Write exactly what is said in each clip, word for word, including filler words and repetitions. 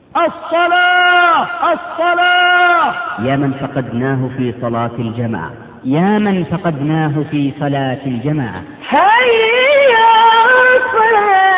الصلاة الصلاة. يا من فقدناه في صلاة الجماعة، يا من فقدناه في صلاة الجماعة. هيا الصلاة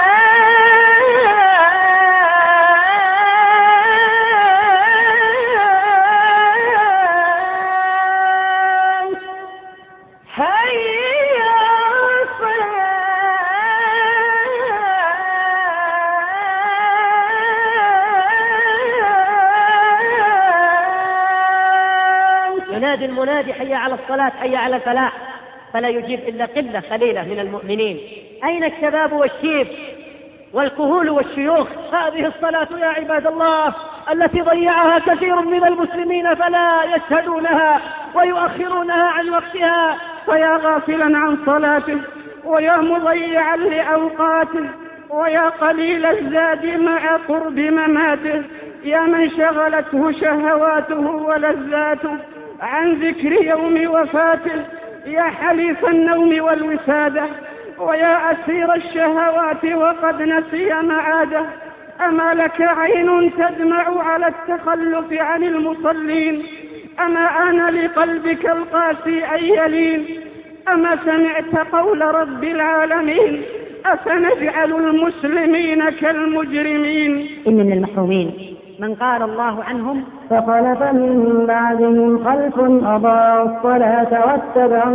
ينادي المنادي حي على الصلاة حي على الفلاح، فلا يجيب إلا قلة قليلة من المؤمنين. أين الشباب والشيب والكهول والشيوخ؟ هذه الصلاة يا عباد الله التي ضيعها كثير من المسلمين فلا يشهدونها ويؤخرونها عن وقتها. فيا غافلا عن صلاته، ويا مضيعا لأوقاته، ويا قليل الزاد مع قرب مماته، يا من شغلته شهواته ولذاته عن ذكر يوم وفاته، يا حليف النوم والوسادة، ويا أسير الشهوات وقد نسي معاده. أما لك عين تدمع على التخلف عن المصلين؟ أما آن لقلبك القاسي أن يلين؟ أما سمعت قول رب العالمين أفنجعل المسلمين كالمجرمين؟ إن من المحرومين من قال الله عنهم فخلف من بعدهم خلف أضاعوا الصلاة واتبعوا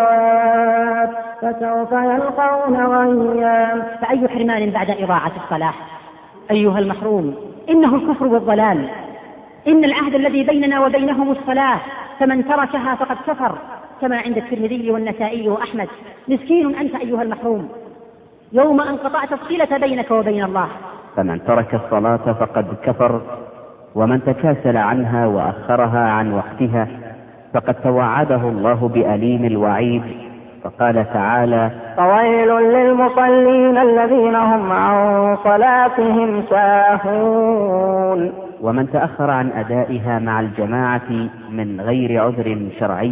الشهوات فسوف يلقون غيا. فأي حرمان بعد إضاعة الصلاة أيها المحروم؟ إنه الكفر والضلال. إن العهد الذي بيننا وبينهم الصلاة، فمن تركها فقد كفر، كما عند الترمذي والنسائي وأحمد. مسكين أنت أيها المحروم يوم أن قطعت الصلة بينك وبين الله. فمن ترك الصلاة فقد كفر، ومن تكاسل عنها وأخرها عن وقتها فقد توعده الله بأليم الوعيد. فقال تعالى: فويل للمصلين الذين هم عن صلاتهم ساهون. ومن تأخر عن أدائها مع الجماعة من غير عذر شرعي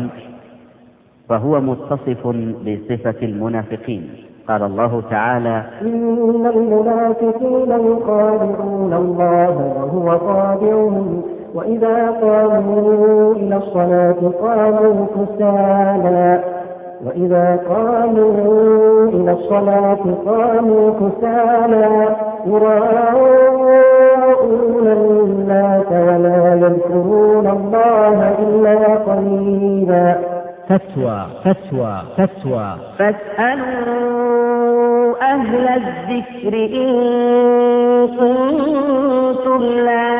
فهو متصف بصفة المنافقين. قال الله تعالى: إن المنافقين يخادعون الله وهو خادعهم وإذا قاموا إلى الصلاة قاموا كسالى وإذا قاموا إلى الصلاة قاموا كسالى يراءون الناس ولا يذكرون الله إلا قليلا. فتوى فتوى فتوى فاسألوا أهل الذكر إن كنتم لا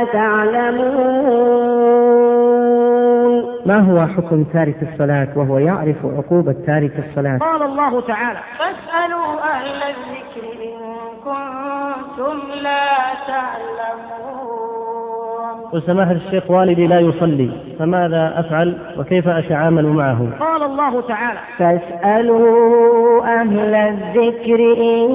تعلمون. ما هو حكم تارك الصلاة وهو يعرف عقوبة تارك الصلاة؟ قال الله تعالى: فاسألوا أهل الذكر إن كنتم لا تعلمون. وسماحة الشيخ والدي لا يصلي، فماذا أفعل وكيف أتعامل معه؟ قال الله تعالى: فاسألوا أهل الذكر إن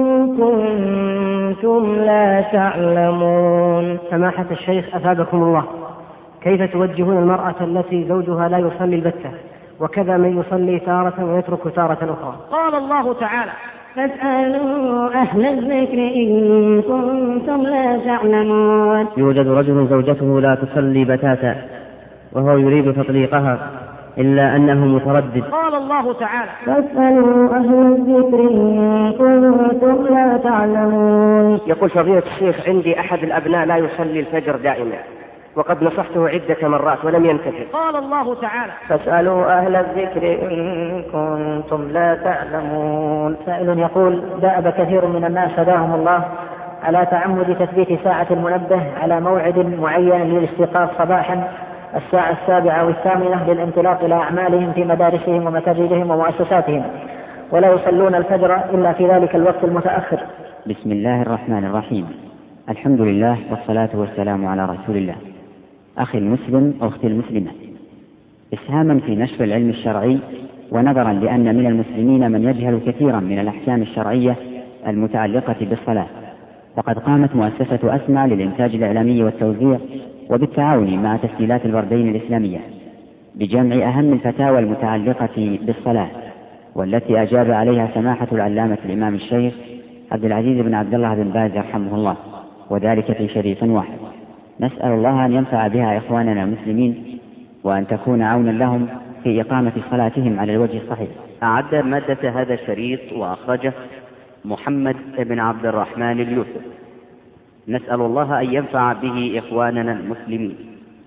كنتم لا تعلمون. سماحة الشيخ أثابكم الله، كيف توجهون المرأة التي زوجها لا يصلي البتة، وكذا من يصلي تارة ويترك تارة أخرى؟ قال الله تعالى: فاسألوا أهل الذكر إن كنتم لا تعلمون. يوجد رجل زوجته لا تصلي بتاتا وهو يريد تطليقها إلا أنه متردد. قال الله تعالى: فاسألوا أهل الذكر إن كنتم لا تعلمون. يقول فضيلة الشيخ: عندي أحد الأبناء لا يصلي الفجر دائما، وقد نصحته عدة مرات ولم ينتفع. قال الله تعالى: فاسألوا أهل الذكر إن كنتم لا تعلمون. سائل يقول: دأب كثير من الناس هداهم الله على تعمد تثبيت ساعة المنبه على موعد معين للاستيقاظ صباحا الساعة السابعة والثامنة للانطلاق إلى أعمالهم في مدارسهم ومساجدهم ومؤسساتهم، ولا يصلون الفجر إلا في ذلك الوقت المتأخر. بسم الله الرحمن الرحيم. الحمد لله والصلاة والسلام على رسول الله. أخي المسلم أختي المسلمة، إسهاما في نشر العلم الشرعي ونظرا لأن من المسلمين من يجهل كثيرا من الأحكام الشرعية المتعلقة بالصلاة، فقد قامت مؤسسة أسمى للإنتاج الإعلامي والتوزيع وبالتعاون مع تسجيلات الوردين الإسلامية بجمع أهم الفتاوى المتعلقة بالصلاة، والتي أجاب عليها سماحة العلامة الإمام الشيخ عبد العزيز بن عبد الله بن باز رحمه الله، وذلك في شريط واحد. نسأل الله أن ينفع بها إخواننا المسلمين وأن تكون عونا لهم في إقامة صلاتهم على الوجه الصحيح. أعد مادة هذا الشريط وأخرجه محمد بن عبد الرحمن اليوسف. نسأل الله أن ينفع به إخواننا المسلمين.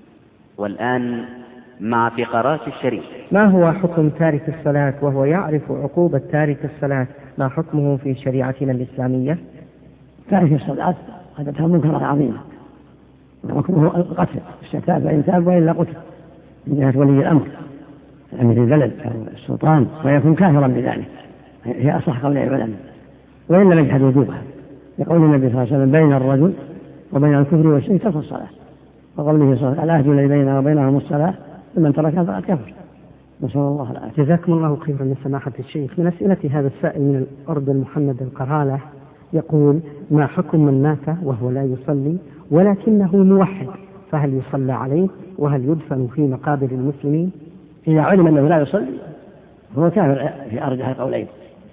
والآن مع فقرات الشريط. ما هو حكم تارك الصلاة وهو يعرف عقوبة تارك الصلاة؟ ما حكمه في شريعتنا الإسلامية؟ تارك الصلاة قد تكون منكرا عظيما، وحكمه القتل الشتات وإن تاب وإلا قتل من جهة ولي الأمر أمير البلد أو السلطان، ويكون كافرا بذلك. هي أصح قول العلماء، وإن لم يجحد وجوبها، يقول النبي صلى الله عليه وسلم بين الرجل وبين الكفر والشرك ترك الصلاة، وقوله صلى الله عليه وسلم العهد الذي بيننا وبينهم الصلاة فمن تركها فقد كفر. نسأل الله العافية. جزاكم الله خيرا من سماحة الشيخ. من أسئلة هذا السائل من الأردن محمد القرالة يقول: ما حكم من مات وهو لا يصلي ولكنه موحد، فهل يصلى عليه وهل يدفن في مقابر المسلمين؟ إذا علم أنه لا يصلي هو كافر في أرجح القولين،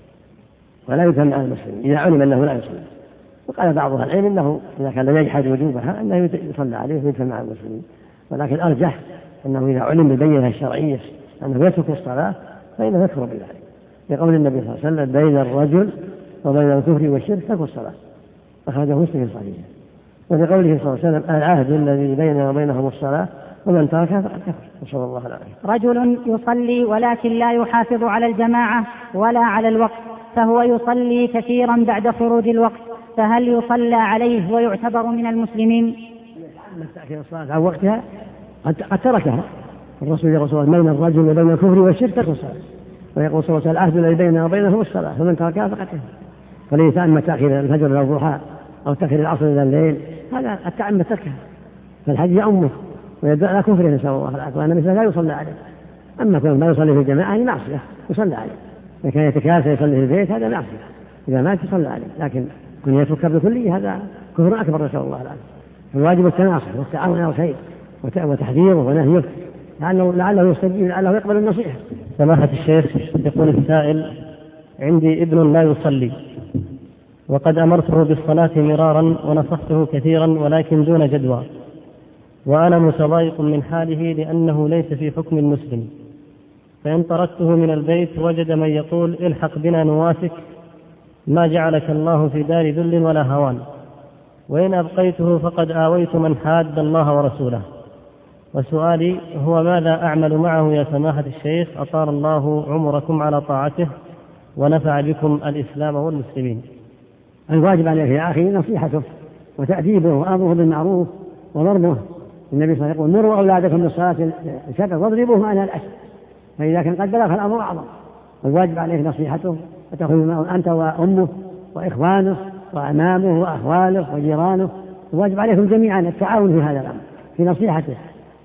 ولا يدفن على المسلمين إذا علم أنه لا يصلي. وقال بعض أهل العلم أنه إذا كان لم يجحد وجوبها أنه يصلى عليه ويدفن مع المسلمين، ولكن أرجح أنه إذا علم بالبينة الشرعية أنه يترك الصلاة فإنه يكفر بذلك، لقول النبي صلى الله عليه وسلم بين الرجل وبين الكفر والشرك ترك الصلاة، أخرجه مسلم في صحيحه. ولقوله صلى الله عليه وسلم العهد الذي بيننا وبينهم الصلاة ومن تركها فقد كفر. نسأل الله العافية. رجل يصلي ولكن لا يحافظ على الجماعة ولا على الوقت، فهو يصلي كثيرا بعد خروج الوقت، فهل يصلى عليه ويعتبر من المسلمين؟ من تأخير الصلاة عن وقتها قد تركها. الرسول يقول بين الرجل وبين الكفر والشرك ترك الصلاة، ويقول صلى الله عليه وسلم العهد الذي بيننا وبينهم الصلاة فمن تركها فقد كفر. فليتأمل تأخير الفجر إلى الضحى أو تأخير العصر إلى الليل، هذا التأمل تركها، فالحج يأمه ويدعو على كفره نسأل الله العافية، وأن مثله لا يصلى عليه. أما كون لا يصلي في الجماعة هذه معصية يصلى عليه، إذا كان يتكاسل يصلي في البيت هذا معصية، إذا مات يصلى عليه، لكن كن يترك بكله هذا كفر أكبر نسأل الله العافية. فالواجب التناصح والتعاون على الخير وتحذيره ونهيه لعله لعله يستجيب، لعله يقبل النصيحة. سماحة الشيخ، يقول السائل: عندي ابن لا يصلي وقد أمرته بالصلاة مرارا ونصحته كثيرا ولكن دون جدوى، وأنا متضايق من حاله لأنه ليس في حكم المسلم، فإن تركته من البيت وجد من يقول الحق بنا نواسك ما جعلك الله في دار ذل ولا هوان، وإن أبقيته فقد آويت من حاد الله ورسوله. وسؤالي هو ماذا أعمل معه يا سماحة الشيخ؟ أطال الله عمركم على طاعته ونفع بكم الإسلام والمسلمين. الواجب عليك يا أخي نصيحته وتأديبه وأمره بالمعروف وضربه. النبي صلى الله عليه وسلم يقول: مروا أولادكم بالصلاة السبع واضربوهم عنها الأشهر، فإذا كان قد بلغ الأمر أعظم. الواجب عليك نصيحته وتأخذ معه أنت وأمه وإخوانه وأمامه وأخواله وجيرانه. الواجب عليكم جميعا التعاون في هذا الأمر، في نصيحته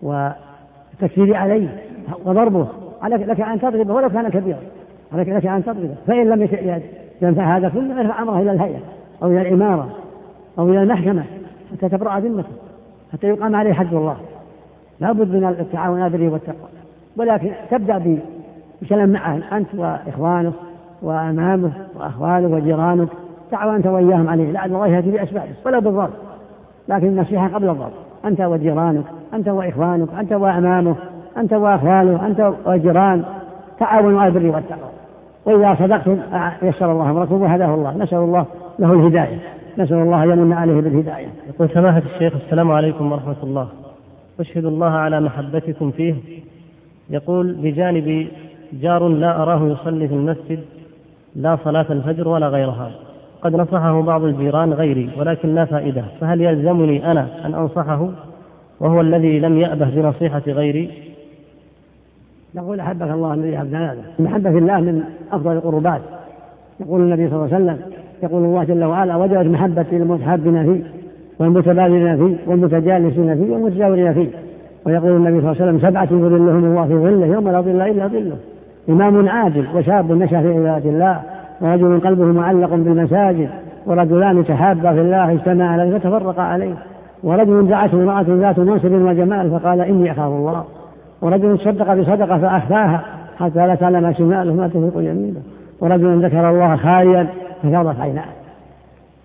والتكفير عليه وضربه. عليك لك أن تضربه ولو كان كبيرا، عليك لك أن تضربه، فإن لم ينفع هذا كله يرفع أمره إلى الهيئة أو إلى الإمارة أو إلى المحكمة حتى تبرأ ذمته، حتى يقام عليه حد الله. لا بد من التعاون على البر والتقوى، ولكن تبدأ بكلام معه أنت وإخوانه وأمامه وأخواله وجيرانك، تعاون أنت وإياهم عليه لعل الله يهدي بأسبابه ولا بالضرب، لكن النصيحة قبل الضرب. أنت وجيرانك، أنت وإخوانك، أنت وأمامه، أنت وأخواله، أنت وجيران، تعاونوا على البر والتقوى. وإذا صدقتم يسر الله أمركم وهداه الله. نسأل الله له الهداية، نسأل الله يمن عليه بالهداية. يقول سماحة الشيخ: السلام عليكم ورحمة الله، أشهد الله على محبتكم فيه. يقول: بجانبي جار لا أراه يصلي في المسجد لا صلاة الفجر ولا غيرها، قد نصحه بعض الجيران غيري ولكن لا فائدة، فهل يلزمني أنا أن أنصحه وهو الذي لم يأبه بنصيحة غيري؟ نقول: أحبك الله الذي أحببنا هذا. المحبة في الله من أفضل القربات. يقول النبي صلى الله عليه وسلم: يقول الله جل وعلا: وجعلت محبتي للمتحابين فيه والمتبادلين فيه والمتجالسين فيه والمتجاورين فيه. ويقول النبي صلى الله عليه وسلم: سبعة يظلهم الله في ظله يوم لا ظل إلا ظله: إمام عادل، وشاب نشأ في عبادة الله، ورجل قلبه معلق بالمساجد، ورجلان تحابا في الله اجتمعا عليه فتفرقا عليه، ورجل دعته امرأة ذات منصب وجمال فقال إني أخاف الله، ورجل صدق بصدقة فأخفاها حتى لا تعلم شماله ما تنفق يمينه، ورجل ذكر الله خاليا ففاضت عيناه.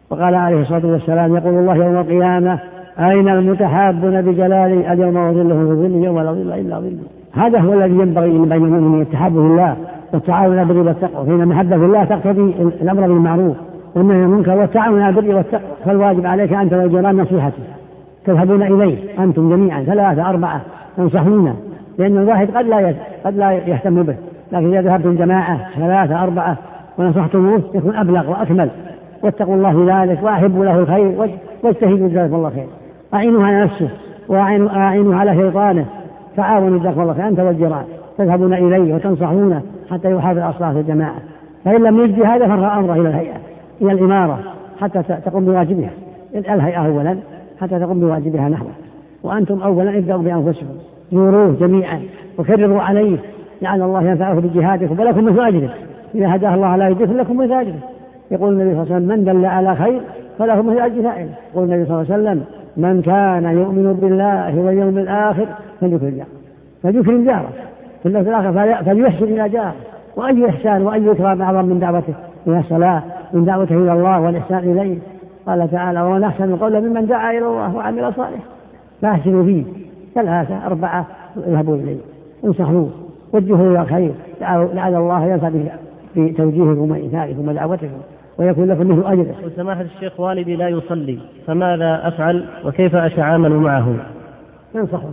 وقال عليه الصلاة والسلام يقول الله يوم القيامة أين المتحابون بجلالي اليوم أظلهم في ظلي يوم لا ظل إلا ظلي. هذا هو الذي ينبغي بين المؤمنين التحاب في الله والتعاون على البر والتقوى، فإن المحبة في الله تقتضي الأمر بالمعروف والنهي عن المنكر والتعاون على البر والتقوى. فالواجب عليك أنت والجيران نصيحته، تذهبون إليه أنتم جميعا ثلاثة أربعة تنصحون، لأن الواحد قد لا قد لا يهتم به، لكن إذا ذهبتم جماعة ثلاثة أربعة ونصحتموه يكون أبلغ وأكمل. واتقوا الله في ذلك وأحبوا له الخير واجتهدوا جزاكم الله خير. أعينوا على نفسه وأعينوا على شيطانه، تعاونوا جزاكم الله خير أنت والجيران، تذهبون إليه وتنصحونه حتى يحافظ على صلاة الجماعة. فإن لم يجد هذا فرفع أمره إلى الهيئة إلى الإمارة حتى تقوم بواجبها، الهيئة أولا حتى تقوم بواجبها نحوه، وأنتم أولا ابدأوا بأنفسكم، زوروه جميعا وكرروا عليه لعل الله ينفعه بجهادكم ولكم مثل أجره، إذا هداه الله على يديه لكم مثل أجره. يقول النبي صلى الله عليه وسلم من دل على خير فله مثل أجر فاعله. يقول النبي صلى الله عليه وسلم من كان يؤمن بالله واليوم الآخر فليكرم جاره، فليكرم جاره في اليوم الآخر فليحسن إلى جاره. وأي إحسان وأي إكرام أعظم من دعوته إلى الصلاة، من دعوته إلى الله والإحسان إليه. قال تعالى ومن أحسن قولا ممن دعا إلى الله وعمل صالحا. فأحسنوا فيه ثلاثة أربعة يذهبوا إليه، انصحوه وجهوا إلى الخير لعل الله ينفع في توجيهكم وإيثاركم ودعوتكم ويكون لكم مثل أجره. وسماحة الشيخ والدي لا يصلي فماذا أفعل وكيف أتعامل معه؟ ينصحه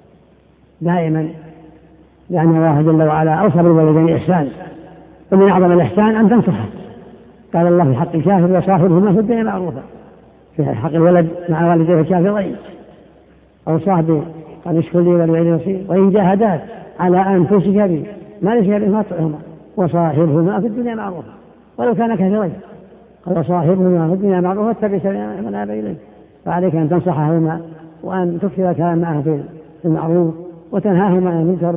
دائما، لأن الله جل وعلا أوصى بالوالدين إحسان، ومن أعظم الإحسان أن تنصحه. قال الله في حق الكافر وصاحبهما في الدنيا معروفا، في حق الولد مع والديه الكافرين أو صاحبه قال اشكر لي ولوالدي نصير وإن جاهداك على أن تشرك بي ما ليس به ما تطعهما وصاحبهما في الدنيا معروفا ولو كان كافرين. قال وصاحبهما في الدنيا معروفا اتبع سبيل من أبى إليه. فعليك أن تنصحهما وأن تكثر الكلام معه في المعروف وتنهاهما عن المنكر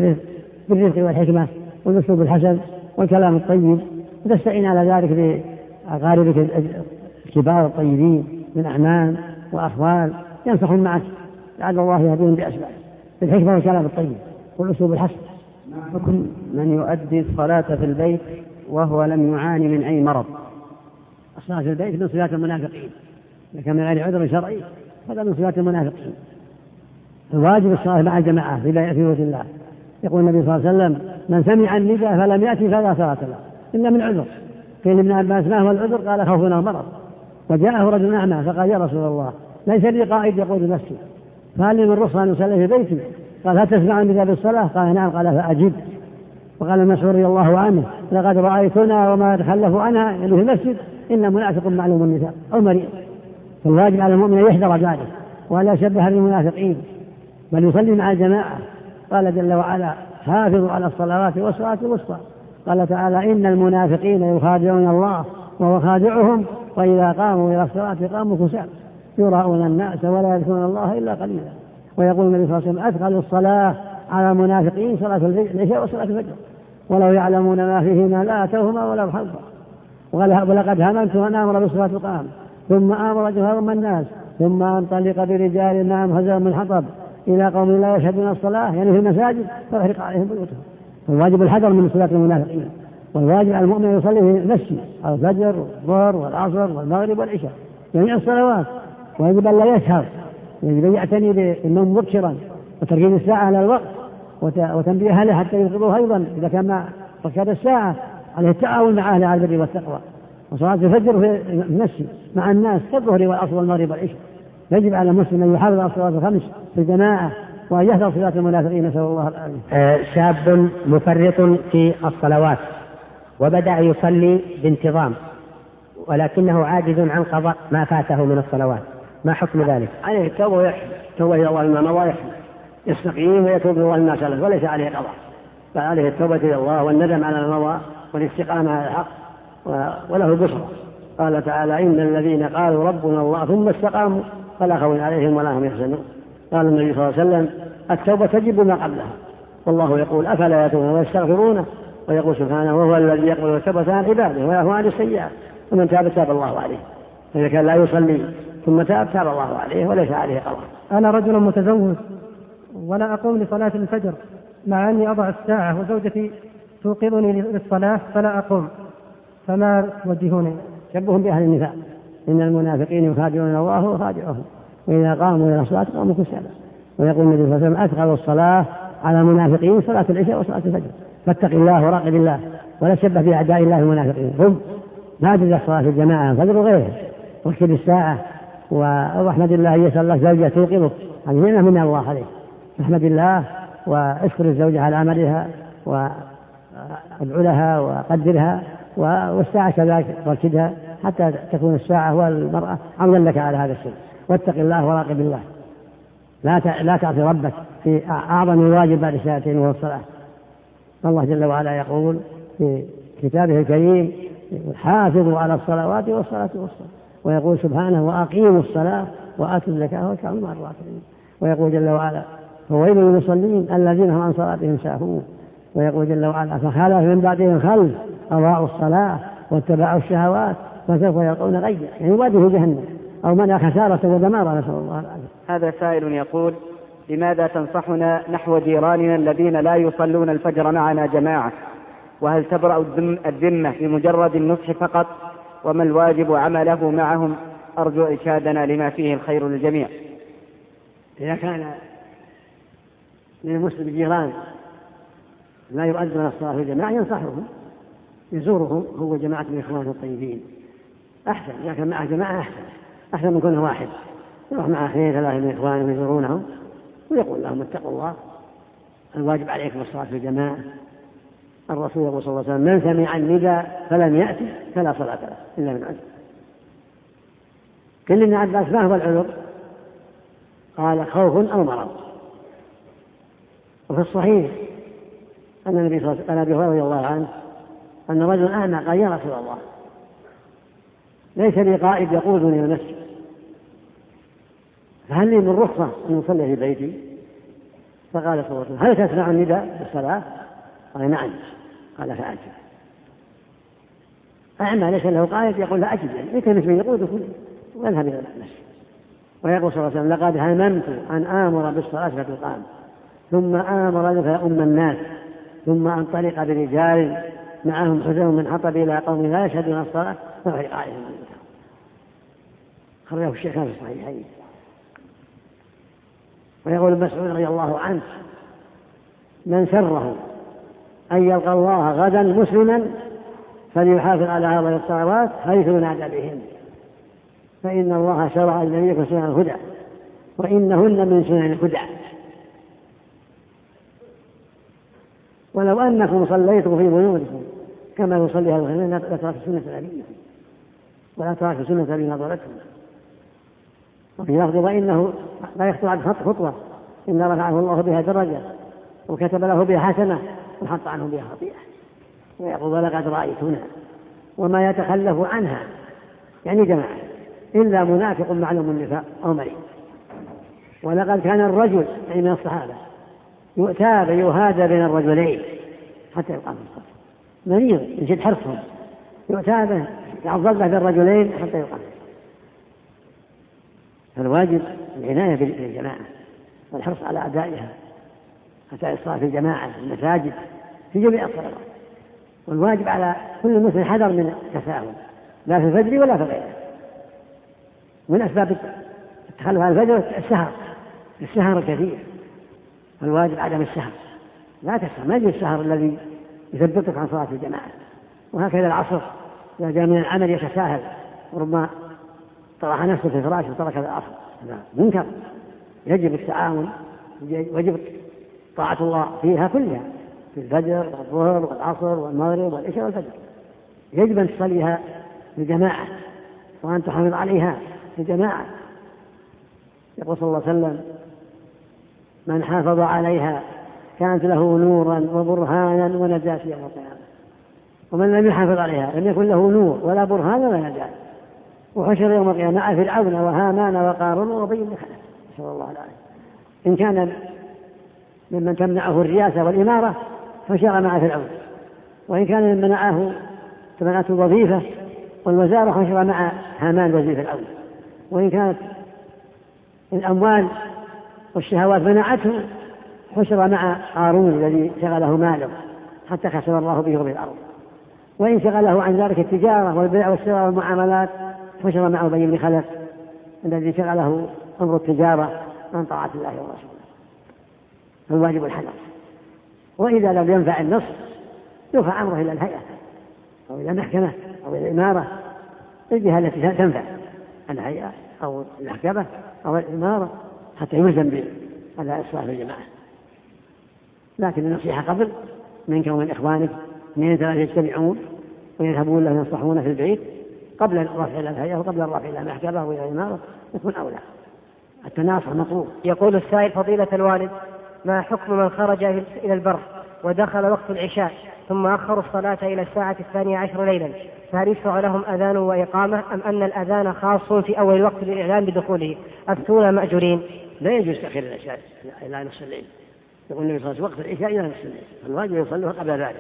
بالرفق والحكمة والأسلوب الحسن والكلام الطيب، وتستعين على ذلك بأقاربك الكبار الطيبين من أعمام وأخوال ينصحون معك لعل الله يهديهم بأسباب بالحكمة والكلام الطيب والأسلوب الحسن. حكم من يؤدي الصلاة في البيت وهو لم يعاني من أي مرض؟ الصلاة في البيت من صفات المنافقين، إذا كان من غير عذر شرعي هذا من صفات المنافقين. الواجب الصلاة مع الجماعة في بيت الله. يقول النبي صلى الله عليه وسلم من سمع النداء فلم يأتي فلا صلاة له إلا من عذر. قيل ابن عباس ما هو العذر؟ قال خوفنا مرض. وجاءه رجل أعمى فقال يا رسول الله ليس لي قائد يقود نفسي فهل لي من رخصة أن أصلي في بيتي؟ قال هل تسمع النداء بالصلاة؟ قال نعم. قال فأجب. وقال مسعود رضي الله عنه لقد رأيتنا وما يتخلف عنها يعني في المسجد إن منافق معلوم النساء أو مريض. فالواجب على المؤمن أن يحذر ذلك ولا يشبه بالمنافقين بل يصلي مع الجماعة. قال جل وعلا حافظوا على الصلوات والصلاة الوسطى. قال تعالى إن المنافقين يخادعون الله وهو خادعهم وإذا قاموا إلى الصلاة قاموا كسالى يراءون الناس ولا يذكرون الله إلا قليلا. ويقول النبي صلى الله عليه وسلم أثقل الصلاة على المنافقين صلاة العشاء وصلاة الفجر ولو يعلمون ما فيهما لا أتوهما ولا حظا. ولقد هممت أن آمر بالصلاة تقام ثم آمر جهارهم الناس ثم أنطلق برجال معهم حزام من حطب إلى قوم لا يشهدون الصلاة يعني في المساجد فأحرق عليهم بيوتهم. فالواجب الحذر من صلاة المنافقين، والواجب على المؤمن أن يصلي في نفسه الفجر والظهر والعصر والمغرب والعشاء جميع الصلوات. ويجب أن لا يسهر، يجب أن يعتني بالنوم مبكرا وتركيز الساعة على الوقت وتنبيه أهله حتى يفقدوه أيضا إذا كان مع ركاد الساعة عليه التعاون مع أهله على البر والتقوى. وصلاة الفجر في نفسه مع الناس كالظهر والعصر والمغرب والعشاء. يجب على المسلم أن يحافظ على الصلاة الخمس في الجماعة وأن يحذر صلاة المنافقين نسأل الله العافية. آه شاب مفرط في الصلوات وبدأ يصلي بانتظام ولكنه عاجز عن قضاء ما فاته من الصلوات، ما حكم ذلك؟ عليه التوبة ويحمل توبة إلى الله مما مضى ويحمل يستقيم ويتوب إلى الله مما سلف وليس عليه قضاء، فعليه التوبة إلى الله والندم على ما مضى والاستقامة على الحق وله البشرى. قال تعالى إن الذين قالوا ربنا الله ثم استقاموا فلا خوف عليهم ولا هم يحزنون. قال النبي صلى الله عليه وسلم التوبة تجب ما قبلها، والله يقول أفلا يتوبون ويستغفرونه، ويقول سبحانه وهو الذي يقبل التوبة عن عباده ويعفو عن السيئات ومن تاب تاب الله عليه. فإذا كان لا يصلي ثم تاب تاب الله عليه وليس عليه قضاء. أنا رجل متزوج ولا أقوم لصلاة الفجر مع أني أضع الساعة وزوجتي توقظني للصلاة فلا أقوم، فما توجهوني؟ شبههم بأهل النفاق إن المنافقين يخادعون الله وهو خادعهم وإذا قاموا إلى الصلاة قاموا كسالى. ويقول النبي صلى الله عليه وسلم أثقل الصلاة على المنافقين صلاة العشاء وصلاة الفجر، فاتق الله وراقب الله ولا تشبه بأعداء الله المنافقين. هم ما تدرك صلاة الجماعة الفجر وغيره، واكتب الساعة واحمد الله أن يسأل الله زوجة توقظك، هذه نعمة من الله عليك، احمد الله واشكر الزوجة على عملها وادعو لها وقدرها، والساعة كذلك رشدها حتى تكون الساعة والمرأة عونا لك على هذا الشيء. واتق الله وراقب الله، لا لا تعصي ربك في أعظم الواجب بعد الشهادتين وهو الصلاة. الله جل وعلا يقول في كتابه الكريم حافظوا على الصلوات والصلاة والصلاة، ويقول سبحانه وأقيموا الصلاة وآتوا الزكاة واركعوا مع الراكعين. ويقول جل وعلا فويل للمصلين الذين هم عن صلاتهم ساهون. ويقول جل وعلا فخلف من بعدهم خلف أضاعوا الصلاة واتبعوا الشهوات فسوف يلقون غيا، يعني يواجهوا جهنم أو منع خسارة ودمارة، نسأل الله العافية. هذا سائل يقول لماذا تنصحنا نحو جيراننا الذين لا يصلون الفجر معنا جماعة؟ وهل تبرأ الذمة بمجرد النصح فقط؟ وما الواجب عمله معهم؟ أرجو إرشادنا لما فيه الخير للجميع. إذا كان للمسلم جيران لا يؤذن الصلاة في الجماعة ينصحهم، يزورهم هو جماعة من إخوانه الطيبين أحسن، إذا كان معه جماعة أحسن أحسن من كونه واحد، يروح مع اثنين ثلاثة من إخوانه يزورونهم ويقول لهم اتقوا الله، الواجب عليكم الصلاة في الجماعة. الرسول صلى الله عليه وسلم من سمع النداء فلم يأتي فلا صلاة له إلا من عذر. كل ابن عباس ما هو العذر؟ قال خوف أو مرض. وفي الصحيح أن النبي صلى الله عليه وسلم قال أبي هريرة رضي الله عنه أن رجل أعمى قال يا رسول الله ليس لي قائد يقودني إلى المسجد، فهل لي من رخصة أن أصلي في بيتي؟ فقال صلى الله عليه وسلم هل تسمع النداء بالصلاة؟ قال نعم. قال فأجب. أعمى ليس له قائد يقول لا أجب، ليس مثل يقوده واذهب إلى المسجد. ويقول صلى الله عليه وسلم لقد هممت أن آمر بالصلاة فتقام ثم آمر فيؤم الناس ثم أنطلق برجال معهم حزم من حطب إلى قوم لا يشهدون الصلاة ففرق عليهم الموت. خرجه الشيخان في الصحيحين. ويقول ابن مسعود رضي الله عنه من سره أن يلقى الله غدا مسلما فليحافظ على هذه الصلوات حيث ينادى بهن، فإن الله شرع لنبيكم سنن الهدى وإنهن من سنن الهدى. ولو أنكم صليتم في بيوتكم كما يصلي الغيرين لتركوا سنة نبيكم ولا تركوا سنة أبي نظرتكم. وفي لفظ وإنه لا يخطو عن خطوة إن رفعه الله بها درجة وكتب له بها حسنة وحط عنه بها خطيئة. ويقول ولقد رأيتنا وما يتخلف عنها يعني جماعة إلا منافق معلوم النفاق أو مريض. ولقد كان الرجل يعني من الصحابة يؤتى بيهادى بين الرجلين حتى يقام الصف، مريض يجد حرصهم يؤتى به يعضل به بالرجلين حتى يقام. فالواجب العناية بالجماعة والحرص على أدائها حتى الصلاة في الجماعة في المساجد في جميع الصلوات. والواجب على كل مسلم حذر من التساهل لا في الفجر ولا في غيره. من أسباب التخلف عن الفجر السهر، السهر كثير، الواجب عدم السهر، لا تسهر، ما يجي السهر الذي يثبتك عن صلاة الجماعة. وهكذا العصر إذا جاء من العمل يتساهل وربما طرح نفسه في فراشه وترك العصر، هذا منكر. يجب التعاون ويجب طاعة الله فيها كلها، في الفجر والظهر والعصر والمغرب والعشاء والفجر يجب أن تصليها بجماعة وأن تحافظ عليها بجماعة. يقول صلى الله عليه وسلم من حافظ عليها كانت له نورا وبرهانا ونجاة يوم القيامة، ومن لم يحافظ عليها لم يكن له نور ولا برهان ولا نجاة. وحشر يوم القيامة مع فرعون وهامان وقارون وأبي بن خلف، نسأل الله العافية. إن كان ممن تمنعه الرياسة والإمارة حشر مع فرعون، وإن كان ممن منعه تمنعته الوظيفة والوزارة حشر مع هامان وزير فرعون، وإن كانت الأموال والشهوات منعته حشر مع قارون الذي شغله ماله حتى خسر الله به وبه الأرض، وإن شغله عن ذلك التجارة والبيع والشراء والمعاملات حشر مع أبي بن خلف الذي شغله أمر التجارة عن طاعة الله ورسوله، فالواجب الحذر. وإذا لم ينفع النص يرفع أمره إلى الهيئة أو إلى المحكمة أو إلى الإمارة، الجهة التي تنفع، الهيئة أو المحكمة أو الإمارة، حتى يلزم على إصلاح الجماعة. لكن النصيحة قبل منك ومن إخوانك اثنين ثلاثة يجتمعون ويذهبون له ينصحون في البيت قبل الرفع إلى الهيئة وقبل الرفع إلى المحكمة أو إلى الإمارة يكون أولى. التناصح مطلوب. يقول السائل: فضيلة الوالد، ما حكم من خرج إلى البر ودخل وقت العشاء ثم أخروا الصلاة إلى الساعة الثانية عشر ليلا، فهل يشرع لهم أذان وإقامة أم أن الأذان خاص في أول وقت للإعلان بدخوله؟ أفتونا مأجورين. لا يجوز تأخير العشاء إلى نصف الليل. يقول النبي صلى الله عليه وسلم وقت العشاء إلى نصف الليل، فالواجب يصلوها قبل ذلك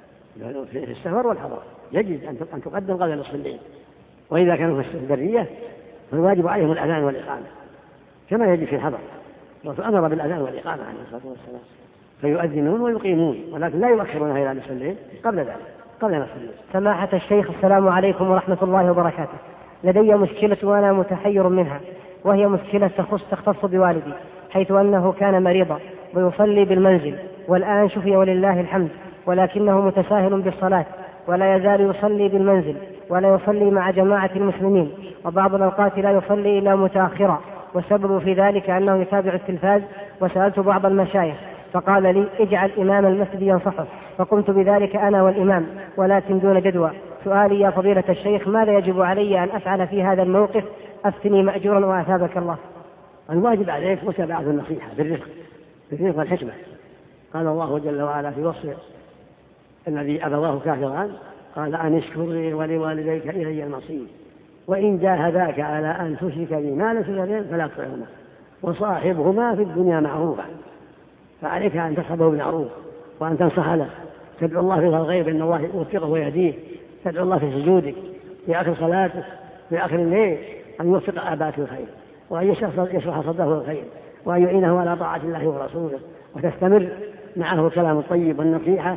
في السفر والحضر، يجب أن تقدم قبل نصف الليل. وإذا كانوا في البرية فالواجب عليهم الأذان والإقامة كما يجب في الحضر. الرسول أمر بالأذان والإقامة عليه الصلاة والسلام، فيؤذنون ويقيمون، ولكن لا يؤخرونها إلى نصف الليل قبل ذلك قبل نصف الليل. سماحة الشيخ، السلام عليكم ورحمة الله وبركاته. لدي مشكلة وأنا متحير منها، وهي مشكلة تخص تختص بوالدي، حيث أنه كان مريضا ويصلي بالمنزل، والآن شفي ولله الحمد، ولكنه متساهل بالصلاة ولا يزال يصلي بالمنزل ولا يصلي مع جماعة المسلمين، وبعض الأوقات لا يصلي إلا متأخرا، والسبب في ذلك أنه يتابع التلفاز. وسألت بعض المشايخ فقال لي: اجعل إمام المسجد ينصحه، فقمت بذلك أنا والإمام ولكن دون جدوى. سؤالي يا فضيلة الشيخ: ماذا يجب علي أن أفعل في هذا الموقف؟ أفتني مأجورا وأثابك الله. الواجب عليك متابعة النصيحة بالرفق بالرفق والحكمة. قال الله جل وعلا في وصف الذي أبواه كافران: قال أن اشكر لي ولوالديك إلي المصير، وإن جاهداك على أن تشرك بي ما ليس لك فلا تطعهما وصاحبهما في الدنيا معروفا. فعليك أن تصحبه بالمعروف وأن تنصح له، تدعو الله في الغيب أن الله يوفقه ويهديه، تدعو الله في سجودك في آخر صلاتك في آخر الليل أن يوفق آباك الخير، وأن يشرح صدره الخير، وأن يعينه على طاعة الله ورسوله، وتستمر معه الكلام الطيب والنصيحة،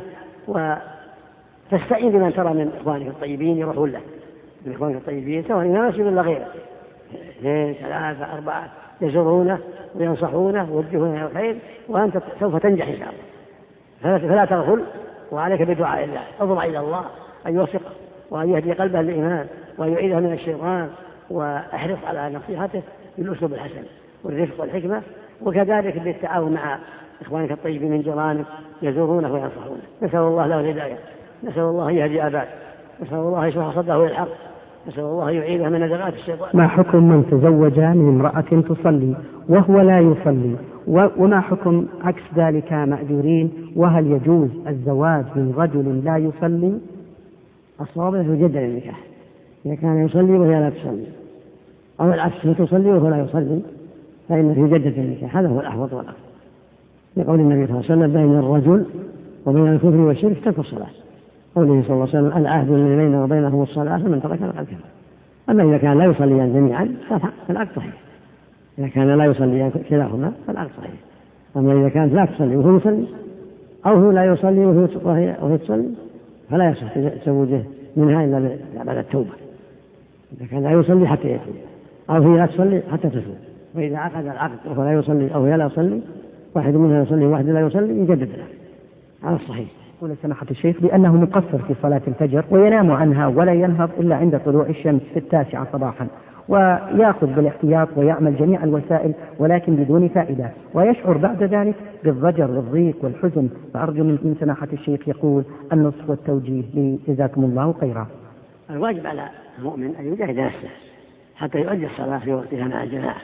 وتستعين بمن ترى من إخوانك الطيبين يروحون له، من إخوانك الطيبين سواء إمام مسجد ولا غيره، اثنين ثلاثة أربعة يزورونه وينصحونه ويوجهونه إلى الخير، وأنت سوف تنجح إن شاء الله. فلا تغفل، وعليك بدعاء الله، اضرع إلى الله أن يوفقه وأن يهدي قلبه للإيمان وأن يعيده من الشيطان، واحرص على نصيحته بالأسلوب الحسن والرفق والحكمة، وكذلك بالتعاون مع إخوانك الطيبين من جيرانك يزورونه وينصحونه. نسأل الله له الهداية، نسأل الله يهدي آباءه، نسأل الله يشرح صدره للحق، نسأل الله يعيده من نزغات الشيطان. ما حكم من تزوج من امرأة تصلي وهو لا يصلي، وما حكم عكس ذلك مأجورين؟ وهل يجوز الزواج من رجل لا يصلي؟ الصواب يجدد النكاح إذا كان يصلي وهي لا تصلي، أو العكس تصلي وهو لا يصلي فإنه يجدد النكاح، هذا هو الأحوط والأفضل، لقول النبي صلى الله عليه وسلم: بين الرجل وبين الكفر والشرك ترك الصلاة. قوله صلى الله عليه وسلم: العهد الذي بيننا وبينهم الصلاة فمن تركها فقد كفر. أما إذا كان لا يصليان جميعا فالعكس صحيح، إذا كان لا يصليان كلاهما فالعكس صحيح. أما إذا كانت لا تصلي وهو يصلي، أو هو لا يصلي وهي, وهي تصلي، فلا يصح تزوجه منها إلا بعد التوبة. إذا كان لا يصلي حتى يتوب، أو هي لا تصلي حتى تتوب. وإذا عقد العقد وهو لا يصلي أو هي لا يصلي، واحد منها يصلي وواحد لا يصلي، يجدد له على الصحيح. يقول سماحة الشيخ بأنه مقصر في صلاة الفجر وينام عنها ولا ينهض إلا عند طلوع الشمس في التاسعة صباحا، ويأخذ بالاحتياط ويعمل جميع الوسائل ولكن بدون فائدة، ويشعر بعد ذلك بالضجر والضيق والحزن. فأرجو من سماحة الشيخ يقول النصح والتوجيه لي، جزاكم الله خيرا. الواجب على المؤمن أن يجاهد نفسه حتى يؤدي الصلاة في وقتها مع الجماعة.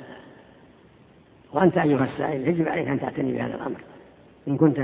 وأنت أيها السائل يجب عليك أن تعتني بهذا الأمر. إن كنت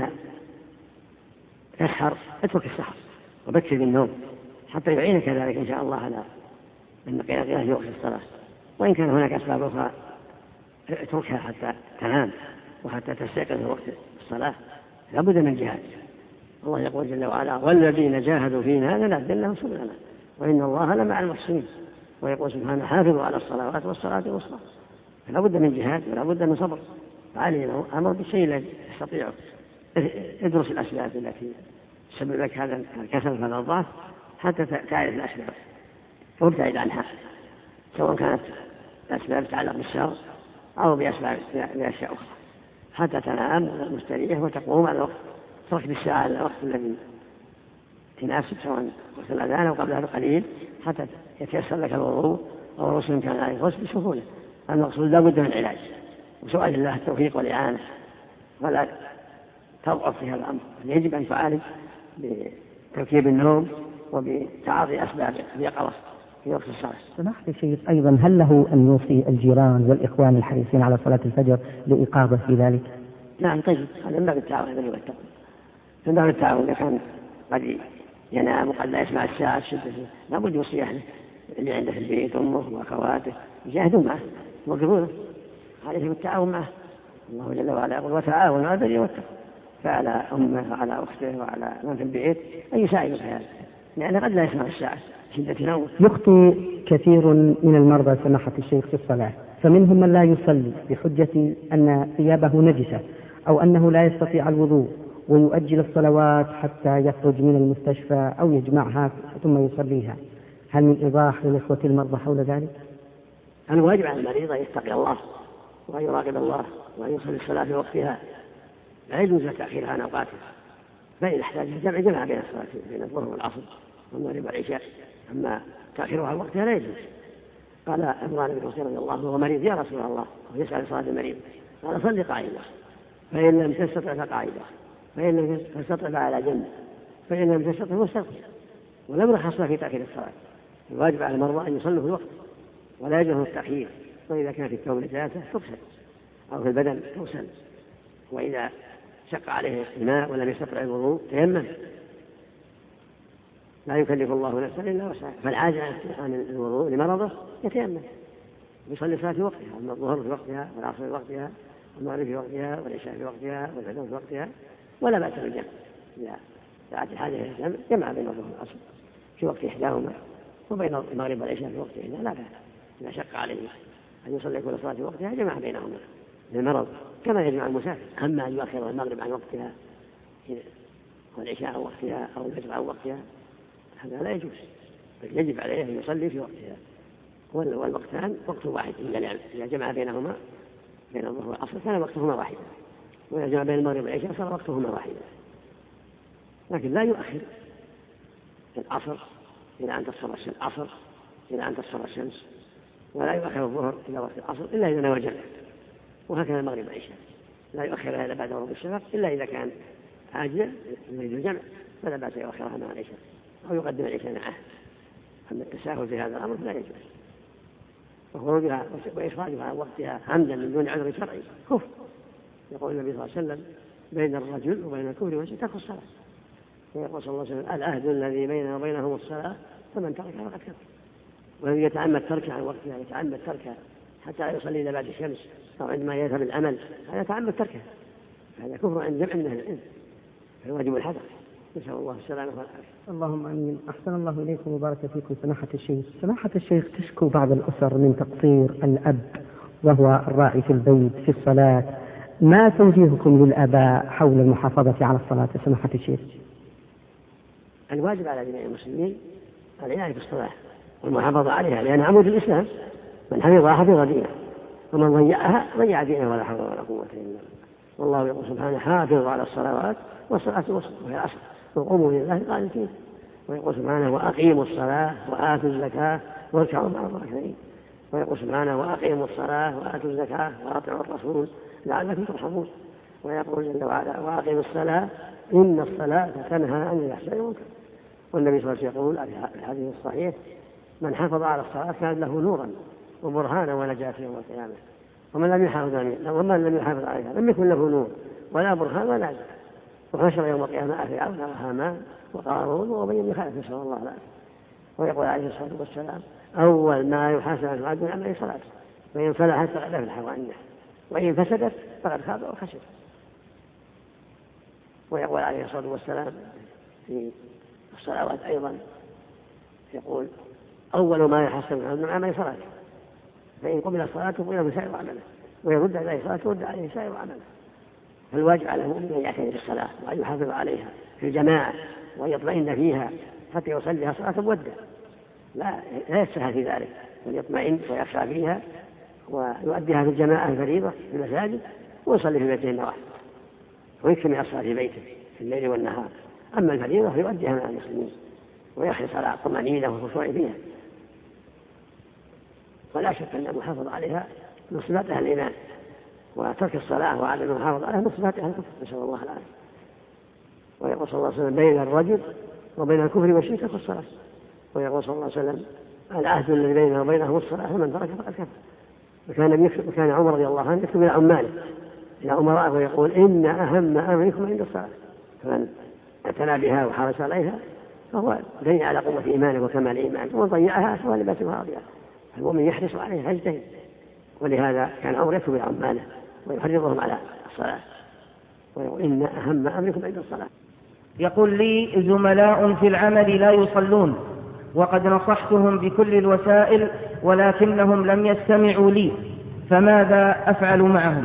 تسهر اترك السهر وبكر بالنوم حتى يعينك ذلك إن شاء الله على القيام في وقت الصلاة. وإن كان هناك أسباب أخرى اتركها حتى تنام وحتى تستيقظ في وقت الصلاة، لابد من الجهاد. الله يقول جل وعلا: والذين جاهدوا فينا لنهدينهم سبلنا وإن الله لمع المحسنين. ويقول سبحانه: حافظوا على الصلوات والصلاة الوسطى. فلا بد من جهاد ولا بد من صبر. فعلي أمر بالشيء الذي يستطيعه. ادرس الأسباب التي تسبب لك هذا الكسل هذا الضعف حتى تعرف الأسباب وابتعد عنها. سواء كانت بأسباب تتعلق بالشر أو بأسباب بأشياء أخرى، حتى تنام مستريح وتقوم على الوقت، ترك بالساعة على الوقت الذي تناسب، سواء وقت الأذان أو قبلها بقليل، حتى يتيسر لك الوضوء أو الغسل كان عليه الغسل بسهولة. المقصود لا بد من علاج وسؤال الله التوفيق والإعانة، ولا تضعف في هذا الأمر. يجب أن تعالج بتركيب النوم وبتعاطي أسباب اليقظة في وقت الصلاة. سماحة الشيخ أيضا هل له أن يوصي الجيران والإخوان الحريصين على صلاة الفجر لإيقاظه في ذلك؟ نعم طيب، هذا من باب التعاون الذي يتقون، من باب التعاون. إذا كان قد ينام وقد لا يسمع الساعة الشدة لابد يوصي أهله اللي عنده في البيت أمه وأخواته يجاهدوا معه ويوقفونه، عليه بالتعاون معه. الله جل وعلا يقول وتعاونوا على البر والتقوى، فعلى أمه وعلى أخته وعلى من في البيت أن يساعدوا في هذا، لأن قد لا يسمع الساعة شدة نومه. يخطئ كثير من المرضى سماحة الشيخ في الصلاة، فمنهم من لا يصلي بحجة أن ثيابه نجسة أو أنه لا يستطيع الوضوء ويؤجل الصلوات حتى يخرج من المستشفى أو يجمعها ثم يصليها. هل من إيضاح للإخوة المرضى حول ذلك؟ الواجب على المريض أن يتقي الله وأن يراقب الله وأن يصلي الصلاة في وقتها، لا يجوز تأخيرها عن أوقاتها، فإن احتاج الجمع جمع بين الصلاة بين الظهر والعصر والمغرب والعشاء، أما تأخيرها عن وقتها لا يجوز. قال عمران بن حسين رضي الله عنه وهو مريض: يا رسول الله، ويسأل صلاة المريض، قال: صلي قاعدة، فإن لم تستطع فقاعدة، فإن لم تستطع فعلى جنب، فإن لم تستطع فاستغفر. ولم نرخص في تأخير الصلاة. الواجب على المرضى أن يصلوا في الوقت ولا يجوز التأخير، وإذا كان في الثوب نجاسة تغسل أو في البدن تغسل، وإذا شق عليه الماء ولم يستطع الوضوء تيمم، لا يكلف الله نفسا إلا وسعها. فالعاجز عن الوضوء لمرضه يتيمم ويصلي صلاة في وقتها، أما الظهر في وقتها والعصر في وقتها والمغرب في وقتها والعشاء في وقتها والفجر في وقتها، ولا بأس بالجمع إذا دعت الحاجة إلى الجمع، جمع بين الظهر والعصر في وقت إحداهما وبين المغرب والعشاء في وقت إحدى، لا بأس. إذا شق عليه أن يصلي كل صلاة في وقتها جمع بينهما للمرض، كما يجمع المسافر. أما أن يؤخر المغرب عن وقتها والعشاء عن وقتها أو الفجر عن وقتها هذا لا يجوز، بل يجب عليه أن يصلي في وقتها، والوقتان وقت واحد. إذا جمع بينهما بين الظهر والعصر كان وقتهما واحدا، وإذا جمع بين المغرب والعشاء صار وقتهما واحدا. لكن لا يؤخر العصر إلى أن تصفر الشمس عصر إلى أن تصفر الشمس، ولا يؤخر الظهر إلى وقت العصر إلا إذا نوى جمع، وهكذا المغرب والعشاء لا يؤخر هذا بعد غروب الشفق إلا إذا كان عاجلا يريد الجمع، فلا بأس يؤخرها مع العشاء أو يقدم العشاء معه. أما التساهل في هذا الأمر فلا يجوز، وخروجها وإخراجها عن وقتها عمدا من دون عذر شرعي كفر. يقول النبي صلى الله عليه وسلم: بين الرجل وبين الكفر والشرك ترك الصلاة. ويقول صلى الله عليه وسلم: العهد الذي بيننا وبينهم الصلاة، فمن تركها فقد كفر. والذي يتعمد تركها عن وقتها يتعمد تركها حتى لا يصلي إلى بعد الشمس أو عندما يذهب الأمل، هذا يتعمد تركها، هذا كفر عند جمع من أهل العلم، فالواجب الحذر. نسأل الله السلامة والعافية. اللهم آمين. أحسن الله إليكم وبارك فيكم سماحة الشيخ. سماحة الشيخ، تشكو بعض الأسر من تقصير الأب وهو الراعي في البيت في الصلاة، ما توجيهكم للآباء حول المحافظة على الصلاة سماحة الشيخ؟ الواجب على جميع المسلمين العناية بالصلاة والمحافظة عليها، لأن عمود الإسلام، من حفظها حفظ دينه، ومن ضيعها ضيع دينه، ولا حول ولا قوة إلا بالله. والله يقول سبحانه: حافظوا على الصلوات والصلاة الوسطى وهي العصر وقوموا لله قانتين. ويقول سبحانه: وأقيموا الصلاة وآتوا الزكاة واركعوا مع الراكعين. ويقول سبحانه: وأقيموا الصلاة وآتوا الزكاة وأطيعوا الرسول لعلكم ترحمون. ويقول جل وعلا: وأقيموا الصلاة إن الصلاة تنهى عن الفحشاء والمنكر. والنبي صلى الله عليه وسلم يقول في الحديث الصحيح: من حافظ على الصلاة كان له نورا وبرهانا ونجاة يوم القيامة، ومن لم يحافظ ومن لم يحافظ عليها لم يكن له نور ولا برهان ولا نجاة، وحشر يوم القيامة فرعون وهامان وقارون وأبي بن خلف، نسأل الله العافية. ويقول عليه الصلاة والسلام: أول ما يحاسب العبد من عمل صلاته، فإن صلحت فقد أفلح وأنجح، وإن فسدت فقد خاب وخسر. ويقول عليه الصلاة والسلام في الصلوات أيضا يقول: أول ما يحاسب العبد من عمل صلاته، فإن قبل صلاته قبل سائر عمله، ويرد عليه صلاته ورد عليه سائر عمله. فالواجب على المؤمن أن يعتني بالصلاة وأن يحافظ عليها في الجماعة وأن يطمئن فيها حتى يصليها صلاة مودة، لا لا يسهل في ذلك، فليطمئن ويخشى فيها ويؤديها في الجماعة الفريضة في المساجد ويصلي في بيته النوافل ويكفي من الصلاة في بيته في الليل والنهار. أما الفريضة فيؤديها مع المسلمين ويحرص على الطمأنينة والخشوع فيها. ولا شك أن المحافظة عليها من صفات أهل الإيمان، وترك الصلاة وعدم المحافظة عليها من صفات أهل الكفر، نسأل الله العافية. ويقول صلى الله عليه وسلم بين الرجل وبين الكفر والشرك في الصلاة، ويقول صلى الله عليه وسلم العهد الذي بينه وبينهم الصلاة ومن ترك فقد كفر. وكان وكان عمر رضي الله عنه يكتب إلى عماله إلى أمرائه ويقول إن أهم أمركم عند الصلاة، فمن اعتنى بها وحرص عليها فهو دليل على قوة إيمانه وكمال إيمانه، ومن ضيعها فهو لباس راضية. المؤمن يحرص عليها يجتهد، ولهذا كان عمر يكتب إلى عماله ويحرضهم على الصلاة ويقول إن أهم أمركم عند الصلاة. يقول لي زملاء في العمل لا يصلون وقد نصحتهم بكل الوسائل ولكنهم لم يستمعوا لي، فماذا أفعل معهم؟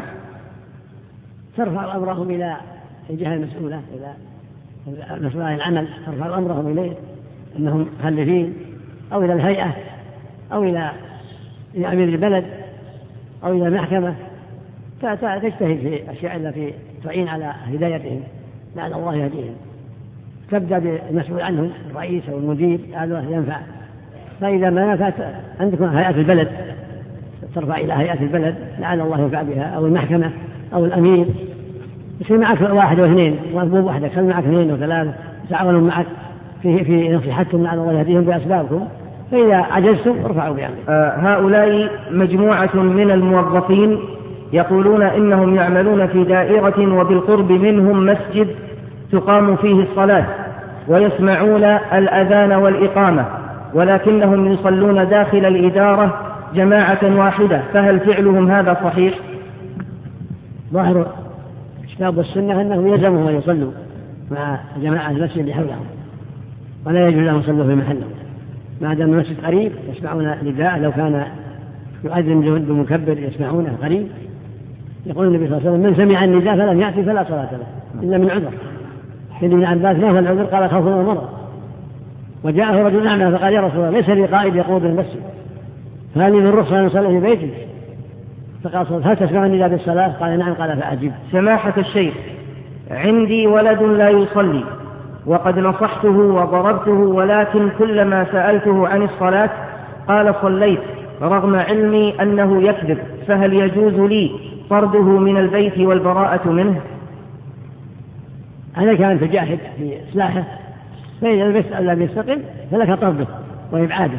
ترفع أمرهم إلى الجهة المسؤولة، إلى مسؤولة العمل، ترفع أمرهم إليه أنهم مخلفين، أو إلى الهيئة، أو إلى أمير البلد، أو إلى المحكمة، تجتهد في الأشياء التي تعين على هدايتهم لعل الله يهديهم. تبدأ بالمسؤول عنهم الرئيس أو المدير هذا ينفع. فإذا ما نفعت عندكم هيئة البلد ترفع إلى هيئة البلد لعل الله ينفع بها، أو المحكمة أو الأمير. يصير معك واحد واثنين، مو وحدك، خل معك اثنين وثلاثة يتعاونون معك في في نصيحتهم لعل الله يهديهم بأسبابكم. فإذا عجزتم ارفعوا بأمركم. آه هؤلاء مجموعة من الموظفين يقولون إنهم يعملون في دائرة وبالقرب منهم مسجد تقام فيه الصلاة ويسمعون الأذان والإقامة، ولكنهم يصلون داخل الإدارة جماعة واحدة، فهل فعلهم هذا صحيح؟ ظاهر الكتاب والسنة أنهم يلزمهم أن يصلوا مع جماعة المسجد اللي حولهم، ولا يجوز لهم يصلوا في محلهم ما دام المسجد قريب. يسمعون النداء، لو كان يؤذن بمكبر يسمعونه قريب. يقول النبي صلى الله عليه وسلم من سمع النداء فلم يأتي فلا صلاة له إلا من عذر. حين ابن عباس ما هو العذر؟ قال خوف ومرض. وجاءه رجل أعمى فقال يا رسول الله ليس لي قائد يقود المسجد، فهل لي الرخصة أن أصلي في بيتي؟ فقال هل تسمع النداء بالصلاة؟ قال نعم. قال فأجب. سماحة الشيخ، عندي ولد لا يصلي وقد نصحته وضربته، ولكن كلما سألته عن الصلاة قال صليت رغم علمي أنه يكذب، فهل يجوز لي طرده من البيت والبراءة منه؟ عليك أن تجاهد في إصلاحه، فإذا لم يستقل فلك طرده وإبعاده،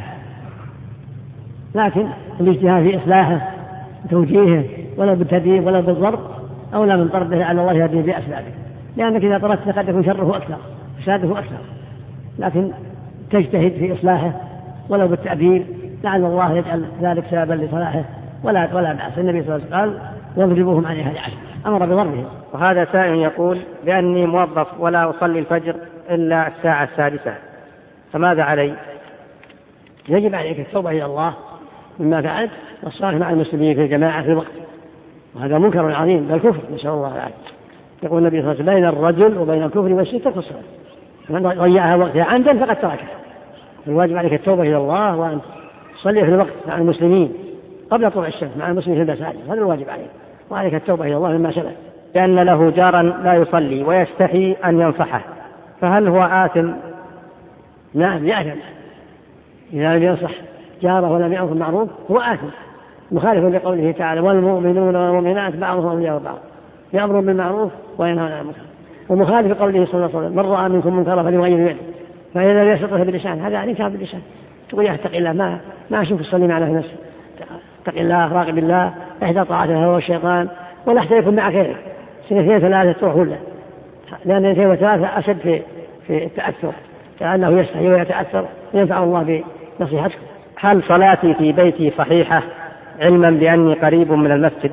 لكن الاجتهاد في إصلاحه وتوجيهه ولا بالتدريب ولا بالضرب أولى من طرده على الله يهديه بأسبابه، لأنك إذا طردت قد يكون شره أكثر فساده أكثر. لكن تجتهد في إصلاحه ولو بالتأديب لعل الله يجعل ذلك سببا لصلاحه ولا ولا بأس. النبي صلى الله عليه وسلم قال واضربوهم عليها العشر، أمر بضربهم. وهذا سائل يقول بأني موظف ولا أصلي الفجر إلا الساعة السادسة، فماذا علي؟ يجب عليك التوبة إلى الله مما فعلت والصالح مع المسلمين في الجماعة في الوقت، وهذا منكر عظيم بل كفر، نسأل الله العافية. يقول النبي صلى الله عليه وسلم بين الرجل وبين الكفر والشرك ترك الصلاة، من ضيعها وقتها عمدا فقد تركها. الواجب عليك التوبة إلى الله وأن تصلي في الوقت مع المسلمين قبل طلوع الشمس مع المسلمين في المساجد، هذا الواجب عليك، وعليك التوبة إلى الله مما سبق. لأن له جارا لا يصلي ويستحي أن ينصحه، فهل هو آثم؟ نعم يأثم إذا لم ينصح جاره ولم يأمر بالمعروف هو آثم، مخالف لقوله تعالى والمؤمنون والمؤمنات بعضهم أولياء بعض يأمر بالمعروف وينهى عن المنكر، ومخالف لقوله صلى الله عليه وسلم من رأى منكم منكرا فليغيره بيده فإذا لم يستطع باللسان، هذا يعني كان باللسان تقول يا اتق الله، ما ما أشوف الصلي معنا في نفسه، اتق الله راقب الله، احدى طاعته هو الشيطان ولا حتى يكون معك غيرك، سنتين ثلاثة تروح ولا، لأن اثنين وثلاثة أشد في في التأثر، لأنه يستحي ويتأثر ينفع الله بنصيحتكم. هل صلاتي في بيتي صحيحة علما بأني قريب من المسجد؟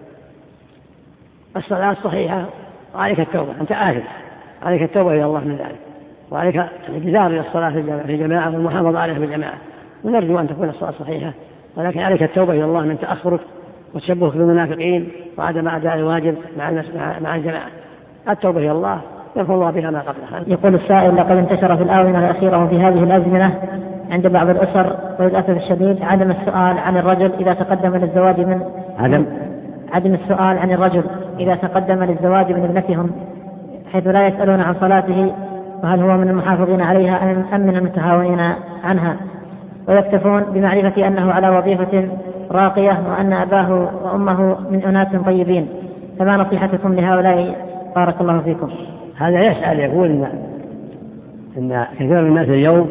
الصلاة صحيحة وعليك التوبة، أنت آثم، عليك التوبة إلى الله من ذلك، وعليك الجدار إلى الصلاة في الجماعة والمحافظة عليها في الجماعة، ونرجو أن تكون الصلاة صحيحة، ولكن عليك التوبة إلى الله من تأخرك وتشبهك بالمنافقين وعدم أداء الواجب مع مع الجماعة. التوبة إلى الله يغفر الله بها ما قبلها. يقول السائل لقد انتشر في الآونة الأخيرة وفي هذه الأزمنة عند بعض الأسر وللأسف الشديد عدم السؤال عن الرجل إذا تقدم للزواج من عدم عدم السؤال عن الرجل إذا تقدم للزواج من ابنتهم، حيث لا يسألون عن صلاته وهل هو من المحافظين عليها أم من المتهاونين عنها، ويكتفون بمعرفة أنه على وظيفة راقية وأن أباه وأمه من أناس طيبين. فما نصيحتكم لهؤلاء بارك الله فيكم؟ هذا يسأل يقول إن, إن كثير من الناس اليوم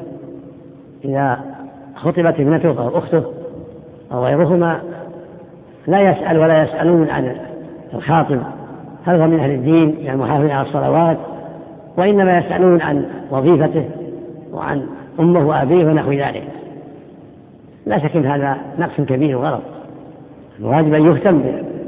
إذا خطبت ابنته أو أخته أو غيرهما لا يسأل ولا يسألون عن الخاطب هل هو من أهل الدين يعني محافظ على الصلوات، وإنما يسألون عن وظيفته وعن أمه وأبيه ونحو ذلك. لا شك أن هذا نقص كبير وغلط. الواجب أن يهتم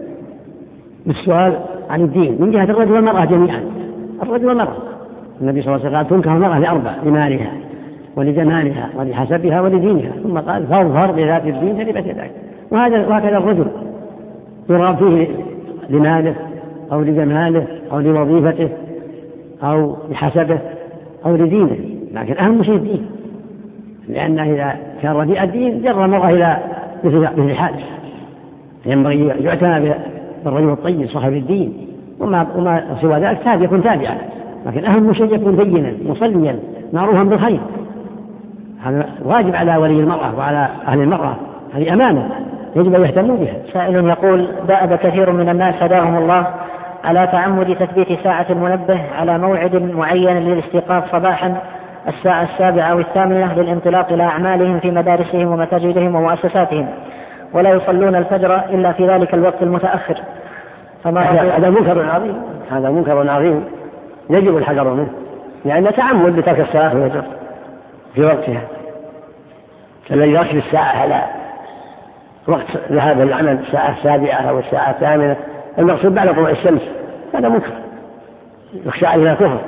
بالسؤال عن الدين من جهة الرجل والمرأة جميعا. الرجل والمرأة النبي صلى الله عليه وسلم قال تنكح المرأة لأربع: لمالها ولجمالها ولحسبها ولدينها، ثم قال فاظفر بذات الدين تربت يداك. وهذا وهكذا الرجل يرغب فيه لماله أو لجماله أو لوظيفته أو لحسبه أو لدينه، لكن أهم شيء الدين، لأنه إذا كان رديء الدين جر المرأة إلى مثل حاله. ينبغي يعتنى بالرجل الطيب صاحب الدين، وما, وما سوى ذلك تابع يكون تابعا، لكن أهم شيء يكون دينا مصليا معروفا بالخير. هذا واجب على ولي المرأة وعلى أهل المرأة، هذه أمانة يجب أن يهتموا بها. سائل يقول: دأب كثير من الناس هداهم الله على تعمد تثبيت ساعة المنبه على موعد معين للاستيقاظ صباحا الساعة السابعة أو الثامنة للانطلاق إلى أعمالهم في مدارسهم ومساجدهم ومؤسساتهم، ولا يصلون الفجر إلا في ذلك الوقت المتأخر. هذا منكر عظيم، هذا منكر عظيم يجب الحذر منه، لأن تعمد بترك الصلاة الفجر في وقتها، الذي يركب الساعة على وقت ذهاب العمل الساعة السابعة أو الساعة الثامنة المقصود بعد طلوع الشمس، هذا منكر يخشى عليها كفر،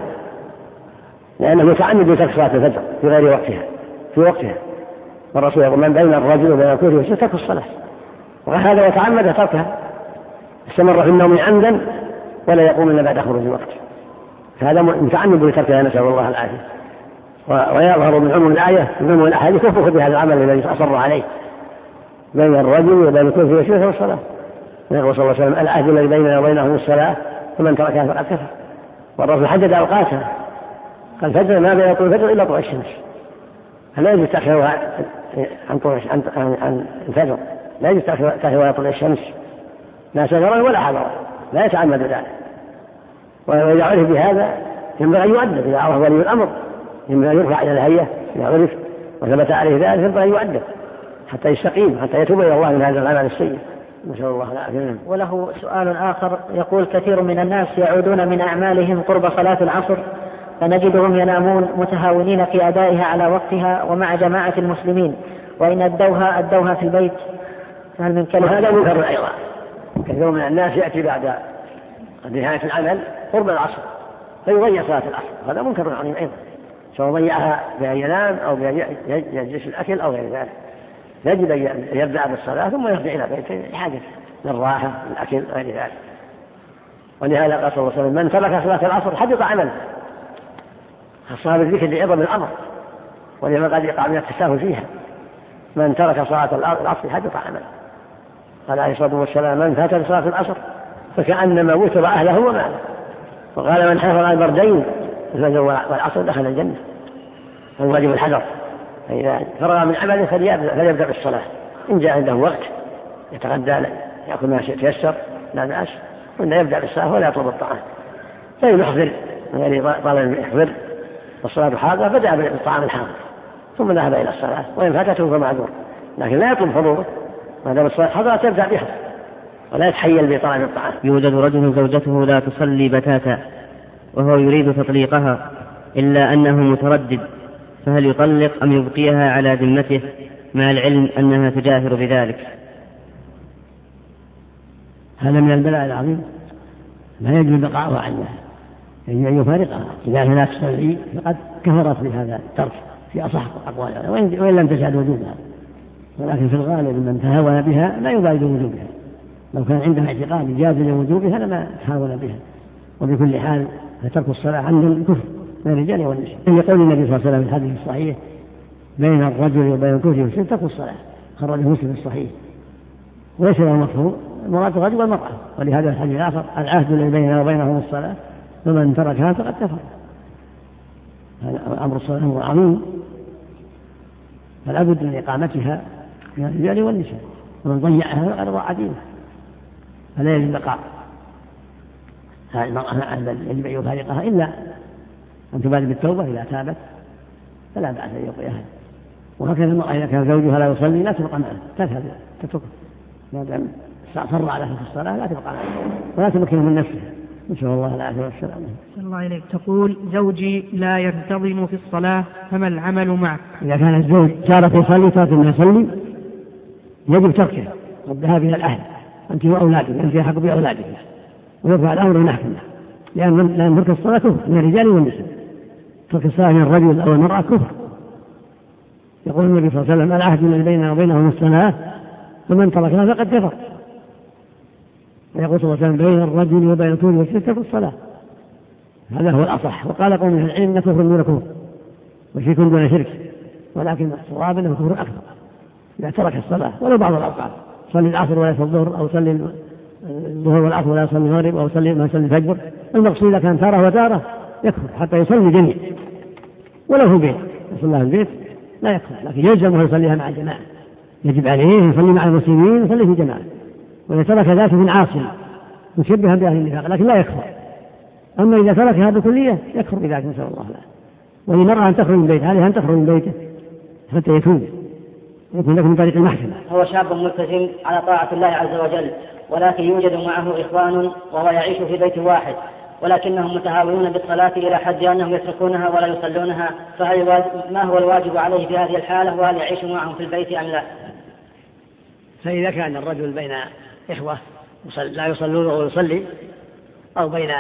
لأنه متعمد بترك صلاة الفجر في غير وقتها في وقتها. والرسول يقول: من بين الرجل وبين الكفر والشرك ترك الصلاة، وهذا يتعمد تركها استمر في النوم عمدا ولا يقوم إلا بعد خروج الوقت، فهذا متعمد بتركها نسأل الله العافية. ويظهر من عموم الآية من عموم الأحاديث كفر بهذا العمل الذي أصر عليه بين الرجل وبين الكفر والشرك والصلاة. يقول صلى الله عليه وسلم: العهد الذي بيننا وبينهم الصلاة فمن تركها فقد كفر. والرسول حدد أوقاتها، قال: الفجر ما بين طلوع الفجر إلا طلوع الشمس، فلا يجوز تأخيرها عن عن الفجر، لا يجوز تأخيرها طلوع الشمس لا سفرا ولا حضرا، لا يتعمد ذلك. وإذا عرف بهذا ينبغي أن يؤدب، إذا عرف ولي الأمر ينبغي أن يرفع إلى الهيئة إذا عرف وثبت عليه ذلك ينبغي أن يؤدب حتى يستقيم، حتى يتوب إلى الله من هذا العمل السيء، نسأل الله العافية. وله سؤال آخر يقول: كثير من الناس يعودون من أعمالهم قرب صلاة العصر فنجدهم ينامون متهاونين في أدائها على وقتها ومع جماعة المسلمين، وإن أدوها أدوها في البيت، فهل من كلمة؟ هذا منكر أيضا. كثير من الناس يأتي بعد نهاية العمل قرب العصر فيضيع صلاة العصر، هذا منكر عظيم أيضا، سواء ضيعها بأن ينام أو بأن يجلس الأكل أو غير ذلك. يجب أن يبدأ بالصلاة ثم يرجع إلى بيته لحاجة للراحة الأكل غير ذلك. ولهذا قال صلى الله عليه وسلم: من ترك صلاة العصر حبط عمله. خصها بالذكر لعظم الأمر، ولما قد يقع من التساهل فيها. من ترك صلاة العصر حبط عمله. قال عليه الصلاة والسلام: من فات صلاة العصر فكأنما وتر أهله وماله. وقال: من حافظ على البردين الفجر والعصر دخل الجنة. فالواجب الحذر، فإذا فرغ من عمله فليبدأ بالصلاة، إن جاء عنده وقت يتغدى يأكل ما يتيسر لا بأس، وإن يبدأ بالصلاة ولا يطلب الطعام. فإن يحضر يعني طالب يحضر والصلاة حاضرة بدأ بالطعام الحاضر ثم ذهب إلى الصلاة، وإن فاتته فمعذور، لكن لا يطلب حضوره ما دام الصلاة حضرة تبدأ بها ولا يتحيل بطلب الطعام. يوجد رجل زوجته لا تصلي بتاتا وهو يريد تطليقها إلا أنه متردد، فهل يطلق أم يبقيها على ذمته مع العلم أنها تجاهر بذلك؟ هذا من البلاء العظيم، لا يجوز بقاؤها عنها، يجب أن يفارقها. إذا لا تصلي فقد كفرت بهذا الترك في أصح أقوالها وإن لم تشهد وجودها، ولكن في الغالب من تهاون بها لا يبالغ وجوبها، لو كان عندها اعتقاد جاز لوجوبها لما تهاون بها. وبكل حال فترك الصلاة عند الكفر من الرجال والنساء. يقول النبي صلى الله عليه وسلم في الحديث الصحيح: بين الرجل وبين الكفر والشرك ترك الصلاة، خرجه مسلم الصحيح، وليس له مفهوم، المراد الرجل والمرأة. ولهذا الحديث الآخر العهد الذي بيننا وبينهم الصلاة فمن تركها فقد كفر. هذا أمر الصلاة أمر عظيم، فلا بد من إقامتها من الرجال والنساء، ومن ضيعها فقد ضاع دينه، فلا يجب بقاء هذه المرأة يجب أن يفارقها إلا أن تبادر بالتوبة. إذا تابت فلا بأس أن يقيها. وهكذا المرأة إذا كان زوجها لا يصلي لا تبقى معه، تذهب تتركه ما دام صر عليها في الصلاة، لا تبقى معه ولا تمكنه من نفسه. نسأل الله العافية والسلامة. صلى الله عليك. تقول زوجي لا ينتظم في الصلاة فما العمل معك؟ إذا كان الزوج تارة يصلي تارة ما يصلي يجب تركه والذهاب إلى الأهل، أنت وأولادك، أنت يحق بأولادك، ويرفع الأمر ونحكمه، لأن ترك الصلاة كفر من الرجال والنساء. ترك الصلاة من الرجل أو المرأة كفر. يقول النبي صلى الله عليه وسلم العهد الذي بيننا وبينهم الصلاة فمن تركها فقد كفر. ويقول صلى الله عليه وسلم بين الرجل وبين الكفر والشرك ترك الصلاة، هذا هو الأصح. وقال قوم من العلم إن كفر دون كفر وشرك دون شرك، ولكن الصواب أنه كفر أكبر إذا ترك الصلاة ولو بعض الأوقات، صلي العصر ولا يصلي الظهر، أو صلي الظهر والعصر ولا يصلي المغرب، أو صلي ما يصلي الفجر. المقصود إذا كان تارة وتارة يكفر حتى يصلي جميع، ولو في البيت يصلي في البيت لا يكفر، لكن يلزمه يصليها مع الجماعة، يجب عليه يصلي مع المسلمين يصلي في جماعة. وإذا ترك ذاته من عاصم مشبها بأهل النفاق لكن لا يكفر. أما إذا تركها بكلية يكفر بذلك، نسأل الله له. ولمرأة أن تخرج من بيته، عليها أن تخرج من بيته حتى يتوب يكون لك من طريق المحكمة. هو شاب ملتزم على طاعة الله عز وجل، ولكن يوجد معه إخوان وهو يعيش في بيت واحد، ولكنهم متهاونون بالصلاة إلى حد أنهم يتركونها ولا يصلونها، فهل ما هو الواجب عليه في هذه الحالة، وهل يعيش معهم في البيت أم لا؟ فإذا كان الرجل بين إخوة لا يصلون وهو يصلي، أو بين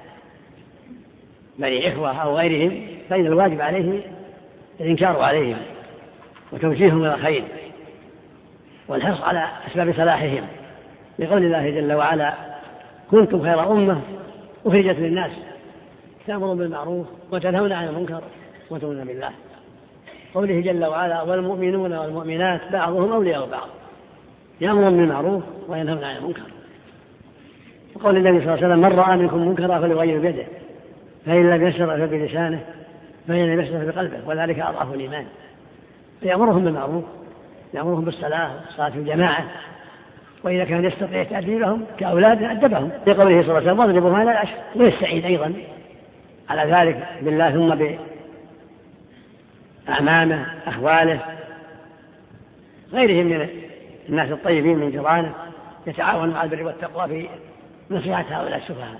بني إخوة أو غيرهم، فإن الواجب عليه الإنكار عليهم وتوجيههم إلى الخير والحرص على أسباب صلاحهم، لقول الله جل وعلا كنتم خير أمة أخرجت للناس تأمرون بالمعروف وتنهون عن المنكر وتؤمنون بالله. قوله جل وعلا والمؤمنون والمؤمنات بعضهم أولياء بعض يأمرون بالمعروف وينهون عن المنكر. وقول النبي صلى الله عليه وسلم من رأى منكم منكرا فليغير بيده، فإن لم يستطع فبلسانه، فإن لم يستطع بقلبه، وذلك أضعف الإيمان. فيأمرهم بالمعروف، يأمرهم بالصلاة والصلاة في الجماعة، وإذا كان يستطيع تأديبهم كأولاد أدبهم، لقوله صلى الله عليه وسلم واضربوهم على العشر. ويستعين أيضا على ذلك بالله ثم بأعمامه أخواله غيرهم من الناس الطيبين من جيرانه، يتعاون مع البر والتقوى في نصيحة هؤلاء السفهاء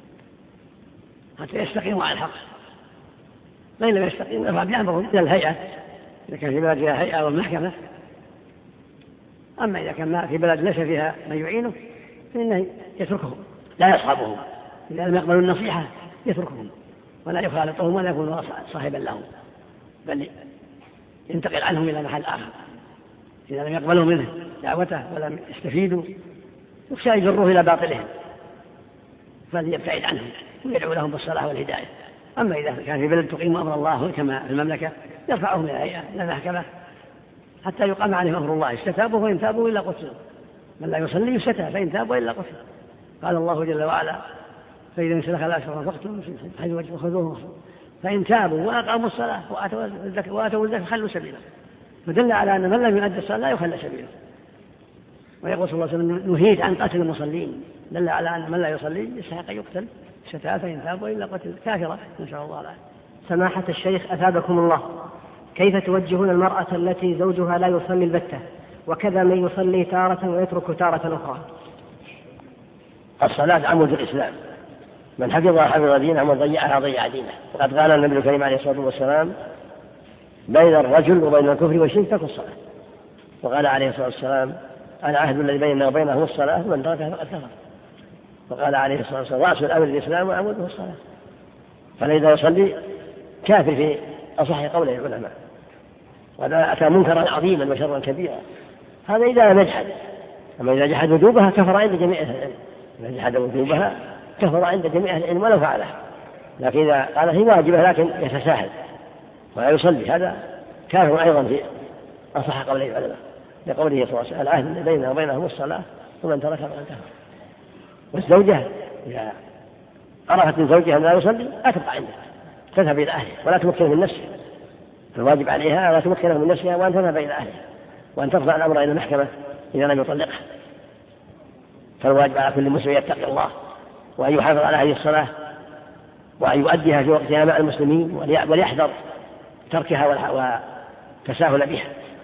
حتى يستقيموا على الحق. فإن لم يستقيموا يرفع بأمرهم إلى الهيئة إذا كان في بلد فيها هيئة أو محكمة. أما إذا كان في بلد ليس فيها من يعينه فإنه يتركهم لا يصحبهم، إذا لم يقبلوا النصيحة يتركهم ولا يخالطهم ولا يكون صاحبا لهم، بل ينتقل عنهم إلى محل آخر إذا لم يقبلوا منه دعوته ولم يستفيدوا، يخشى يجروه إلى باطلهم فليبتعد عنهم ويدعو لهم بالصلاة والهداية. أما إذا كان في بلد تقيم أمر الله كما في المملكة يرفعهم إلى الهيئة إلى المحكمة حتى يقام عليهم أمر الله، استتابوا فإن تابوا إلا قتلوا، من لا يصلي يستتاب فإن تابوا إلا قتلوا. قال الله جل وعلا فإذا انسلخ الأشهر فاقتلوا حيث وجدوا خذوهم فإن تابوا وأقاموا الصلاة وآتوا الزكاة خلوا سبيلا. فدل على أن من لم يؤدي الصلاة لا يخلى سبيله. ويقول صلى الله عليه وسلم نهيت عن قتل المصلين، دل على أن من لا يصلي يستحق يقتل استتاب فإن تابوا إلا قتل كافرة، نسأل الله العافية. سماحة الشيخ أثابكم الله، كيف توجهون المرأة التي زوجها لا يصلي البتة، وكذا من يصلي تارة ويترك تارة أخرى؟ الصلاة عمود الإسلام، من حفظها حفظ دينه ومن ضيعها ضيع دينه. وقد قال النبي الكريم عليه الصلاة والسلام بين الرجل وبين الكفر والشرك ترك الصلاة. وقال عليه الصلاة والسلام العهد الذي بيننا وبينهم الصلاة ومن تركها فقد كفر. وقال عليه الصلاة والسلام رأس الأمر الإسلام وعموده الصلاة. فلذا يصلي كافر في أصح قوله العلماء، وهذا أتى منكرا عظيما وشرا كبيرا. هذا إذا لم يجحد، أما إذا جحد وجوبها كفر عند جميع أهل العلم، إذا جحد وجوبها كفر عند جميع أهل العلم ولو فعلها. لكن إذا قال هي واجبة لكن يتساهل ولا يصلي هذا كافر أيضا في أصح قولي العلماء، لقوله صلى الله عليه وسلم العهد بيننا وبينهم الصلاة ومن تركها فقد كفر. والزوجة إذا عرفت من زوجها أن لا يصلي لا تبقى عنده، تذهب إلى أهله ولا تمكنه من نفسها. الواجب عليها لا تمكنه من نفسها وأن تذهب إلى أهله وأن ترفع الأمر إلى المحكمة إذا لم يطلقها. فالواجب على كل مسلم يتقي الله وأن يحافظ على هذه الصلاة وأن يؤديها في وقتها مع المسلمين وليحذر تركها والتساهل بها،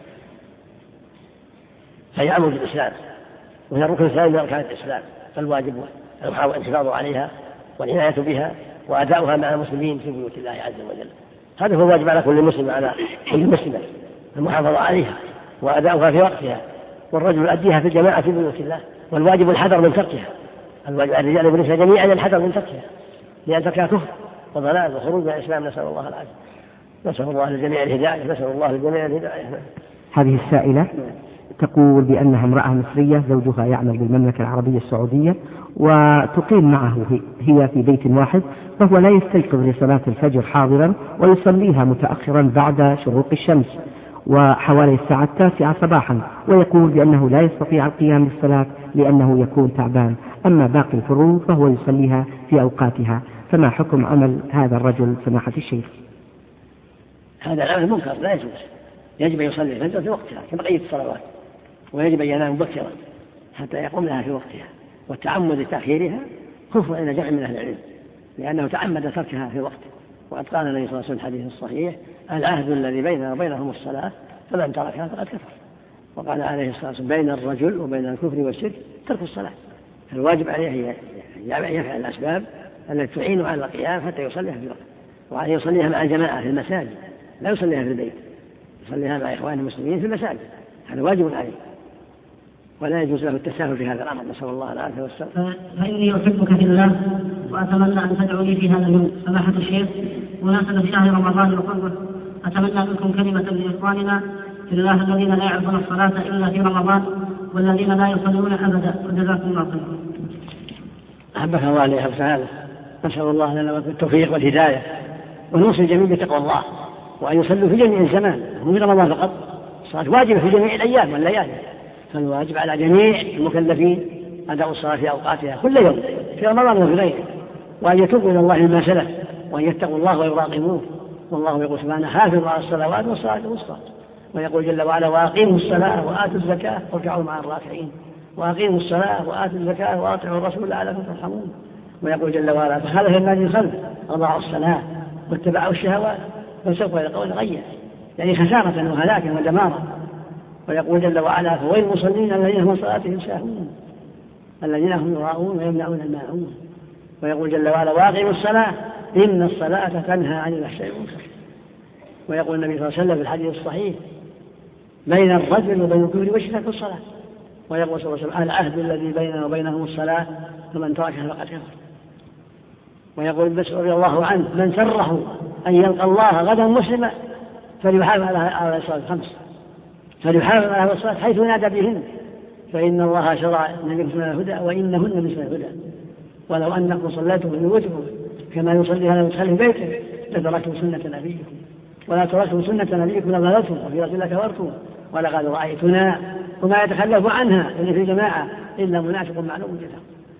فهي عمود الإسلام وهي الركن الثاني من أركان الإسلام، فالواجب الحفاظ عليها والعناية بها وأداؤها مع المسلمين في بيوت الله عز وجل. هذا هو الواجب على كل مسلم على كل مسلمة، المحافظة عليها وأداؤها في وقتها، والرجل يؤديها في الجماعة في بيوت الله، والواجب الحذر من تركها. الواجب على الرجال والنساء جميعا الحذر من تركها، لأن تركها كفر وضلال وخروج من الإسلام، نسأل الله العافية. نسأل الله للجميع الهداية، نسأل الله للجميع الهداية. هذه السائلة تقول بأنها امرأة مصرية زوجها يعمل بالمملكة العربية السعودية وتقيم معه هي في بيت واحد، فهو لا يستيقظ لصلاة الفجر حاضرا ويصليها متأخرا بعد شروق الشمس وحوالي الساعة التاسعة صباحا، ويقول بأنه لا يستطيع القيام للصلاة لأنه يكون تعبان، أما باقي الفروض فهو يصليها في أوقاتها، فما حكم عمل هذا الرجل سماحة الشيخ؟ هذا العمل منكر لا يجوز، يجب أن يصلي الفجر في وقتها كبقية الصلوات، ويجب أن ينام مبكرا حتى يقوم لها في وقتها، والتعمد تأخيرها كفر عند جمع من أهل العلم لأنه تعمد تركها في وقته. وقد قال النبي صلى الله عليه وسلم الحديث الصحيح العهد الذي بيننا وبينهم الصلاة فمن تركها فقد كفر. وقال عليه الصلاة والسلام بين الرجل وبين الكفر والشرك ترك الصلاة. الواجب عليه هي يفعل الأسباب التي تعين على القيام حتى يصليها في وقت، وعليه يصليها مع الجماعة في المساجد، لا يصليها في البيت، يصليها مع إخوانه المسلمين في المساجد، هذا واجب عليه، ولا يجوز له التساهل في هذا الأمر، نسأل الله العافية والسلامة. فإني أحبك في الله وأتمنى أن تدعو لي في هذا اليوم سماحة الشيخ مناسبة شهر رمضان وقربه، أتمنى منكم كلمة لإخواننا في الله الذين لا يعرفون الصلاة إلا في رمضان والذين لا يصلون أبدا، وجزاكم الله خيرا. أحبك الله عليه وسلم، نسأل الله لنا التوفيق والهداية ونوصي الجميع بتقوى الله وأن يصلوا في جميع الزمان مو في رمضان فقط، الصلاة واجبة في جميع الأيام والليالي، فالواجب على جميع المكلفين أداء الصلاة في أوقاتها كل يوم في رمضان وفي غيره، وأن يتوبوا إلى الله مما سلف وأن يتقوا الله ويراقبوه، والله يقول سبحانه حافظوا على الصلوات والصلاة الوسطى، ويقول جل وعلا وأقيموا الصلاة وآتوا الزكاة واركعوا مع الراكعين، وأقيموا الصلاة وآتوا الزكاة وأطيعوا الرسول لعلكم ترحمون، ويقول جل وعلا فخلف الذين خلف أضاعوا الصلاة واتبعوا الشهوات فسوف يلقون غيا، يعني خسارة وهلاكا ودمارا. ويقول جل وعلا فويل المصلين الذين هم صلاتهم ساهون الذين هم يراءون ويمنعون الماعون، ويقول جل وعلا واقيموا الصلاة إن الصلاة تنهى عن الفحشاء والمنكر. ويقول النبي صلى الله عليه وسلم في الحديث الصحيح بين الرجل وبين الكفر والشرك الصلاة، ويقول صلى الله عليه وسلم العهد الذي بيننا وبينهم الصلاة فمن تركها فقد كفر. ويقول مسعود رضي الله عنه من سره أن يلقى الله غدا مسلما فليحافظ على الصلاة الخمس، فليحافظ على الصلاة حيث نادى بهن، فإن الله شرع لكم من الهدى وإنهن مثل الهدى، ولو أنكم صليتم في بيوتكم كما يصلي هذا المدخل في بيته لتركتم سنة نبيكم، ولا تركتم سنة نبيكم لضللتم وفي رسول الله كفرتم، ولقد رأيتنا وما يتخلف عنها يعني في الجماعة إلا منافق معلوم جدا.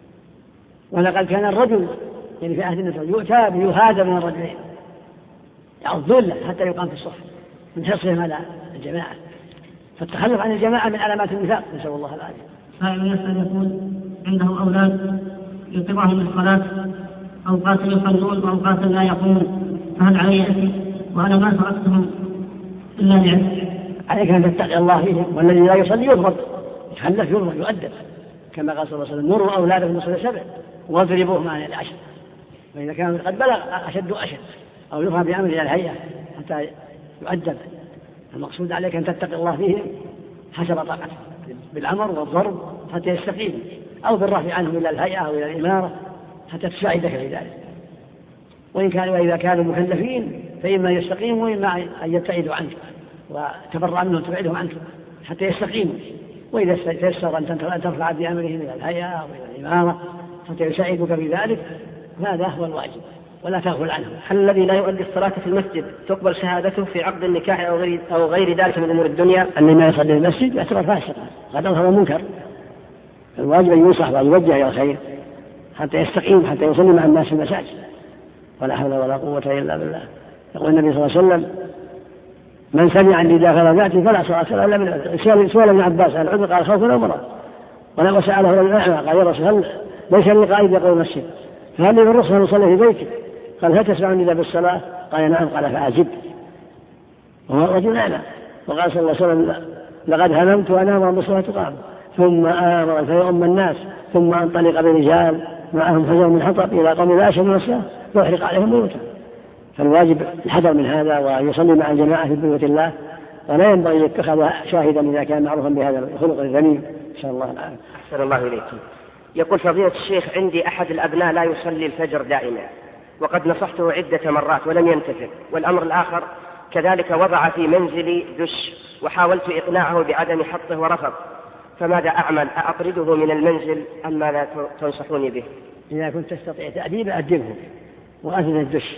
ولقد كان الرجل يعني في عهد النبي يؤتى بيهادى من الرجلين يعضون له حتى يقام في الصف من حرصهم على الجماعة، فالتخلف عن الجماعة من علامات النفاق، نسأل الله العافية. سائل يسأل يقول عنده أولاد يقرهم الصلاة أوقات يصلون وأوقات لا يقومون، فهل علي أثم وأنا ما تركتهم إلا لعلم؟ عليك أن تتقي الله فيهم، والذي لا يصلي يضرب، يتخلف يضرب يؤدب، كما قال صلى الله عليه وسلم مروا أولادكم بالصلاة سبع واضربوهم عن العشر، وإذا كان قد بلغ أشد أشد أو يفهم بأمر إلى الهيئة حتى يؤدب. المقصود عليك أن تتقي الله فيهم حسب طاقتك بالأمر والضرب حتى يستقيم، أو بالرفع عنهم إلى الهيئة أو إلى الإمارة حتى تساعدك في ذلك. وإن كانوا وإذا كانوا مكلفين فإما يستقيموا وإما أن يبتعدوا عنك وتبرع منهم وتبعدهم عنك حتى يستقيموا، وإذا تيسر أن ترفع بأمرهم إلى الهيئة أو إلى الإمارة حتى يساعدك في ذلك، هذا هو الواجب. ولا تغفل عنه. هل الذي لا يؤدي الصلاة في المسجد تقبل شهادته في عقد النكاح أو غير, أو غير ذلك من أمور الدنيا؟ اللي ما يصلي في المسجد يعتبر فاسقا، هذا هو منكر. الواجب أن ينصح ويوجه إلى الخير حتى يستقيم، حتى يصلي مع الناس في المساجد. ولا حول ولا قوة إلا بالله. يقول النبي صلى الله عليه وسلم: من سمع النداء فلا يأتي فلا صلاة له إلا من سؤال ابن عباس عن العذر قال: خوف أو مرض. وسأله رجل أعمى قال: يا رسول الله ليس لي قائد يقول المسجد، فهل لي بالرخصة أن أصلي في بيتي؟ قال: هل تسمع النداء بالصلاة؟ قال: نعم. قال: فأجب. وهو رجل أعمى. وقال صلى الله عليه وسلم: لقد هممت أن آمر بالصلاة تقام ثم آمر فيؤم الناس ثم انطلق برجال معهم حجر من حطب إلى قوم لا يشهدون الصلاة ويحرق عليهم بيوتهم. فالواجب الحذر من هذا ويصلي مع الجماعة في بيوت الله، ولا ينبغي أن يتخذ شاهدا إذا كان معروفا بهذا الخلق الذميم. إن شاء الله العافية. أحسن الله إليكم. يقول فضيلة الشيخ: عندي أحد الأبناء لا يصلي الفجر دائما، وقد نصحته عدة مرات ولم ينتفع، والأمر الآخر كذلك وضع في منزلي دش وحاولت إقناعه بعدم حطه ورفض، فماذا أعمل؟ أطرده من المنزل أم ماذا تنصحوني به؟ إذا كنت تستطيع تأديبه أدبه وأزل الدش،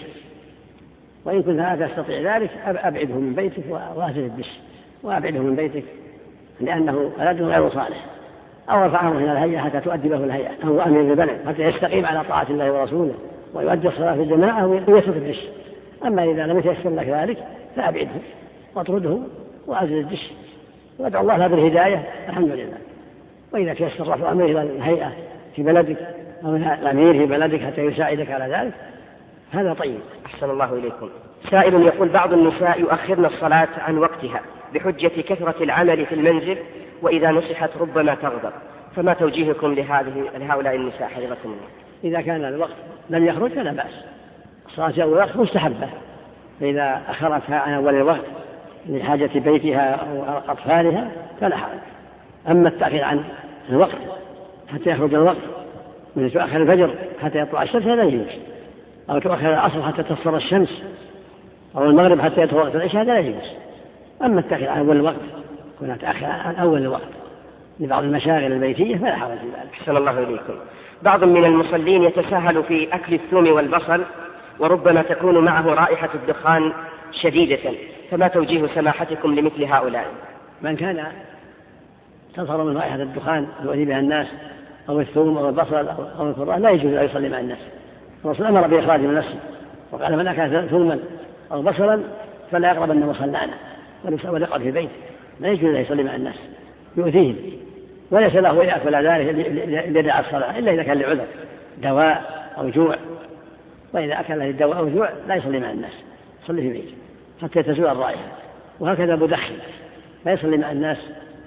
وإن كنت لا تستطيع ذلك أبعده من بيتك وأزل الدش وأبعده من بيتك، لأنه ولد غير صالح. أو ارفعه من الهيئة حتى تؤدبه الهيئة، أو أمر بالبلد حتى يستقيم على طاعة الله ورسوله ويؤدي الصلاة في الجماعة ويترك الدش. أما إذا لم يتيسر لك ذلك فأبعده واطرده وأزل الدش وادعو الله له بالهداية، الحمد لله. وإذا تيسر رفع أمره إلى الهيئة في بلدك أو الأمير في بلدك حتى يساعدك على ذلك هذا طيب. أحسن الله إليكم. سائل يقول: بعض النساء يؤخرن الصلاة عن وقتها بحجة كثرة العمل في المنزل، وإذا نصحت ربما تغضب، فما توجيهكم لهذه لهؤلاء النساء حفظكم الله؟ إذا كان الوقت لم يخرج فلا بأس، الصلاة في أول الوقت مستحبة، فإذا أخرتها عن أول الوقت لحاجة بيتها أو أطفالها فلا حرج. أما التأخير عن الوقت حتى يخرج الوقت، من تؤخر الفجر حتى يطلع الشمس هذا يجوز، أو تؤخر العصر حتى تصفر الشمس، أو المغرب حتى يدخل وقت العشاء هذا يجوز. أما التأخير عن أول الوقت كنا تأخر عن أول الوقت لبعض المشاغل البيتية فلا حرج في ذلك. أحسن الله إليكم. بعض من المصلين يتساهل في أكل الثوم والبصل، وربما تكون معه رائحة الدخان شديدة، فما توجيه سماحتكم لمثل هؤلاء؟ من كان تظهر من رائحة الدخان يؤذي بها الناس أو الثوم أو البصل أو الكراث لا يجوز أن يصلي مع الناس. الرسول أمر بإخراجه من نفسه وقال: من أكل ثوما أو بصلا فلا يقربن مصلانا وليقعد في بيته، لا يجوز أن يصلي مع الناس يؤذيهم، وليس له يأكل ذلك ليدع الصلاة إلا إذا كان لعذر دواء أو جوع، وإذا أكل الدواء أو جوع لا يصلي مع الناس، يصلي في بيته حتى تزول الرائحة. وهكذا مدخن لا يصلي مع الناس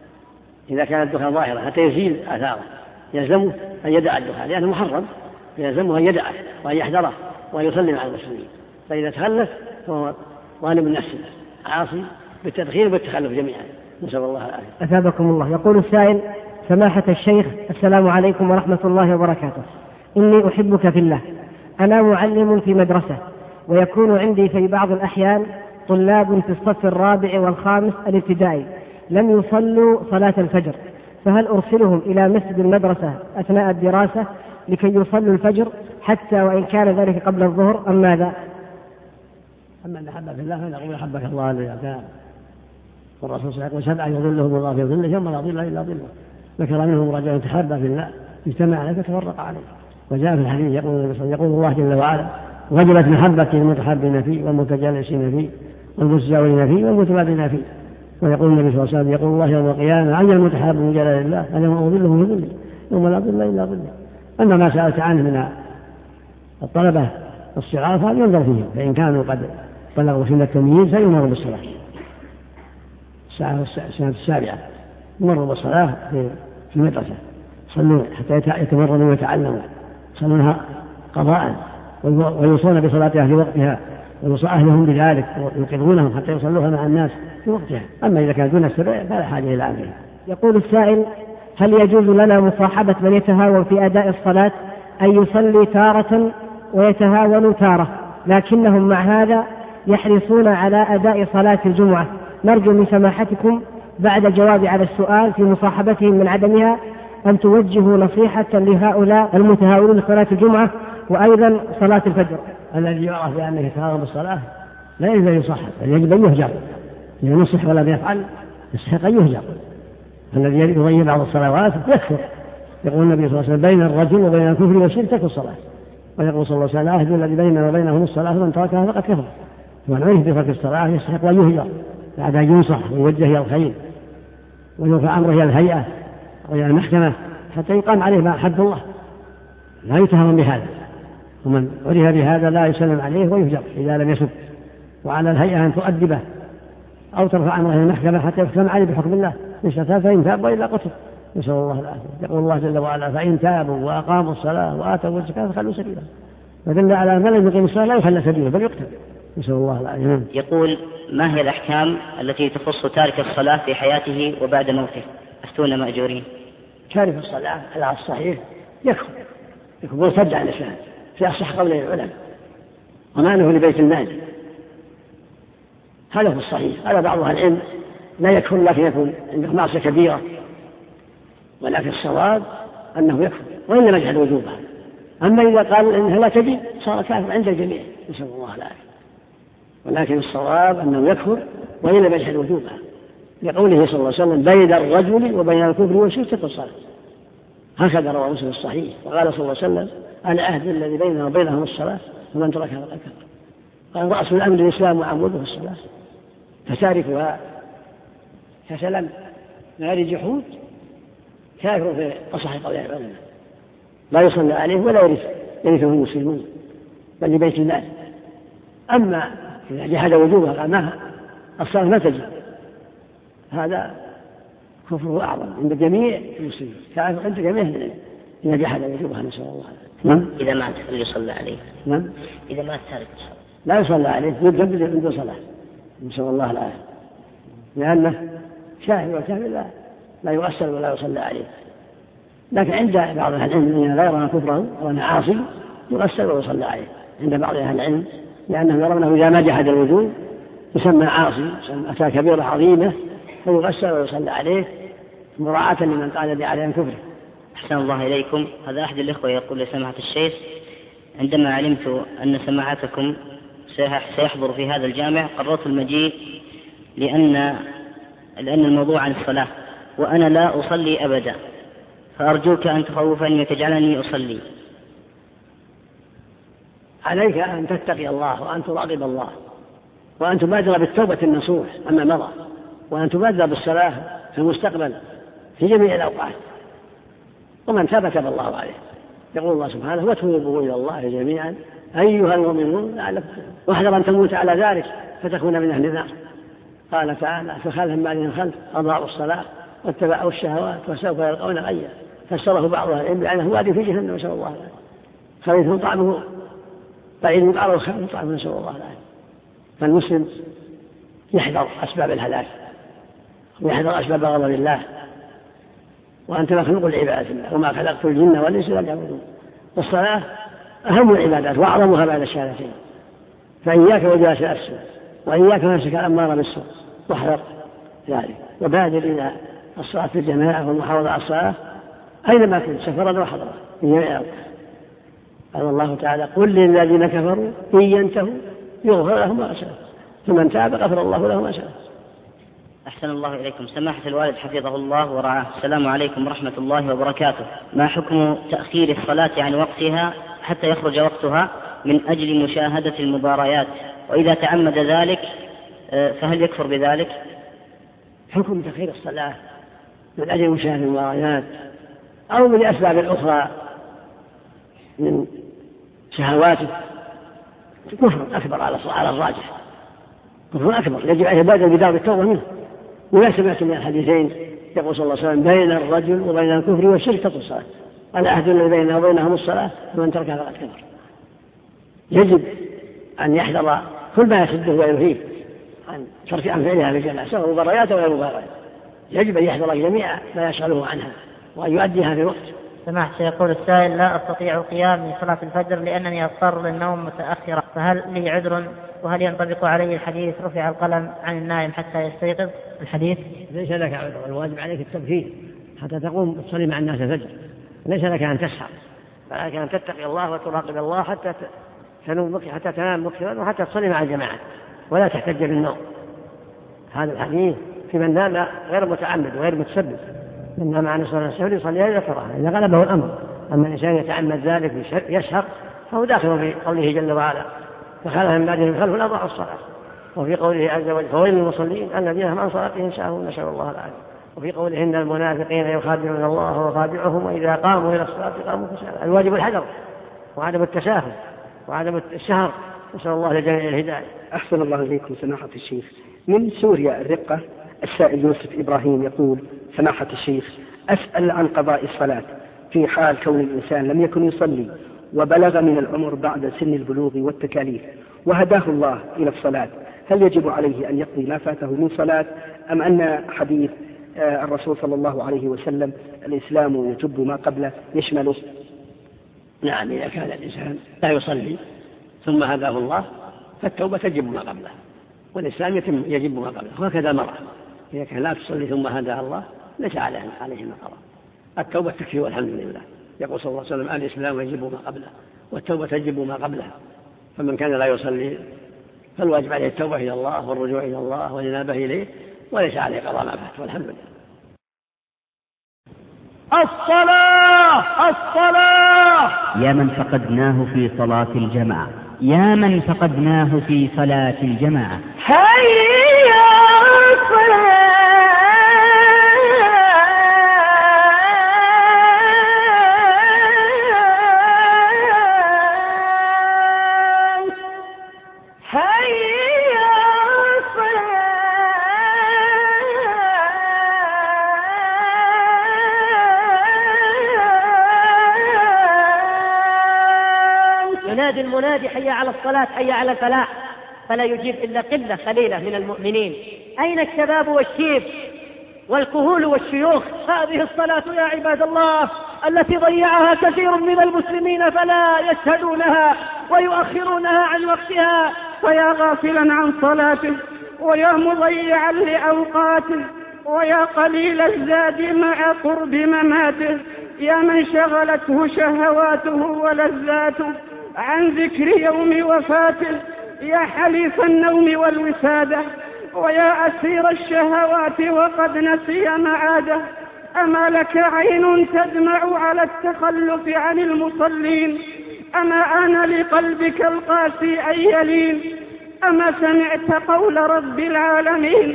إذا كان الدخان ظاهرا حتى يزيل آثاره، يلزمه أن يدع الدخان لأنه محرم، يلزمه أن يدعه وأن يحذره وأن يصلي مع المسلمين. فإذا تخلف فهو ظالم النفس عاصي بالتدخين وبالتخلف جميعا، نسأل الله العافية. أثابكم الله. يقول السائل: سماحة الشيخ، السلام عليكم ورحمة الله وبركاته. إني أحبك في الله. أنا معلم في مدرسة، ويكون عندي في بعض الأحيان طلاب في الصف الرابع والخامس الابتدائي لم يصلوا صلاة الفجر، فهل أرسلهم إلى مسجد المدرسة أثناء الدراسة لكي يصلوا الفجر حتى وإن كان ذلك قبل الظهر أم ماذا؟ أما أن أحبك في الله فنقول: أحبك الله الذي أعطاك. والرسول صلى الله عليه وسلم: سبعة يظلهم الله في ظله يوم لا ظل إلا ظله. ذكر منهم رجل تحابا في الله اجتمع عليه فتفرق عليه. وجاء في الحديث يقول, يقول الله جل وعلا: وجبت محبتي المتحابين فيه والمتجالسين فيه والمتجاورين فيه والمتبادلين فيه. ويقول النبي صلى الله عليه وسلم: يقول الله يوم القيامة: عن المتحاب من جلال الله أنا أظله في ظله يوم لا ظل إلا ظله. أما ما سألت عنه من الطلبة الصغار فينظر فيهم، فإن كانوا قد بلغوا سن التمييز فيمروا بالصلاة الساعة السابعة، يمروا بالصلاة في المدرسة، يصلون حتى يتمرنوا ويتعلموا، يصلونها قضاء ويوصون بصلاتها في وقتها ويوصى أهلهم بذلك ويوقظونهم حتى يصلوها مع الناس في وقتها. أما إذا كان دون السبع فلا حاجة إلى عمله. يقول السائل: هل يجوز لنا مصاحبة من يتهاون في أداء الصلاة، أن يصلي تارة ويتهاون تارة، لكنهم مع هذا يحرصون على أداء صلاة الجمعة؟ نرجو من سماحتكم بعد الجواب على السؤال في مصاحبتهم من عدمها أن توجهوا نصيحة لهؤلاء المتهاونون صلاة الجمعة وأيضا صلاة الفجر الذي يعرف بأنه يتهاون بالصلاة لا يجب أن يصحح بل يجب أن يهجر. إذا نصح ولم يفعل يستحق أن يهجر. الذي يضيع بعض الصلوات يكفر. يقول النبي صلى الله عليه وسلم بين الرجل وبين الكفر والشرك ترك الصلاة. ويقول صلى الله عليه وسلم العهد الذي بيننا وبينهم الصلاة فمن تركها فقد كفر. ومن عرف بترك الصلاة يستحق أن يهجر بعد أن ينصح ويوجه إلى الخير ويرفع أمره إلى الهيئة وإلى المحكمة حتى يقام عليه مع حد الله، لا يتهم بهذا. ومن عرف بهذا لا يسلم عليه ويهجر إذا لم يسب. وعلى الهيئة أن تؤدبه أو ترفع أمره إلى المحكمة حتى يحكم عليه بحكم الله، إن شاء فإن تاب وإلا قتل. نسأل الله العافية. يقول الله جل وعلا فإن تابوا وأقاموا الصلاة وآتوا الزكاة فخلوا سبيله. فدل على من لم يقيم الصلاة لا يخلى سبيله بل يقتل. نسأل الله العافية. يقول ما هي الأحكام التي تخص تارك الصلاة في حياته وبعد موته؟ أفتونا مأجورين. تارك الصلاة على الصحيح يكفر يكفر مرتد عن الإسلام في أصح قول العلماء وماله لبيت المال. هذا هو الصحيح. قال بعض أهل العلم لا يكفر لكن يكون عنده معصية كبيرة، ولكن الصواب أنه يكفر وإن لم يجحد وجوبها. أما إذا قال إنها لا تجب صار كافر عند الجميع، نسأل الله العافية. ولكن الصواب أنه يكفر وإن لم يجحد وجوبها، لقوله صلى الله عليه وسلم بين الرجل وبين الكفر والشرك ترك الصلاة. هكذا رواه مسلم الصحيح. وقال صلى الله عليه وسلم العهد الذي بيننا وبينهم الصلاة ومن تركها فقد كفر. قال رأس الأمر الإسلام وعموده الصلاة فتاركها كسلم غير جحود كافر في أصح قول العلماء، لا يصلى عليه ولا يرث يرثه المسلمون بل لبيت المال. أما إذا جحد وجوبها قال ما الصلاة ما تجب، هذا كفره أعظم عند جميع المسلمين، كافر عند جميع العلم إذا جحد وجوبها. نسأل الله العافية. إذا مات هل يصلى عليه؟ نعم. إذا مات تارك الصلاة لا يصلى عليه يجب عنده صلاة. نسأل الله العافية. لأنه شاهد والكافر لا لا يؤثر ولا يصلى عليه. لكن عند بعض أهل العلم الذين لا يرون كفره يرون عاصي يؤثر ويصلى عليه عند بعض أهل العلم، لأنهم يرونه إذا ما جحد الوجوب يسمى عاصي، أتى كبيرة عظيمة فيؤثر ويصلى عليه مراعاة لمن قال بعدم كفره. أحسن الله إليكم. هذا أحد الإخوة يقول لسماحة الشيخ عندما علمت أن سماحتكم سيحضر في هذا الجامع قررت المجيء لأن لأن الموضوع عن الصلاة وأنا لا أصلي أبدا، فأرجوك أن تخوفني وتجعلني أصلي. عليك أن تتقي الله وأن تراقب الله وأن تبادر بالتوبة النصوح أما مضى، وأن تبادر بالصلاة في المستقبل في جميع الأوقات، ومن تاب تاب الله عليه. يقول الله سبحانه وتوبوا إلى الله جميعا أيها المؤمنون لعلكم تفلحون واحذر أن تموت على ذلك فتكون من أهل النار. قال تعالى فخلفهم بعدهم خلف أضاعوا الصلاة واتبعوا الشهوات وسوف يلقون غيا، فسره بعض أهل العلم بأنه وادي في جهنم نسأل الله العافية، خبيث طعمه بعيد من قعره وخبيث طعمه نسأل الله العافية. فالمسلم يحذر أسباب الهلاك ويحذر أسباب غضب الله، وأنت مخلوق لعبادة الله وما خلقت الجن والإنس إلا ليعبدون. والصلاة أهم العبادات وأعظمها بعد الشهادتين، فإياك وجلاس الأسفل وإياك نفسك الأمارة بالسوء واحذر ذلك، وبادر إلى الصلاة في الجماعة والمحافظة على الصلاة أينما كنت سفرا وحضرا من جميع الأوقات. قال الله تعالى قل للذين كفروا إن ينتهوا يغفر لهم ما سلف فمن تاب غفر الله له ما سلف. أحسن الله إليكم. سماحة الوالد حفظه الله ورعاه، السلام عليكم ورحمة الله وبركاته. ما حكم تأخير الصلاة عن وقتها حتى يخرج وقتها من أجل مشاهدة المباريات، وإذا تعمد ذلك فهل يكفر بذلك؟ حكم تأخير الصلاة من أجل مشاهدة المباريات أو من الأسباب الأخرى من شهواته كفر أكبر على الراجح، كفر أكبر يجب أن يبادر بدار التوبة منه. ولا سمعت من الحديثين يقول صلى الله عليه وسلم بين الرجل وبين الكفر والشرك ترك الصلاة، العهد الذي بيننا وبينهم الصلاة ومن تركها فقد كفر. يجب أن يحذر كل ما يسده ويلهيه عن ترك عن فعلها في الجماعة سواء مباريات أو غير مباريات، يجب أن يحذر جميع ما يشغله عنها وأن يؤديها في وقت. سمعت يقول السائل لا أستطيع القيام من صلاة الفجر لأنني أضطر للنوم متأخرة، فهل لي عذر؟ وهل ينطبق علي الحديث رفع القلم عن النائم حتى يستيقظ؟ الحديث ليس لك عذر، الواجب عليك التبكير حتى تقوم تصلي مع الناس الفجر، ليس لك أن تسحر فلك أن تتقي الله وتراقب الله حتى تنوم بك حتى تنام مكثرا وحتى تصلي مع الجماعة ولا تحتج بالنوم. هذا الحديث في من نام غير متعمد وغير متسبب، من نام عن صلاة السهر يصلي إذا كرهها إذا غلبه الأمر. أما الإنسان يتعمد ذلك يشهق فهو داخل في قوله جل وعلا فخلف من بعدهم خلف أضاعوا الصلاة، وفي قوله عز وجل فويل للمصلين الذين هم عن صلاتهم ساهون نسأل الله العافية، وفي قوله إن المنافقين يخادعون الله وخادعهم وإذا قاموا إلى الصلاة قاموا كسالى. الواجب الحذر وعدم التساهل وعدم الشهر، نسأل الله لجميع الهداية. أحسن الله إليكم سماحة الشيخ. من سوريا الرقة السائل يوسف إبراهيم يقول سماحة الشيخ أسأل عن قضاء الصلاة في حال كون الإنسان لم يكن يصلي وبلغ من العمر بعد سن البلوغ والتكاليف وهداه الله إلى الصلاة، هل يجب عليه أن يقضي ما فاته من صلاة أم أن حديث الرسول صلى الله عليه وسلم الإسلام يجب ما قبله يشمله؟ نعم، إذا كان الإنسان لا يصلي ثم هداه الله فالتوبة تجب ما قبله والإسلام يتم يجب ما قبله، وهكذا المرأة إذا كان لا تصلي ثم هداها الله ليس عليه ما قبله، التوبة تكفي والحمد لله. يقول صلى الله عليه وسلم الإسلام يجب ما قبله والتوبة تجب ما قبلها، فمن كان لا يصلي فالواجب عليه التوبة إلى الله والرجوع إلى الله والإنابة إليه وليس عليه قضاء ما فات والحمد لله. الصلاة الصلاة يا من فقدناه في صلاة الجماعة، يا من فقدناه في صلاة الجماعة، هيا الصلاة ينادي المنادي حي على الصلاة حي على الفلاح، فلا يجيب إلا قلة قليلة من المؤمنين. أين الشباب والشيب والكهول والشيوخ؟ هذه الصلاة يا عباد الله التي ضيعها كثير من المسلمين فلا يشهدونها ويؤخرونها عن وقتها. فيا غافلا عن صلاته ويا مضيعا لأوقاته ويا قليل الزاد مع قرب مماته، يا من شغلته شهواته ولذاته عن ذكر يوم وفاته، يا حليف النوم والوسادة ويا أسير الشهوات وقد نسي معاده. أما لك عين تدمع على التخلف عن المصلين؟ أما آن لقلبك القاسي أن يلين؟ أما سمعت قول رب العالمين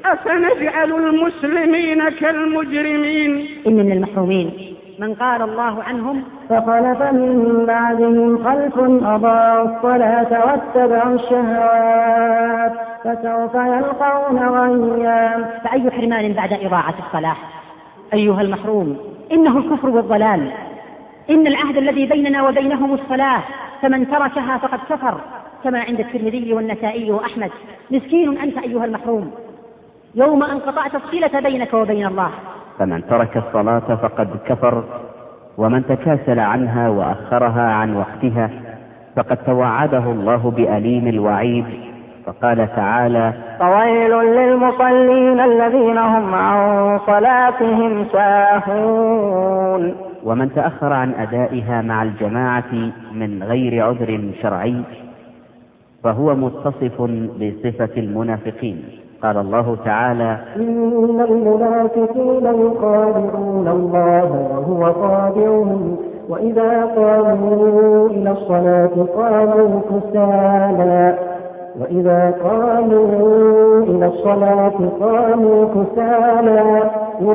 أفنجعل المسلمين كالمجرمين؟ إن من المحرومين من قال الله عنهم فخلف من بعدهم خلف أضاعوا الصلاة واتبعوا الشهوات فسوف يلقون غيا. فأي حرمان بعد إضاعة الصلاة أيها المحروم؟ إنه الكفر والضلال. إن العهد الذي بيننا وبينهم الصلاة، فمن تركها فقد كفر، كما عند الترمذي والنسائي وأحمد. مسكين أنت أيها المحروم يوم أن قطعت الصلة بينك وبين الله. فمن ترك الصلاة فقد كفر، ومن تكاسل عنها وأخرها عن وقتها فقد توعده الله بأليم الوعيد، فقال تعالى فويل للمصلين الذين هم عن صلاتهم ساهون. ومن تأخر عن أدائها مع الجماعة من غير عذر شرعي فهو متصف بصفة المنافقين. قال الله تعالى إن المنافقين يخادعون الله وهو خادعهم وإذا قاموا إلى الصلاة قاموا كسالى وإذا قاموا إلى الصلاة قاموا كسالى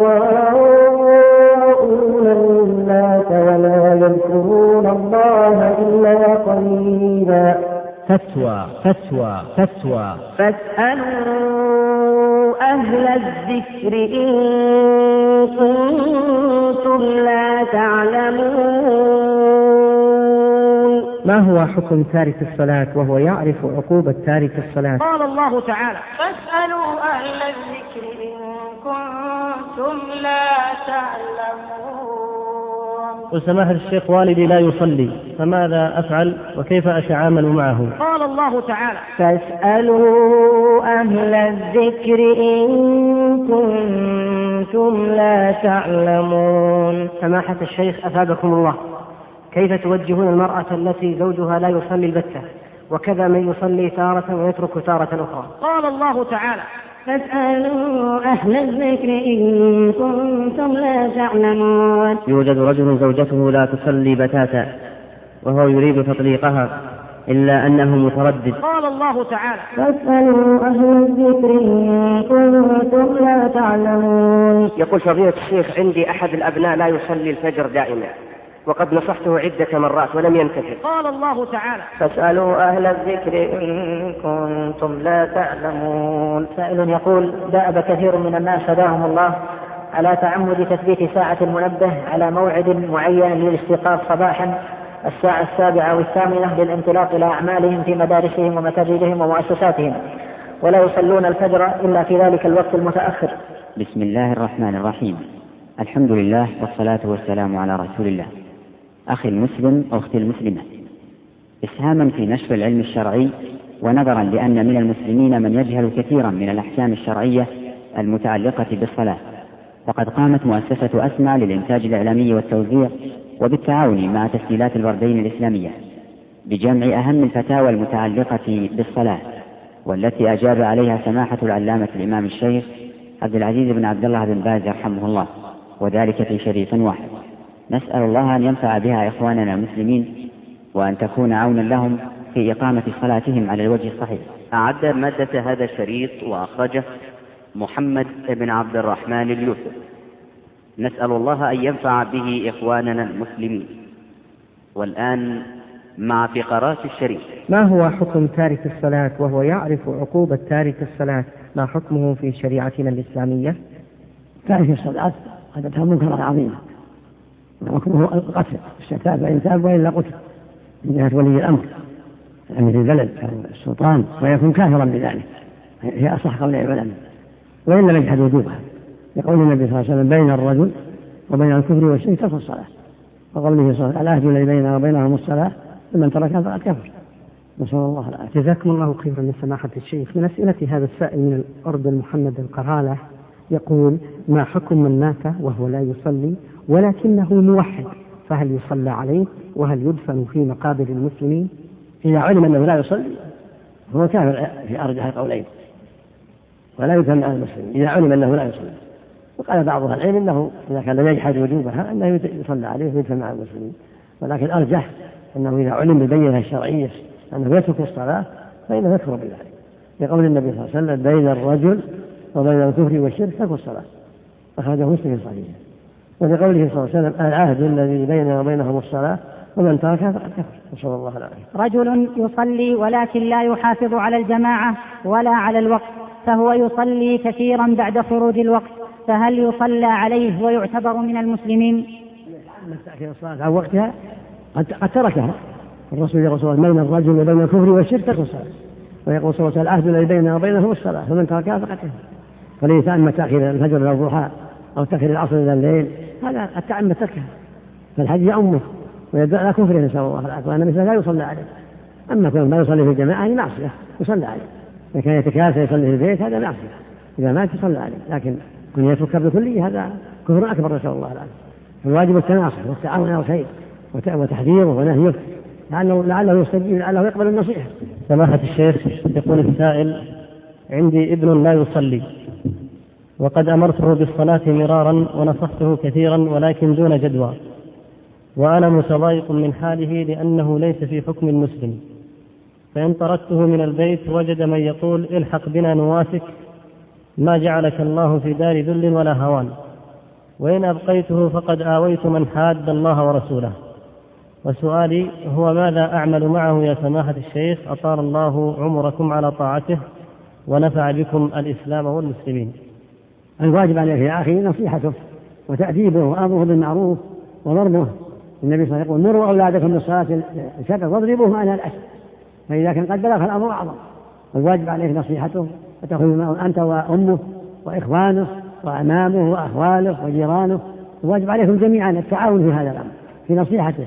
يراءون الناس ولا يذكرون الله إلا قليلا. فتوى فتوى فتوى فاسألوا أهل الذكر إن كنتم لا تعلمون. ما هو حكم تارك الصلاة وهو يعرف عقوبة تارك الصلاة؟ قال الله تعالى فاسألوا أهل الذكر إن كنتم لا تعلمون. وسماحة الشيخ والدي لا يصلي فماذا أفعل وكيف أتعامل معه؟ قال الله تعالى فاسألوا أهل الذكر إن كنتم لا تعلمون. سماحة الشيخ أفادكم الله، كيف توجهون المرأة التي زوجها لا يصلي البتة، وكذا من يصلي تارة ويترك تارة أخرى؟ قال الله تعالى: فاسألوا أهل الذكر إن كنتم لا تعلمون. يوجد رجل زوجته لا تصلي بتاتا وهو يريد تطليقها إلا أنه متردد. قال الله تعالى: فاسألوا أهل الذكر إن كنتم لا تعلمون. يقول فضيلة الشيخ: عندي أحد الأبناء لا يصلي الفجر دائما، وقد نصحته عدة مرات ولم ينتفع. قال الله تعالى: فاسألوا أهل الذكر إن كنتم لا تعلمون. سائل يقول: دأب كثير من الناس هداهم الله على تعمد تثبيت ساعة المنبه على موعد معين للاستيقاظ صباحا الساعة السابعة والثامنة للانطلاق إلى أعمالهم في مدارسهم ومساجدهم ومؤسساتهم، ولا يصلون الفجر إلا في ذلك الوقت المتأخر. بسم الله الرحمن الرحيم. الحمد لله والصلاة والسلام على رسول الله. أخي المسلم أو أختي المسلمة، إسهاما في نشر العلم الشرعي، ونظرا لأن من المسلمين من يجهل كثيرا من الأحكام الشرعية المتعلقة بالصلاة، فقد قامت مؤسسة أسمى للإنتاج الإعلامي والتوزيع وبالتعاون مع تسجيلات البردين الإسلامية بجمع أهم الفتاوى المتعلقة بالصلاة، والتي أجاب عليها سماحة العلامة الإمام الشيخ عبد العزيز بن عبد الله بن باز رحمه الله، وذلك في شريط واحد. نسأل الله أن ينفع بها إخواننا المسلمين، وأن تكون عونا لهم في إقامة صلاتهم على الوجه الصحيح. أعد مادة هذا الشريط وأخرجه محمد بن عبد الرحمن اليوسف. نسأل الله أن ينفع به إخواننا المسلمين. والآن مع فقرات الشريط. ما هو حكم تارك الصلاة وهو يعرف عقوبة تارك الصلاة؟ ما حكمه في شريعتنا الإسلامية؟ تارك الصلاة قد تكون منكرا عظيما، وحكمه القتل، الشتات فإن تاب وإلا قتل من جهة ولي الأمر أمير البلد أو السلطان، ويكون كافرا بذلك. هي أصح قول العلماء، وإن لم يجحد وجوبها، لقول النبي صلى الله عليه وسلم: بين الرجل وبين الكفر والشرك ترك الصلاة، وقوله صلى الله عليه وسلم: العهد الذي بيننا وبينهم الصلاة فمن تركها فقد كفر. نسأل الله العافية. جزاكم الله خيرا من سماحة الشيخ. من أسئلة هذا السائل من الأردن محمد القرالة يقول: ما حكم من مات وهو لا يصلي ولكنه موحد، فهل يصلى عليه وهل يدفن في مقابر المسلمين؟ إذا علم أنه لا يصلي هو كافر في أرجح القولين، ولا يدفن على المسلمين إذا علم أنه لا يصلي. وقال بعض أهل العلم أنه إذا كان لم يجحد وجوبها أنه يصلى عليه ويدفن مع المسلمين، ولكن أرجح أنه إذا علم بالبينة الشرعية أنه يترك الصلاة فإنه يكفر بذلك، لقول النبي صلى الله عليه وسلم: بين الرجل وبين الكفر والشرك ترك الصلاة، أخرجه مسلم في صحيحه. ولقوله صلى الله عليه وسلم: العهد الذي بيننا وبينهم الصلاة ومن تركها فقد كفر. نسأل الله العافية. رجل يصلي ولكن لا يحافظ على الجماعة ولا على الوقت، فهو يصلي كثيرا بعد خروج الوقت، فهل يصلى عليه ويعتبر من المسلمين؟ تأخير الصلاة عن وقتها قد تركها الرسول يقول صلى الله عليه وسلم: بين الرجل وبين الكفر والشرك ترك الصلاة، ويقول صلى الله عليه وسلم: العهد الذي بيننا وبينهم الصلاة فمن تركها فقد كفر. فليس أما تأخير الفجر إلى الضحى أو تأخير العصر إلى الليل، هذا التعمد تركها، فالحج يأمه ويدعو على كفره. نسأل الله العافية. وأن مثله لا يصلى عليه. أما كون ما يصلي في الجماعة هذه معصية يصلى عليه، إذا كان يتكاسل يصلي في البيت هذا معصية، إذا مات يصلى عليه، لكن كن يترك بكلية هذا كفر أكبر. نسأل الله العافية. الواجب التناصح والتعاون على الخير وتحذيره ونهيه لعله, لعله يستجيب، لعله يقبل النصيحة. سماحة الشيخ، يقول السائل: عندي ابن لا يصلي، وقد أمرته بالصلاة مرارا ونصحته كثيرا ولكن دون جدوى، وأنا متضايق من حاله لأنه ليس في حكم المسلم، فإن طردته من البيت وجد من يقول: الحق بنا نواسك، ما جعلك الله في دار ذل ولا هوان، وإن أبقيته فقد آويت من حاد الله ورسوله. وسؤالي هو: ماذا أعمل معه يا سماحة الشيخ؟ أطال الله عمركم على طاعته ونفع بكم الإسلام والمسلمين. الواجب عليك يا أخي نصيحته وتأديبه وأمره بالمعروف وضربه. النبي صلى الله عليه وسلم يقول: مروا أولادكم بالصلاة الشبع واضربوهم على الأسد، فإذا كان قد بلغ الأمر أعظم. الواجب عليك نصيحته وتأخذ معه أنت وأمه وإخوانه وأمامه وأخواله وجيرانه. الواجب عليكم جميعا التعاون في هذا الأمر، في نصيحته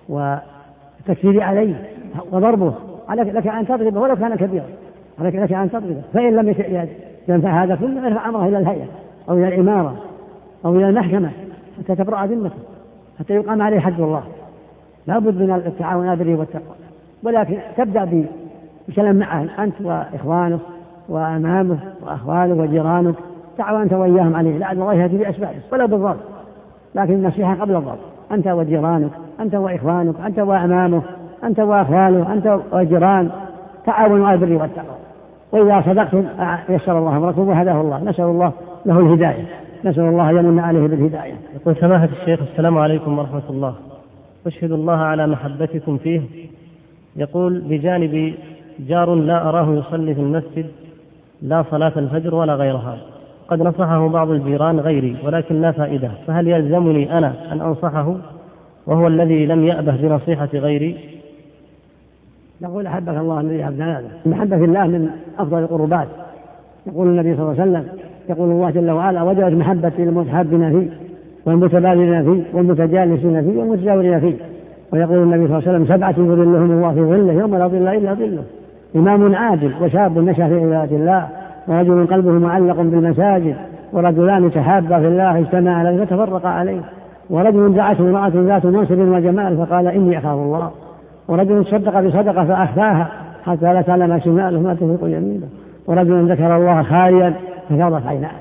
والتكفير عليه وضربه. عليك لك أن تضربه ولو كان كبيرا، عليك لك أن تضربه، فإن لم ينفع هذا كله يرفع أمره إلى الهيئة أو إلى الإمارة أو إلى المحكمة حتى تبرأ ذمته، حتى يقام عليه حد الله. لا بد من التعاون على البر والتقوى، ولكن تبدأ بكلام معه أنت وإخوانك وأمامه وأخوانك وجيرانك، تعاون أنت وإياهم عليه لعل الله يهدي بأسبابه ولا بالضرب، لكن النصيحة قبل الضرب، أنت وجيرانك، أنت وإخوانك، أنت وأمامه، أنت وأخوانه، أنت وجيران، تعاونوا على البر والتقوى، وإذا صدقتم يسر الله أمركم وهداه الله، نسأل الله له الهداية، نسأل الله يمن عليه بالهداية. يقول سماحة الشيخ السلام عليكم ورحمة الله، أشهد الله على محبتكم فيه. يقول بجانبي جار لا أراه يصلي في المسجد لا صلاة الفجر ولا غيرها، قد نصحه بعض الجيران غيري ولكن لا فائدة، فهل يلزمني أنا أن أنصحه وهو الذي لم يأبه بنصيحة غيري؟ نقول أحبك الله الذي أحبنا هذا، المحبة في الله من أفضل القربات. يقول النبي صلى الله عليه وسلم، يقول الله جل وعلا وجبت محبتي للمتحابين فيه والمتبادلين فيه والمتجالسين فيه والمتجاورين فيه. ويقول النبي صلى الله عليه وسلم سبعة يظلهم الله في ظله يوم لا ظل إلا ظله، إمام عادل وشاب نشأ في عبادة الله ورجل قلبه معلق بالمساجد ورجلان تحابا في الله اجتمعا عليه فتفرقا عليه ورجل دعته امرأة ذات منصب وجمال فقال إني أخاف الله ورجل صدق بصدقة فأخفاها حتى لا تعلم شماله ما تنفق يمينه ورجل ذكر الله خاليا ففاضت عيناه.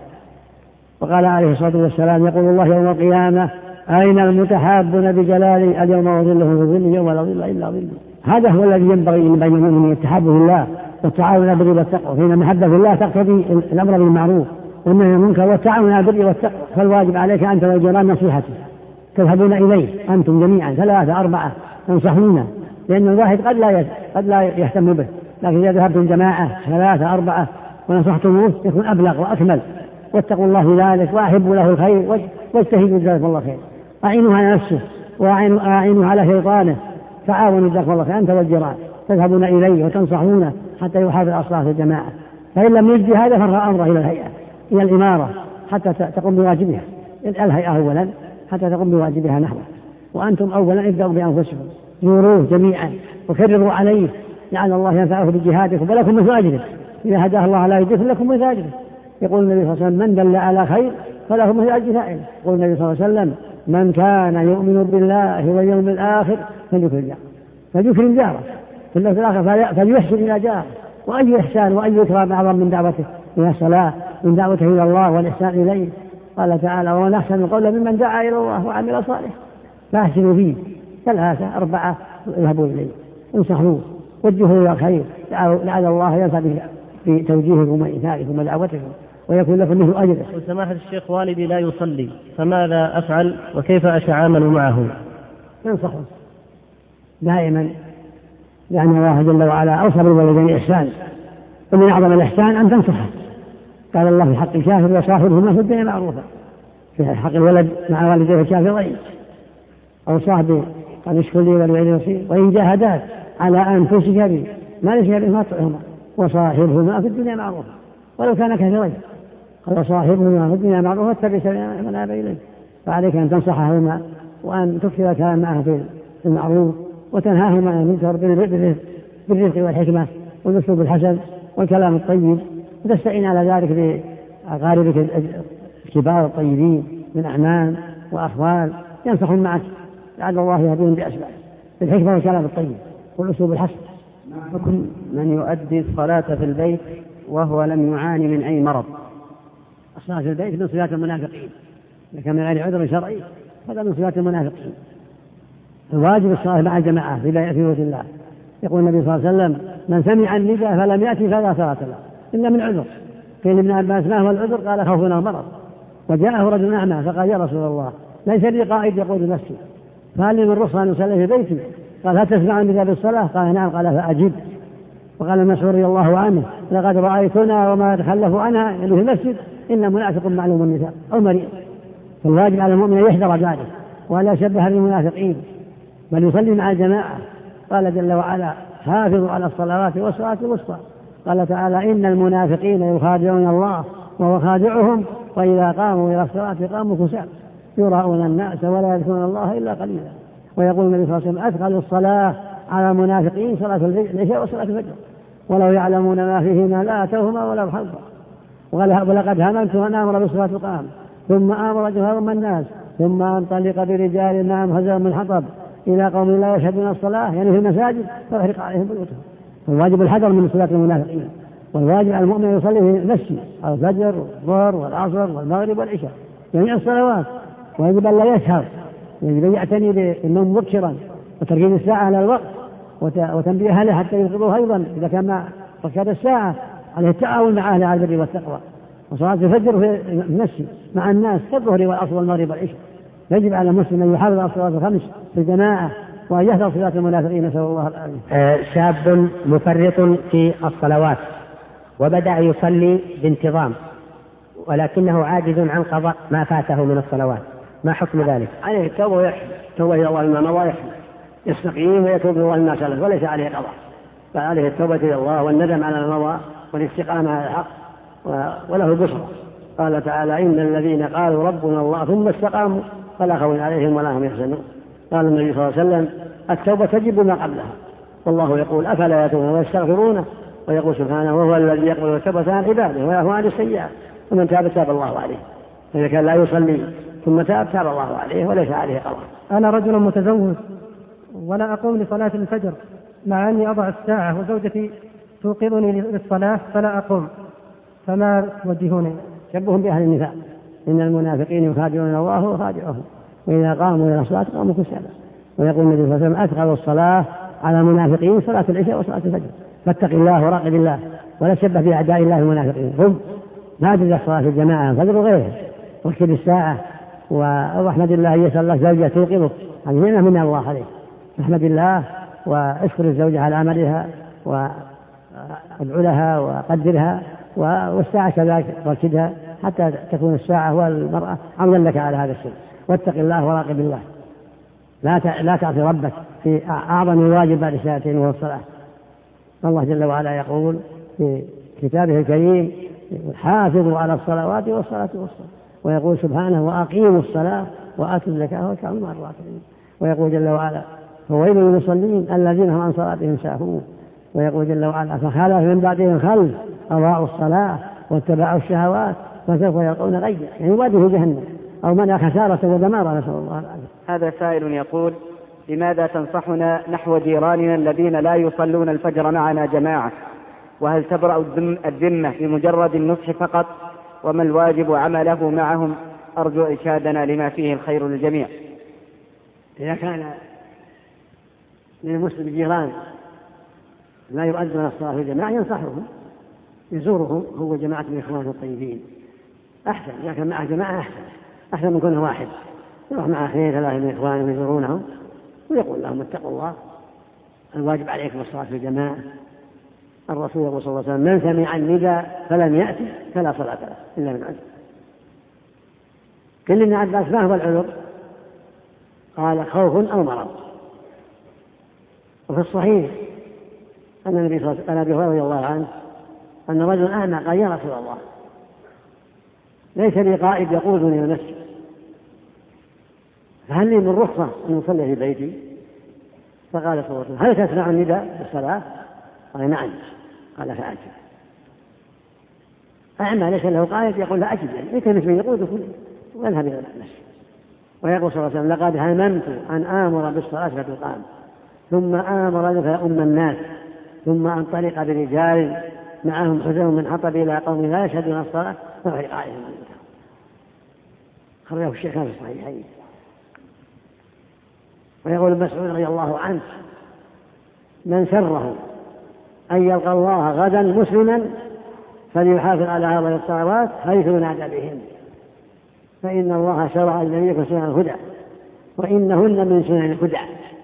وقال عليه الصلاة والسلام يقول الله يوم القيامة أين المتحابون بجلالي اليوم وظلهم في ظل يوم لا ظل إلا ظله. هذا هو الذي ينبغي بين المؤمنين التحاب في الله والتعاون على البر والتقوى، فإن المحبة في الله تقتضي الأمر بالمعروف والنهي عن المنكر والتعاون على البر والتقوى، فالواجب عليك أنت والجيران نصيحته، تذهبون إليه أنتم جميعا ثلاثة أربعة تنصحون، لأن الواحد قد لا قد لا يهتم به، لكن إذا ذهبتم جماعة ثلاثة أربعة ونصحتموه يكون أبلغ وأكمل. واتقوا الله في ذلك وأحبوا له الخير واجتهدوا جزاكم الله خير، أعينوا على نفسه وأعينوا على شيطانه، تعاونوا جزاكم الله خير أنت والجيران، تذهبون إليه وتنصحونه حتى يحافظ على صلاة الجماعة. فإن لم يجد هذا فرفع أمره إلى الهيئة إلى الإمارة حتى تقوم بواجبها، الهيئة أولا حتى تقوم بواجبها نحوه، وأنتم أولا ابدأوا بأنفسكم، زوروه جميعا وكرروا عليه لعل الله ينفعه بجهادكم ولكم مثل أجره، إذا هداه الله لا يجد لكم مثل أجره. يقول النبي صلى الله عليه وسلم من دل على خير فله مثل أجر فاعله. يقول النبي صلى الله عليه وسلم من كان يؤمن بالله واليوم الآخر فليكرم جاره، فليكرم جاره في اليوم الآخر فليحسن إلى جاره، وأي إحسان وأي إكرام أعظم من دعوته إلى الصلاة، من دعوته إلى الله والإحسان إليه. قال تعالى ومن أحسن القول ممن دعا إلى الله وعمل صالحا. فأحسنوا فيه ثلاثة أربعة اذهبوا إليه انصحوه وجهوا إلى الخير لعل الله ينفع في توجيهكم وإيثاركم ودعوتكم ويكون لكم مثل أجره. سماحة الشيخ والدي لا يصلي فماذا أفعل وكيف أتعامل معه؟ انصحوا دائما، لأن الله جل وعلا أوصى بالوالدين إحسان، ومن أعظم الإحسان أن تنصحه. قال الله في حق الكافر وصاحبهما في الدنيا معروفا، في حق الولد مع والديه الكافرين أو صاحبه قال اشكر لي ولوالدي نصير وإن جاهداك على أن تشرك بي ما ليس بما تطعهما وصاحبهما في الدنيا معروفا ولو كان كافرين. قال صاحبهما في الدنيا معروفا واتبع سبيل من أناب إليه. فعليك أن تنصحهما وأن تكثر الكلام معه في المعروف وتنهاهما عن المنكر بالرفق والحكمة والأسلوب الحسن والكلام الطيب، وتستعين على ذلك بأقاربك الكبار الطيبين من أعمام وأخوال ينصحون معك لعل الله يهديهم بأسباب بالحكمة والكلام الطيب والأسلوب الحسن. حكم من يؤدي الصلاة في البيت وهو لم يعاني من أي مرض؟ الصلاة في البيت من صلاة المنافقين، إذا كان من غير عذر شرعي هذا من صلاة المنافقين. الواجب الصلاة مع الجماعة في بيت الله. يقول النبي صلى الله عليه وسلم من سمع النداء فلم يأتي فلا صلاة له إلا من عذر. قيل ابن عباس ما هو العذر؟ قال خوفنا المرض. وجاءه رجل أعمى فقال يا رسول الله ليس لي قائد يقود نفسي فهل لي من رخصة أن أصلي في بيتي؟ قال هل تسمع النداء بالصلاة؟ قال نعم. قال فأجب. وقال مسعود رضي الله عنه لقد رأيتنا وما تخلف عنها يعني في المسجد إن منافق معلوم النساء أو مريض. فالواجب على المؤمن يحذر ذلك ولا يشبه بالمنافقين بل يصلي مع الجماعة. قال جل وعلا حافظوا على الصلوات والصلاة الوسطى. قال تعالى إن المنافقين يخادعون الله وهو خادعهم وإذا قاموا إلى الصلاة قاموا كسالى يراؤون الناس ولا يذكرون الله إلا قليلا. ويقول النبي صلى الله عليه وسلم أثقل الصلاة على المنافقين صلاة العشاء وصلاة الفجر ولو يعلمون ما فيهما لا أتوهما ولو حظا. ولقد هممت أن آمر بالصلاة فقام ثم آمر جهارهم الناس ثم أنطلق برجال معهم خزر من حطب إلى قوم لا يشهدون الصلاة يعني في المساجد فاحرق عليهم بيوتهم. فالواجب الحذر من صلاة المنافقين، والواجب على المؤمن يصلي في المسجد الفجر والظهر والعصر والمغرب والعشاء جميع الصلوات، ويجب أن لا يسهر، يجب أن يعتني بالنوم مبكرا وتركيز الساعة على الوقت وتنبيه أهله حتى يوقظوه أيضا إذا كان مع ركعة الساعة، عليه التعاون مع أهل البر والتقوى. وصلاة الفجر في المسجد مع الناس كالظهر والعصر والمغرب والعشاء. يجب على المسلم أن يحافظ على الصلوات الخمس في الجماعة وأن يحذر صلاة المنافقين، نسأل الله العافية. آه شاب مفرط في الصلوات وبدأ يصلي بانتظام ولكنه عاجز عن قضاء ما فاته من الصلوات، ما حكم ذلك؟ عليه التوبة ويحمل توبة إلى الله مما مضى، يحمل يستقيم ويتوب إلى الله مما سلف وليس عليه قضاء، فعليه التوبة إلى الله والندم على ما مضى والاستقامة على الحق وله البشرى. قال تعالى: إن الذين قالوا ربنا الله ثم استقاموا فلا خوف عليهم ولا هم يحزنون. قال النبي صلى الله عليه وسلم: التوبة تجب ما قبلها، والله يقول: أفلا يتوبون ويستغفرونه، ويقول سبحانه: وهو الذي يقبل التوبة عن عباده ويعفو عن السيئات، ومن تاب تاب الله عليه. فإذا كان لا يصلي ثم تاب تاب الله عليه وليس عليه قضاء. أنا رجل متزوج ولا أقوم لصلاة الفجر مع أني أضع الساعة وزوجتي توقظني للصلاة فلا أقوم، فما توجهوني؟ شبههم بأهل النفاق، إن المنافقين يخادعون الله وخادعهم، وإذا قاموا إلى الصلاة قاموا كسالى. ويقول النبي صلى الله عليه وسلم: أثقل الصلاة على المنافقين صلاة العشاء وصلاة الفجر، فاتق الله وراقب الله ولا تشبه بأعداء الله المنافقين. هم ما أدري الصلاة في الجماعة الفجر وغيره، واكتب الساعة واحمد الله أن يسأل الله زوجة توقظك، هذه نعمة من الله عليك، احمد الله واشكر الزوجة على عملها وادعو لها وقدرها، والساعة كذلك ركدها حتى تكون الساعة والمرأة عونا لك على هذا الشيء. واتق الله وراقب الله، لا لا تعصي ربك في أعظم واجب بعد الشهادتين وهو الصلاة. الله جل وعلا يقول في كتابه الكريم: حافظوا على الصلوات والصلاة والصلاة، ويقول سبحانه: وأقيموا الصلاة وآتوا الزكاة وكانوا مع الراكعين. ويقول جل وعلا: فويل للمصلين الذين هم عن صلاتهم ساهون. ويقول جل وعلا: فخلف من بعدهم خلف أضاعوا الصلاة واتبعوا الشهوات فسوف يلقون غيا، يعني واجه جهنم أو منع خسارة ودمارة، نسأل الله العافية. هذا سائل يقول: لماذا تنصحنا نحو جيراننا الذين لا يصلون الفجر معنا جماعة؟ وهل تبرأ الذمة بمجرد النصح فقط؟ وما الواجب عمله معهم؟ أرجو إرشادنا لما فيه الخير للجميع. إذا كان للمسلم جيران لا يؤدون الصلاة في الجماعة ينصحهم، يزورهم هو جماعة من إخوانه الطيبين أحسن، إذا كان معه جماعة أحسن أحسن من كونه واحد، يروح مع اثنين ثلاثة من إخوانه يزورونهم ويقول لهم: اتقوا الله، الواجب عليكم الصلاة في الجماعة. الرسول صلى الله عليه وسلم: من سمع النداء فلم يأتي فلا صلاة له إلا من عذر. كل ابن عباس: ما هو العذر؟ قال: خوف أو مرض. وفي الصحيح أن النبي صلى الله عليه وسلم رضي الله عنه أن رجل أعمى قال: يا رسول الله، ليس لي قائد يقودني المسجد، فهل لي من رخصة أن أصلي في بيتي؟ فقال صلى الله عليه وسلم: هل تسمع النداء بالصلاة؟ قال: نعم. قال: فأجب. أعمى ليس له قائد يقول: لا أجب، يعني ليس مثل يقودك واذهب إلى المسجد. ويقول صلى الله عليه وسلم: لقد هممت أن آمر بالصلاة فتقام، ثم آمر فيؤم الناس، ثم انطلق برجال معهم حزم من حطب إلى قوم لا يشهدون الصلاة فأحرق عليهم بيوتهم. خرجه الشيخان في الصحيحين. ويقول ابن مسعود رضي الله عنه: من سره أن يلقى الله غدا مسلما فليحافظ على هذه الصلوات حيث ينادى بهن، فإن الله شرع لنبيكم سنن الهدى وإنهن من سنن الهدى.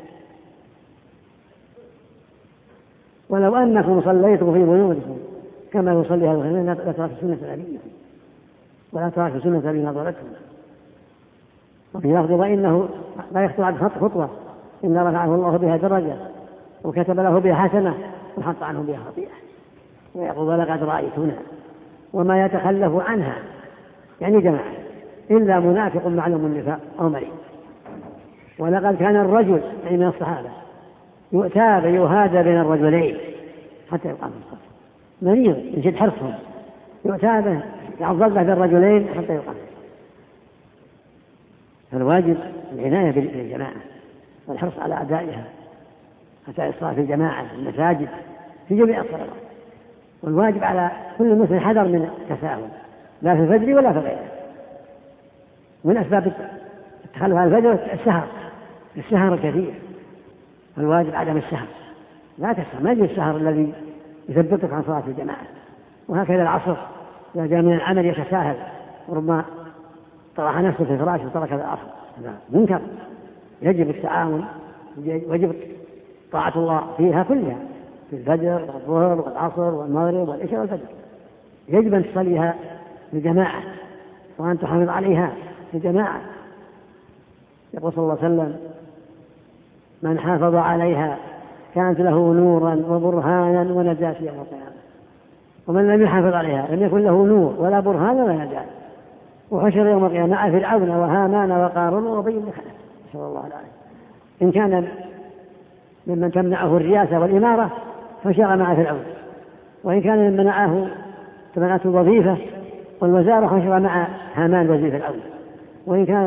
ولو أنكم صليتم في بيوتكم كما يصلي هذا الخير لترك سنة نبيكم ولا ترك سنة أبي نظرتكم. وفي لفظ: وإنه لا يخطو عن خطوة إن رفعه الله بها درجة وكتب له بها حسنة وحط عنه بها خطيئة. ويقول: ولقد رأيتنا وما يتخلف عنها، يعني جماعة، إلا منافق معلوم النفاق أو مريض. ولقد كان الرجل يعني من الصحابة يؤتى يهادى بين الرجلين حتى يقام في الصف، مريض يجد حرصهم، يؤتى به يعضل به بالرجلين حتى يقام. فالواجب العناية بالجماعة والحرص على أدائها حتى الصلاة في الجماعة في المساجد في جميع الصلوات. والواجب على كل مسلم حذر من التساهل لا في الفجر ولا في غيره. من أسباب التخلف عن الفجر السهر، السهر الكثير، والواجب عدم السهر، لا تسهر، ما يجي السهر الذي يثبتك عن صلاة الجماعة. وهكذا العصر إذا جاء من العمل يتساهل وربما طرح نفسه في فراشه وترك العصر، هذا منكر. يجب التعاون، ويجب طاعة الله فيها كلها، في الفجر والظهر والعصر والمغرب والعشاء والفجر، يجب أن تصليها بجماعة وأن تحافظ عليها بجماعة. يقول صلى الله عليه وسلم: من حافظ عليها كانت له نورا وبرهانا ونجاة يوم القيامة، ومن لم يحافظ عليها لم يكن له نور ولا برهان ولا نجاة، وحشر يوم القيامة مع فرعون وهامان وقارون وأبي بن خلف، نسأل الله العافية. إن كان ممن تمنعه الرياسة والإمارة حشر مع فرعون، وإن كان ممن منعه تمنعته الوظيفة والوزارة حشر مع هامان وزير فرعون، وإن كانت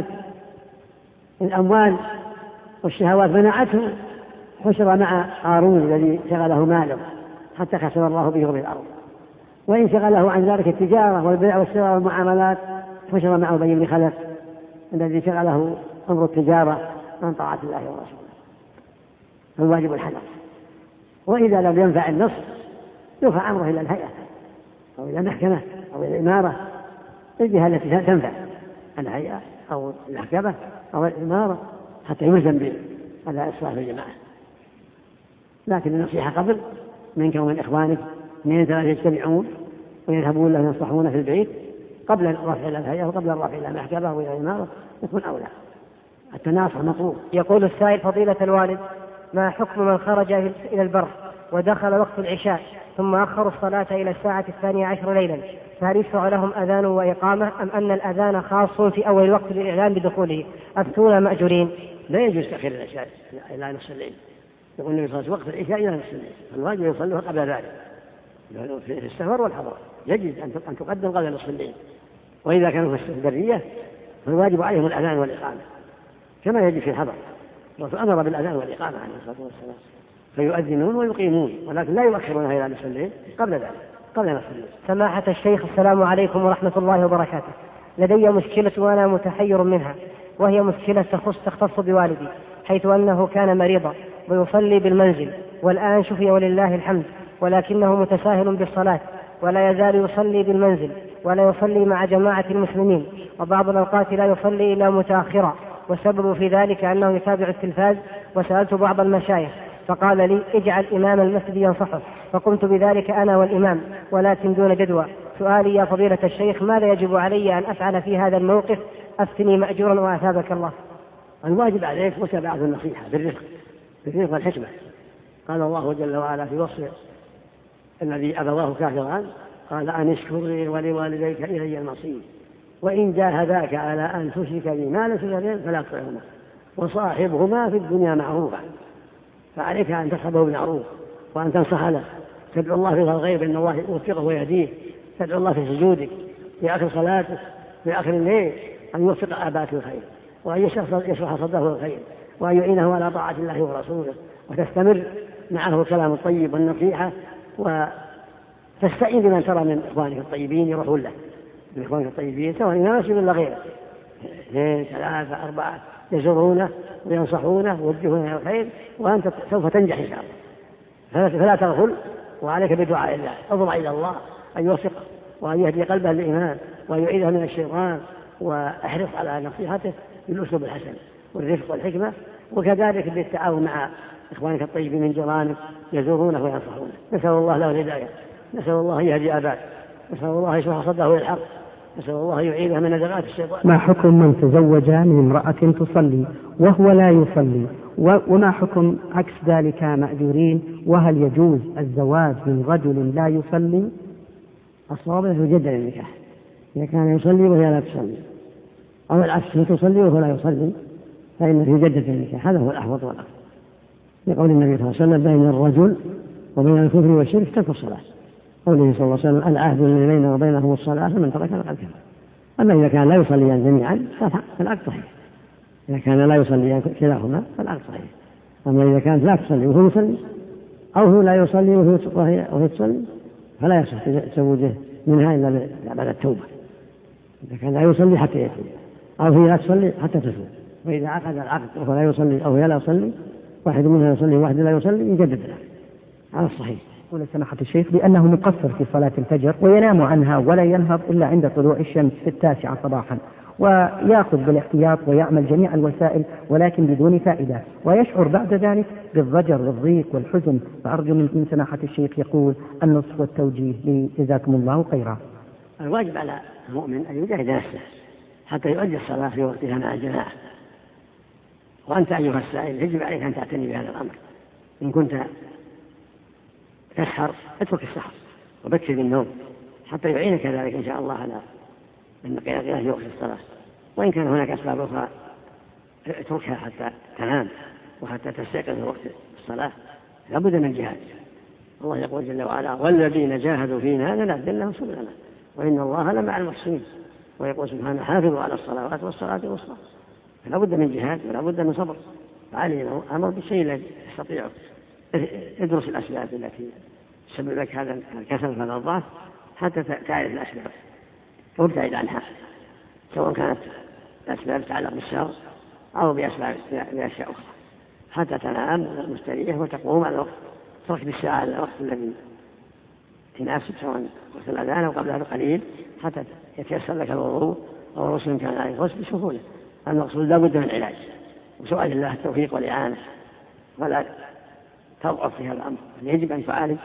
الأموال والشهوات منعته حشر مع قارون الذي شغله ماله حتى خسر الله به في الأرض، وإن شغله عن ذلك التجارة والبيع والشراء والمعاملات حشر مع أبي بن خلف الذي شغله أمر التجارة عن طاعة الله ورسوله. فالواجب الحذر. وإذا لم ينفع النص يرفع أمره إلى الهيئة أو إلى المحكمة أو إلى الإمارة، الجهة التي تنفع، الهيئة أو المحكمة أو الإمارة، حتى يلزم على الصلاة في الجماعة. لكن النصيحة قبل منك ومن إخوانك اثنين ثلاثة يجتمعون ويذهبون له ينصحون في البيت قبل الرفع إلى الهيئة وقبل الرفع إلى المحكمة وإلى الإمارة يكون أولى. التناصح مطلوب. يقول السائل: فضيلة الوالد، ما حكم من خرج إلى البر ودخل وقت العشاء ثم أخروا الصلاة إلى الساعة الثانية عشر ليلا، فهل يشرع لهم أذان وإقامة أم أن الأذان خاص في أول وقت للإعلان بدخوله؟ أفتونا مأجورين. لا يجوز تأخير العشاء إلى نصف الليل. يقول النبي صلى الله عليه وسلم: وقت العشاء إلى نصف الليل، الواجب يصلوها قبل ذلك في السفر والحضر، يجب أن تقدم قبل نصف الليل. وإذا كانوا في البرية فالواجب عليهم الأذان والإقامة كما يجب في الحضر. الرسول أمر بالأذان والإقامة عليه الصلاة والسلام، فيؤذنون ويقيمون، ولكن لا يؤخرونها إلى نصف الليل قبل ذلك قبل نصف الليل. سماحة الشيخ، السلام عليكم ورحمة الله وبركاته. لدي مشكلة وأنا متحير منها، وهي مشكلة تخص تختص بوالدي، حيث أنه كان مريضا ويصلي بالمنزل، والآن شفي ولله الحمد، ولكنه متساهل بالصلاة ولا يزال يصلي بالمنزل ولا يصلي مع جماعة المسلمين، وبعض الأوقات لا يصلي إلا متأخرا، والسبب في ذلك أنه يتابع التلفاز. وسألت بعض المشايخ فقال لي: اجعل إمام المسجد ينصحه، فقمت بذلك أنا والإمام ولكن دون جدوى. سؤالي يا فضيلة الشيخ: ماذا يجب علي أن أفعل في هذا الموقف؟ أفتني مأجورا وأثابك الله. الواجب عليك متابعة النصيحة بالرفق بالرفق والحكمة. قال الله جل وعلا في وصف الذي أبواه كافران: قال أن اشكر لي ولوالديك إلي المصير، وإن جاهداك على أن تشرك بي ما ليس لك فلا تطعهما وصاحبهما في الدنيا معروفا. فعليك أن تصحبه بالمعروف وأن تنصح له، تدعو الله في الغيب أن الله يوفقه ويهديه، تدعو الله في سجودك في آخر صلاتك في آخر الليل أن يوفق أباك الخير، وأن يشرح صدره الخير، وأن يعينه على طاعة الله ورسوله، وتستمر معه الكلام الطيب والنصيحة، وتستعين بمن ترى من إخوانك الطيبين يروحون له، من إخوانك الطيبين سواء إنما نسي ولا غيره، اثنين ثلاثة أربعة يزورونه وينصحونه ويوجهونه إلى الخير، وأنت سوف تنجح إن شاء الله. فلا تغفل، وعليك بدعاء الله، اضرع إلى الله أن يوفقه وأن يهدي قلبه للإيمان وأن يعيده من الشيطان، وأحرص على نصيحته بالأسلوب الحسن والرفق والحكمة، وكذلك بالتعاون مع إخوانك الطيبين من جيرانك يزورونه وينصحونه. نسأل الله له الهداية، نسأل الله يهدي أباك، نسأل الله يشرح صدره للحق، نسأل الله يعيده من نزغات الشيطان. ما حكم من تزوج من امرأة تصلي وهو لا يصلي، وما حكم عكس ذلك مأجورين؟ وهل يجوز الزواج من رجل لا يصلي؟ الصواب يجدد النكاح إذا كان يصلي وهي لا تصلي، أو العكس هي تصلي وهو لا يصلي فإنه يجدد النكاح، هذا هو الأحوط والأفضل، لقول النبي صلى الله عليه وسلم: بين الرجل وبين الكفر والشرك ترك الصلاة، قوله صلى الله عليه وسلم: العهد الذي بيننا وبينهم الصلاة فمن تركها فقد كفر. أما إذا كان لا يصليان جميعا فالعقد صحيح. إذا كان لا يصلي كلاهما فالعقد صحيح. أما إذا كانت لا تصلي وهو يصلي أو هو لا يصلي وهي, وهي تصلي فلا يصح تزوجه منها إلا بعد التوبة. إذا كان لا يصلي حتى يتوب أو هي لا تصلي حتى تتوب. وإذا عقد العقد وهو لا يصلي أو هي لا تصلي واحد منها يصلي وواحد لا يصلي يجدد له على الصحيح. يقول سماحة الشيخ بأنه مقصر في صلاة الفجر وينام عنها ولا ينهض إلا عند طلوع الشمس في التاسعة صباحا، ويأخذ بالاحتياط ويعمل جميع الوسائل ولكن بدون فائدة، ويشعر بعد ذلك بالضجر والضيق والحزن. فأرجو من سماحة الشيخ يقول النصح والتوجيه لي جزاكم الله خيرا. الواجب على المؤمن أن يجاهد نفسه حتى يؤدي الصلاة في وقتها مع الجماعة. وأنت أيها السائل يجب عليك أن تعتني بهذا الأمر. إن كنت تسحر اترك السحر وبكر بالنوم حتى يعينك ذلك إن شاء الله على القيام في وقت الصلاة. وإن كان هناك أسباب أخرى اتركها حتى تنام وحتى تستيقظ في وقت الصلاة. لابد من الجهاد. الله يقول جل وعلا والذين جاهدوا فينا لنهدينهم سبلنا وإن الله لمع المحسنين. ويقول سبحانه حافظوا على الصلوات والصلاة والوسطى. فلا بد من جهاد ولا بد من صبر. علينا أمر بالشيء الذي يستطيعه. ادرس الأسباب التي تسبب لك هذا الكسل هذا الضعف حتى تعرف الأسباب وابتعد عنها، سواء كانت الأسباب تتعلق بالشر أو بأسباب بأشياء أخرى، حتى تنام مستريح وتقوم على الوقت. ترك بالساعة على الوقت الذي تناسب سواء وقت الأذان أو قبلها بقليل حتى يتيسر لك الوضوء أو الرسل كان عليه الغسل بسهولة. المقصود لا بد من علاج وسؤال الله التوفيق والإعانة ولا تضعف في هذا الأمر. يجب أن تعالج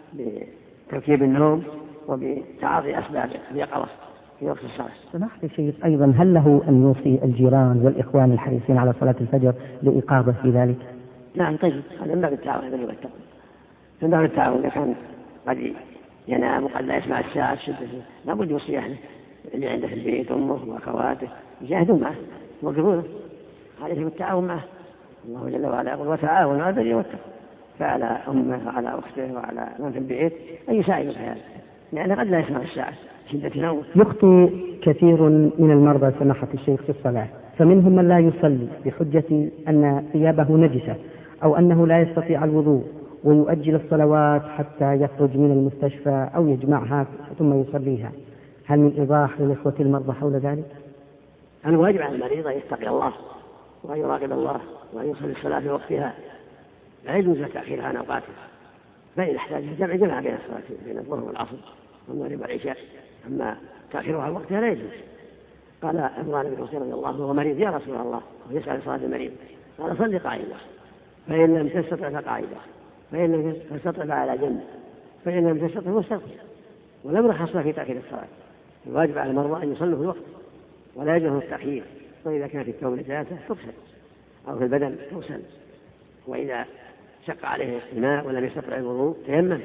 بتركيب النوم وبتعاطي أسباب اليقظة في وقت الصلاة. سماحة الشيخ أيضا هل له أن يوصي الجيران والإخوان الحريصين على صلاة الفجر لإيقاظه في ذلك؟ نعم طيب، هذا من باب التعاون. هذا يتقون من باب التعاون. إذا كان قد ينام وقد لا يسمع الساعة الشدة لابد يوصي أهله اللي عنده في البيت أمه وأخواته يجاهدوا معه ويوقفونه عليهم التعاون معه. الله جل وعلا يقول وتعاونوا على البر والتقوى. فعلى أمه وعلى أخته وعلى من في البيت أن يساعدوا في هذا لأن قد لا يسمع الساعة شدة نومه. يخطي كثير من المرضى سماحة الشيخ في الصلاة، فمنهم من لا يصلي بحجة أن ثيابه نجسة أو أنه لا يستطيع الوضوء ويؤجل الصلوات حتى يخرج من المستشفى أو يجمعها ثم يصليها. هل من إيضاح للإخوة المرضى حول ذلك؟ الواجب على المريض أن يتقي الله وأن يراقب الله وأن يصلي الصلاة في وقتها، لا يجوز تأخيرها عن أوقاتها، فإن احتاج الجمع جمع بين الصلاة بين الظهر والعصر والمغرب والعشاء. أما تأخيرها عن وقتها لا يجوز. قال عمران بن حسين رضي الله عنه وهو مريض يا رسول الله ويسأل صلاة المريض قال صلي قاعدة فإن لم تستطع فقاعدة فإن لم تستطع فعلى جنب فإن لم تستطع فاستغفر. ولم رخص في تأخير الصلاة. الواجب على المرضى أن يصلوا في الوقت ولا يجوز التأخير. وإذا كان في الثوب نجاسة تغسل أو في البدن تغسل. وإذا شق عليه الماء ولم يستطع الوضوء تيمم.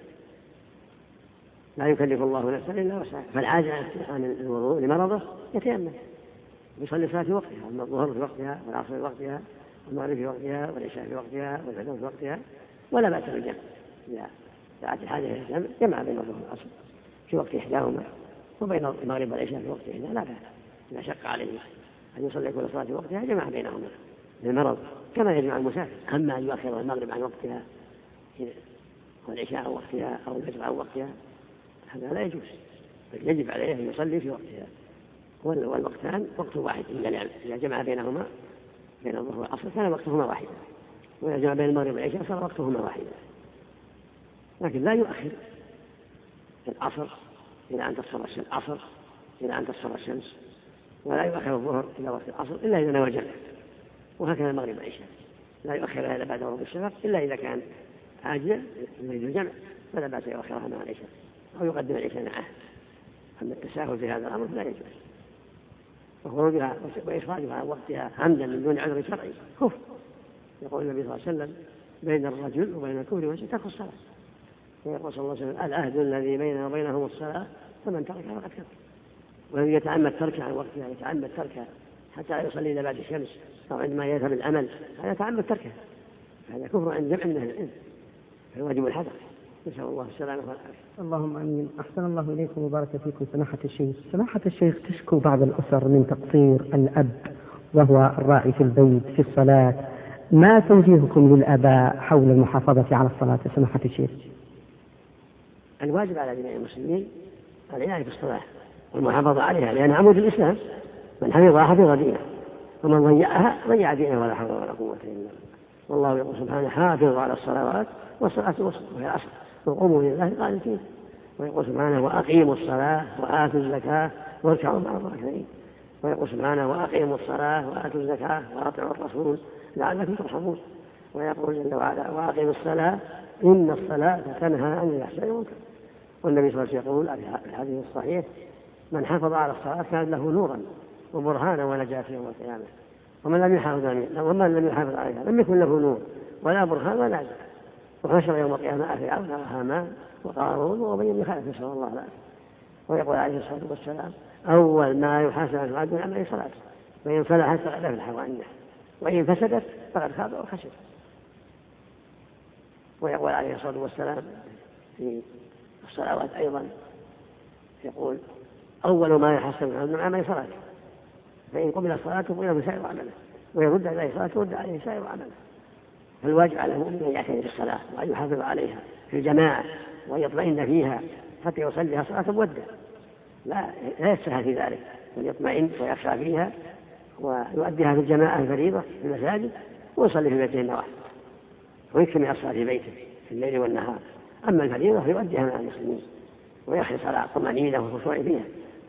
لا يكلف الله نفسا إلا وسعها. فالعاجز عن الوضوء لمرضه يتيمم يصلي الصلاة في وقتها. أما الظهر في وقتها والعصر في وقتها والمغرب في وقتها والعشاء في وقتها والفجر في وقتها ولا بأس بالجمع. إذا دعت الحاجة إلى الجمع جمع بين الظهر والعصر في وقت إحداهما وبين المغرب والعشاء في وقتهما لا بأس. إذا شق عليه أن يصلي كل صلاة في وقتها جمع بينهما للمرض كما يجمع المسافر. أما أن يؤخر المغرب عن وقتها والعشاء عن وقتها أو الفجر عن وقتها هذا لا يجوز. يجب عليه أن يصلي في وقتها والوقتان وقت واحد. إذا جمع بينهما بين الظهر والعصر كان وقتهما واحدا، وإذا جمع بين المغرب والعشاء صار وقتهما واحدا. لكن لا يؤخر العصر إلى أن تصفر الشمس العصر إلى أن تصفر الشمس ولا يؤخر الظهر إلى وقت العصر إلا إذا نوى الجمع. وهكذا المغرب والعشاء لا يؤخر هذا بعد غروب الشفق إلا إذا كان عاجلا يريد الجمع فلا بأس يؤخرها مع العشاء أو يقدم العشاء معه. أما التساهل في هذا الأمر لا يجوز. وخروجها وإخراجها عن وقتها عمدا من دون عذر شرعي كفر. يقول النبي صلى الله عليه وسلم بين الرجل وبين الكفر والشرك ترك الصلاة. ويقول صلى الله عليه وسلم العهد الذي بيننا وبينهم الصلاة فمن تركها فقد كفر. والذي يتعمد تركها عن وقتها يتعمد تركها حتى يصلي إلى بعد الشمس أو عندما يذهب الأمل هذا يتعمد تركها هذا كفر عند جمع من أهل العلم. فالواجب الحذر. نسأل الله السلامة والعافية. اللهم امين. احسن الله اليكم وبارك فيكم. سماحة الشيخ سماحة الشيخ تشكو بعض الاسر من تقصير الاب وهو الراعي في البيت في الصلاة. ما توجيهكم للآباء حول المحافظة على الصلاة يا سماحة الشيخ؟ الواجب على جميع المسلمين العناية بالصلاة والمحافظة عليها، لأن عمود الإسلام، من حفظها حفظ دينه، ومن ضيعها ضيع دينه ولا حول ولا قوة إلا بالله. والله يقول سبحانه: حافظوا على الصلوات والصلاة الوسطى وهي العصر وقوموا لله قانتين. ويقول سبحانه: وأقيموا الصلاة وآتوا الزكاة واركعوا مع الراكعين. ويقول سبحانه: وأقيموا الصلاة وآتوا الزكاة وأطيعوا الرسول لعلكم ترحمون. ويقول جل وعلا: وأقيموا الصلاة إن الصلاة تنهى عن الفحشاء والمنكر. والنبي صلى الله عليه وسلم يقول في الحديث الصحيح: من حافظ على الصلاة كان له نورا وبرهانا ونجاة يوم القيامة، ومن لم يحافظ ومن لم يحافظ عليها لم يكن له نور ولا برهان ولا نجاة. وحشر يوم القيامة فرعون وهامان وقارون وأبي بن خلف، نسأل الله العافية. ويقول عليه الصلاة والسلام: أول ما يحاسب العبد من عمل صلاته، فإن صلحت فقد أفلح وأنجح، وإن فسدت فقد خاب وخسر. ويقول عليه الصلاة والسلام في الصلوات أيضا يقول: أول ما يحاسب العبد من عمل صلاته، فإن قبل صلاته قبل من سائر عمله، ويرد عليه صلاته ورد عليه سائر عمله. فالواجب على المؤمن أن يعتني بالصلاة وأن يحافظ عليها في الجماعة ويطمئن فيها حتى يصليها صلاة مودة، لا لا يستهل في ذلك، بل يطمئن ويخشى فيها ويؤديها في الجماعة الفريضة في المساجد، ويصلي في بيته النوافل، ويكتمل الصلاة في بيته في الليل والنهار. أما الفريضة فيؤديها مع المسلمين ويحرص على الطمأنينة والخشوع فيها.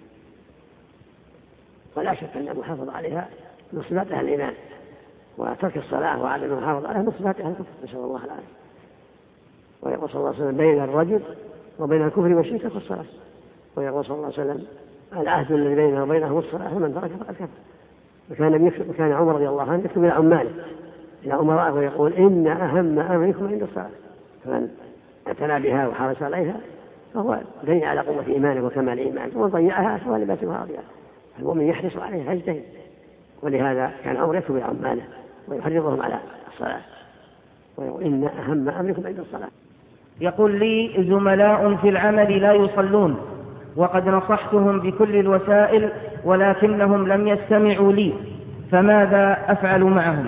ولا شك أن المحافظة عليها من صفات أهل الإيمان، وترك الصلاة وعدم المحافظة عليها من صفات أهل الكفر، نسأل الله العافية. ويقول صلى الله عليه وسلم: بين الرجل وبين الكفر والشرك في الصلاة. ويقول صلى الله عليه وسلم: العهد الذي بيننا وبينهم الصلاة، فمن ترك فقد كفر. وكان وكان عمر رضي الله عنه يكتب إلى عماله إلى أمرائه ويقول: إن أهم أمركم عند الصلاة، فمن اعتنى بها وحرص عليها فهو دليل على قوة إيمانه وكمال إيمانه، ومن ضيعها فهو لباس راضية. المؤمن يحرص عليها يجتهد، ولهذا كان عمر يكتب إلى عماله ويحرضهم على الصلاة ويقول: إن أهم أمركم عند الصلاة. يقول لي زملاء في العمل لا يصلون، وقد نصحتهم بكل الوسائل ولكنهم لم يستمعوا لي، فماذا أفعل معهم؟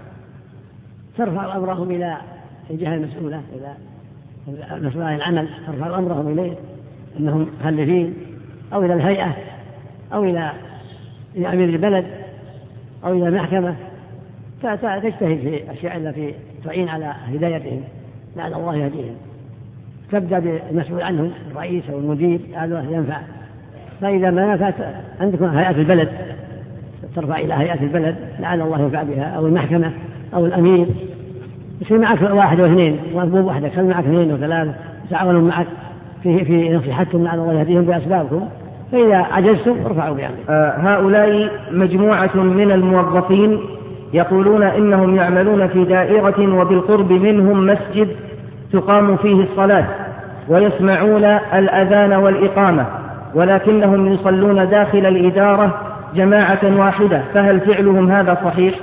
ترفع أمرهم إلى الجهة المسؤولة، إلى مسؤول العمل، ترفع أمرهم إليه أنهم مخلفين، أو إلى الهيئة، أو إلى أمير البلد، أو إلى المحكمة، تجتهد في الأشياء التي تعين على هدايتهم لعل الله يهديهم. تبدأ بالمسؤول عنهم، الرئيس أو المدير، هذا ينفع. فإذا ما نفعت عندكم هيئة البلد، ترفع إلى هيئة البلد لعل الله ينفع بها، أو المحكمة أو الأمير. يصير معك واحد واثنين، مو وحدك، خل معك اثنين وثلاثة يتعاونون معك في في نصيحتكم لعل الله يهديهم بأسبابكم. فإذا عجزتم ارفعوا بأمركم. آه هؤلاء مجموعة من الموظفين يقولون إنهم يعملون في دائرة وبالقرب منهم مسجد تقام فيه الصلاة، ويسمعون الأذان والإقامة، ولكنهم يصلون داخل الإدارة جماعة واحدة، فهل فعلهم هذا صحيح؟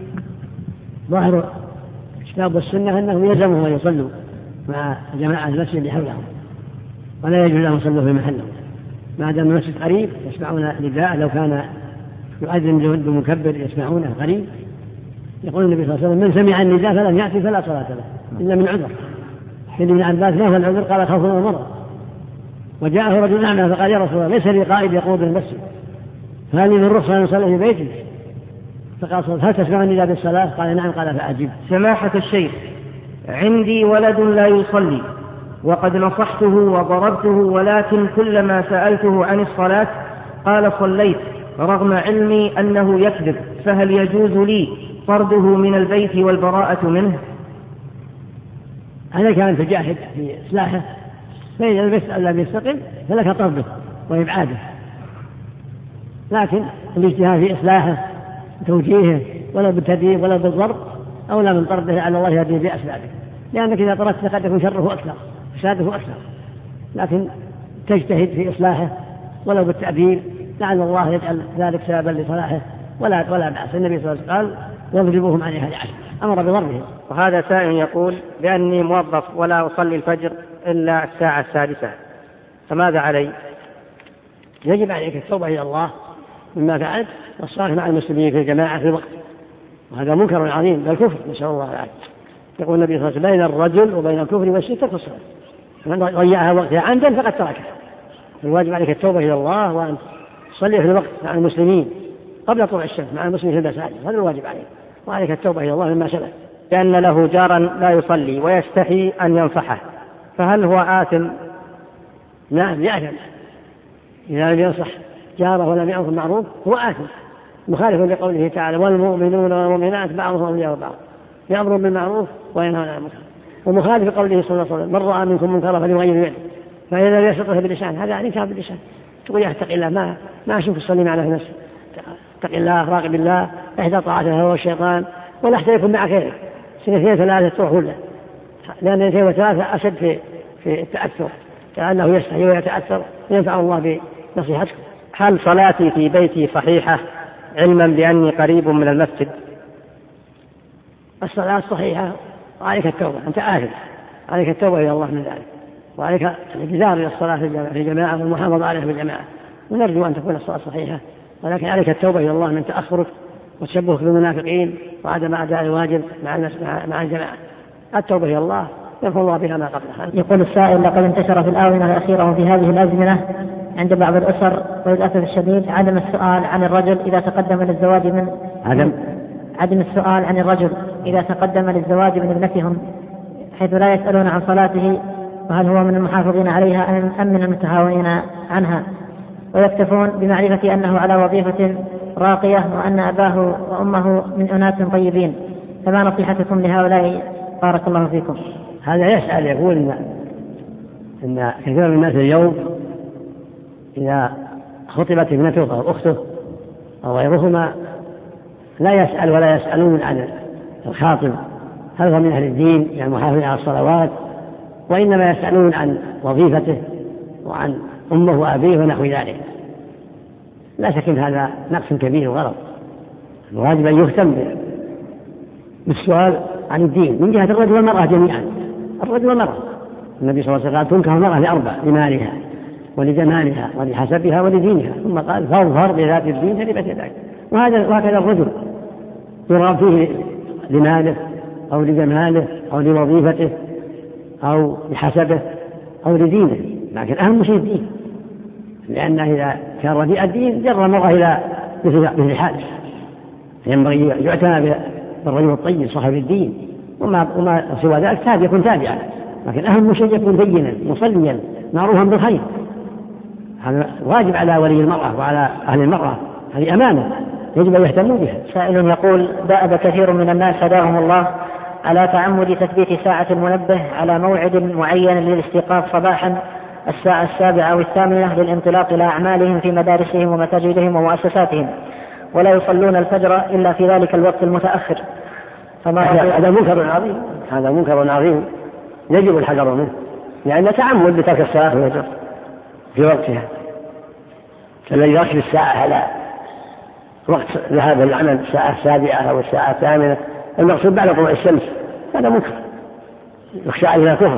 ظاهر الكتاب والسنة أنهم يلزمهم أن يصلوا مع جماعة المسجد اللي حولهم، ولا يجوز لهم يصلوا في محلهم ما دام المسجد قريب. يسمعون النداء، لو كان يؤذن بمكبر يسمعونه قريب. يقول النبي صلى الله عليه وسلم: من سمع النداء فلم يأتي فلا صلاة له إلا من عذر. ابن عباس ما العذر؟ قال: خوف ومرض. وجاءه رجل أعمى فقال: يا رسول الله، ليس لي قائد يقود المسجد، فهل لي من رخصة أن أصلي في بيتي؟ فقال: هل تسمع النداء بالصلاة؟ قال: نعم. قال: فأجب. سماحة الشيخ، عندي ولد لا يصلي، وقد نصحته وضربته، ولكن كلما سألته عن الصلاة قال: صليت، رغم علمي أنه يكذب، فهل يجوز لي طرده من البيت والبراءة منه؟ عليك أن تجاهد في إصلاحه، فإذا لم يستقم فلك طرده وإبعاده، لكن الاجتهاد في إصلاحه وتوجيهه ولا بالتدريب ولا بالضرب أولى من طرده على الله يهديه بأسبابه، لأنك إذا طردت قد يكون شره أكثر فساده أكثر. لكن تجتهد في إصلاحه ولو بالتأديب لعل الله يجعل ذلك سببا لصلاحه ولا ولا بأس. النبي صلى الله عليه وسلم قال: واضربوهم عليها لعشر، أمر بضربهم. وهذا سائل يقول بأني موظف ولا أصلي الفجر إلا الساعة السادسة، فماذا علي؟ يجب عليك التوبة إلى الله مما فعلت والصلاة مع المسلمين في الجماعة في الوقت، وهذا منكر عظيم بل كفر، نسأل الله العافية. يقول النبي صلى الله عليه وسلم: بين الرجل وبين الكفر والشرك ترك الصلاة، من ضيعها وقتها عمدا فقد تركها. الواجب عليك التوبة إلى الله وأن تصلي في الوقت مع المسلمين قبل طلوع الشمس مع المسلمين في المساجد، هذا الواجب عليك، وعليك التوبة إلى الله مما سلف. لأن له جارا لا يصلي ويستحي أن ينصحه، فهل هو آثم؟ نعم يأثم، إذا لم ينصح جاره ولم يأمر بالمعروف هو آثم، مخالف لقوله تعالى: والمؤمنون والمؤمنات بعضهم أولياء بعض يأمر بالمعروف وينهى عن المنكر، ومخالف لقوله صلى الله عليه وسلم: من رأى منكم منكرا فليغيره بيده فإذا لم يستطع باللسان، هذا انكار باللسان. تقول: اتق الله، ما ما أشوف تصلي معنا في نفسك، اتق الله، راقب الله، احدى طاعته هو الشيطان، ولا حتى يكون معك غيرك، سنتين ثلاثة تروح ولا، لأن اثنين وثلاثة أشد في في التأثر، كأنه يستحي ويتأثر، ينفع الله بنصيحتكم. هل صلاتي في بيتي صحيحة علما بأني قريب من المسجد؟ الصلاة صحيحة وعليك التوبة، أنت آثم، عليك التوبة إلى الله من ذلك، وعليك الإجزار إلى الصلاة في الجماعة والمحافظة عليها في الجماعة، ونرجو أن تكون الصلاة صحيحة، ولكن عليك التوبة إلى الله من تأخرك وتشبهك بالمنافقين وعدم أداء الواجب مع مع الجماعة. التوبة إلى الله يغفر الله بها ما قبلها. يقول السائل: لقد انتشر في الآونة الأخيرة وفي هذه الأزمنة عند بعض الأسر وللأسف الشديد عدم السؤال عن الرجل إذا تقدم للزواج من عدم عدم السؤال عن الرجل إذا تقدم للزواج من ابنتهم، حيث لا يسألون عن صلاته وهل هو من المحافظين عليها أم من المتهاونين عنها، ويكتفون بمعرفة أنه على وظيفة راقية وأن أباه وأمه من أناس طيبين، فما نصيحتكم لهؤلاء بارك الله فيكم؟ هذا يسأل يقول إن, إن كثير من الناس اليوم إذا خطبت ابنته أو أخته أو غيرهما لا يسأل ولا يسألون عن الخاطب هل هو من أهل الدين يعني محافظ على الصلوات، وإنما يسألون عن وظيفته وعن أمه وأبيه ونحو ذلك. لا شك أن هذا نقص كبير وغلط، الواجب أن يهتم بالسؤال عن الدين من جهة الرجل والمرأة جميعا، الرجل والمرأة. النبي صلى الله عليه وسلم قال: تنكح المرأة لأربع: لمالها ولجمالها ولحسبها ولدينها، ثم قال: فاظفر بذات الدين تربت يداك. وهذا وهكذا الرجل يرغب فيه لماله أو لجماله أو لوظيفته أو لحسبه أو لدينه، لكن أهم شيء الدين، لأنه إذا كان رديء الدين جر المرأة إلى مثل حاله. ينبغي يعتنى بالرجل الطيب صاحب الدين، وما, وما سوى ذلك تابع يكون تابعا، لكن أهم شيء يكون دينا مصليا معروفا بالخير. هذا واجب على ولي المرأة وعلى أهل المرأة، هذه أمانة يجب أن يهتموا بها. سائل يقول: دأب كثير من الناس هداهم الله على تعمد تثبيت ساعة المنبه على موعد معين للاستيقاظ صباحا الساعة السابعة أو الثامنة للانطلاق إلى أعمالهم في مدارسهم ومساجدهم ومؤسساتهم، ولا يصلون الفجر إلا في ذلك الوقت المتأخر. هذا منكر عظيم، هذا منكر عظيم يجب الحذر منه، لأن تعمد بترك الصلاة في الفجر في وقتها، فالذي يركب الساعة على وقت ذهاب العمل الساعة السابعة أو الساعة الثامنة المقصود بعد طلوع الشمس، هذا منكر يخشى عليها كفر،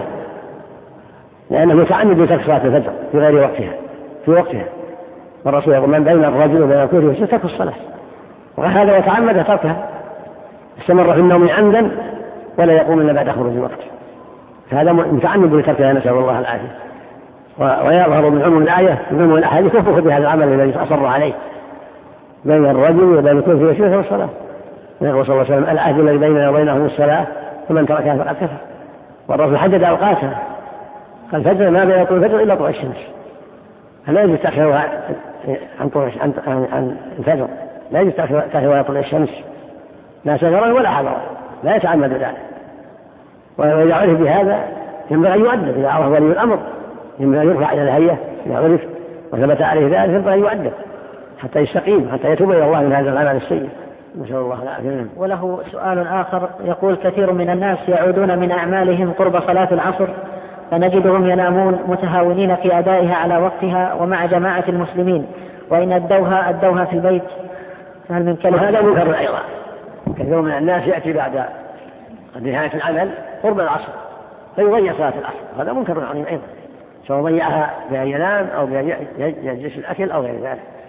لأنه متعمد بترك صلاة الفجر في غير وقتها في وقتها. والرسول يقول: من بين الرجل وبين الكفر والشرك ترك الصلاة، وهذا يتعمد تركها، استمر في النوم عمدا ولا يقوم إلا بعد خروج الوقت، فهذا متعمد بتركها، نسأل الله العافية. ويظهر من عموم الآية من عموم الأحاديث كفر بهذا العمل الذي أصر عليه بين الرجل وبين الكفر والشرك والصلاة. يقول صلى الله عليه وسلم: العهد الذي بيننا وبينهم الصلاة فمن تركها فقد كفر. والرسول حدد أوقاتها، قال: الفجر ما بين طلوع الفجر إلا طلوع الشمس، فلا يجوز تأخيرها عن طلوع عن الفجر، لا يجوز تأخيرها عن طلوع الشمس، لا سجرا ولا حضرا، لا يتعمد ذلك. وإذا عرف بهذا ينبغي أن يؤدب، إذا عرف ولي الأمر ينبغي أن يرفع إلى الهيئة إذا عرف وثبت عليه ذلك ينبغي أن يؤدب حتى يستقيم، حتى يتوب إلى الله من هذا العمل السيء، نسأل الله العافية. وله سؤال آخر يقول: كثير من الناس يعودون من أعمالهم قرب صلاة العصر فنجدهم ينامون متهاونين في أدائها على وقتها ومع جماعة المسلمين، وإن أدوها أدوها في البيت، فهل من كلمة؟ هذا منكر أيضا. كثير من الناس يأتي بعد نهاية العمل قرب العصر فيضيع صلاة العصر، هذا منكر عظيم أيضا، سواء ضيعها بأن ينام أو بأن يجلس الأكل أو غير ذلك.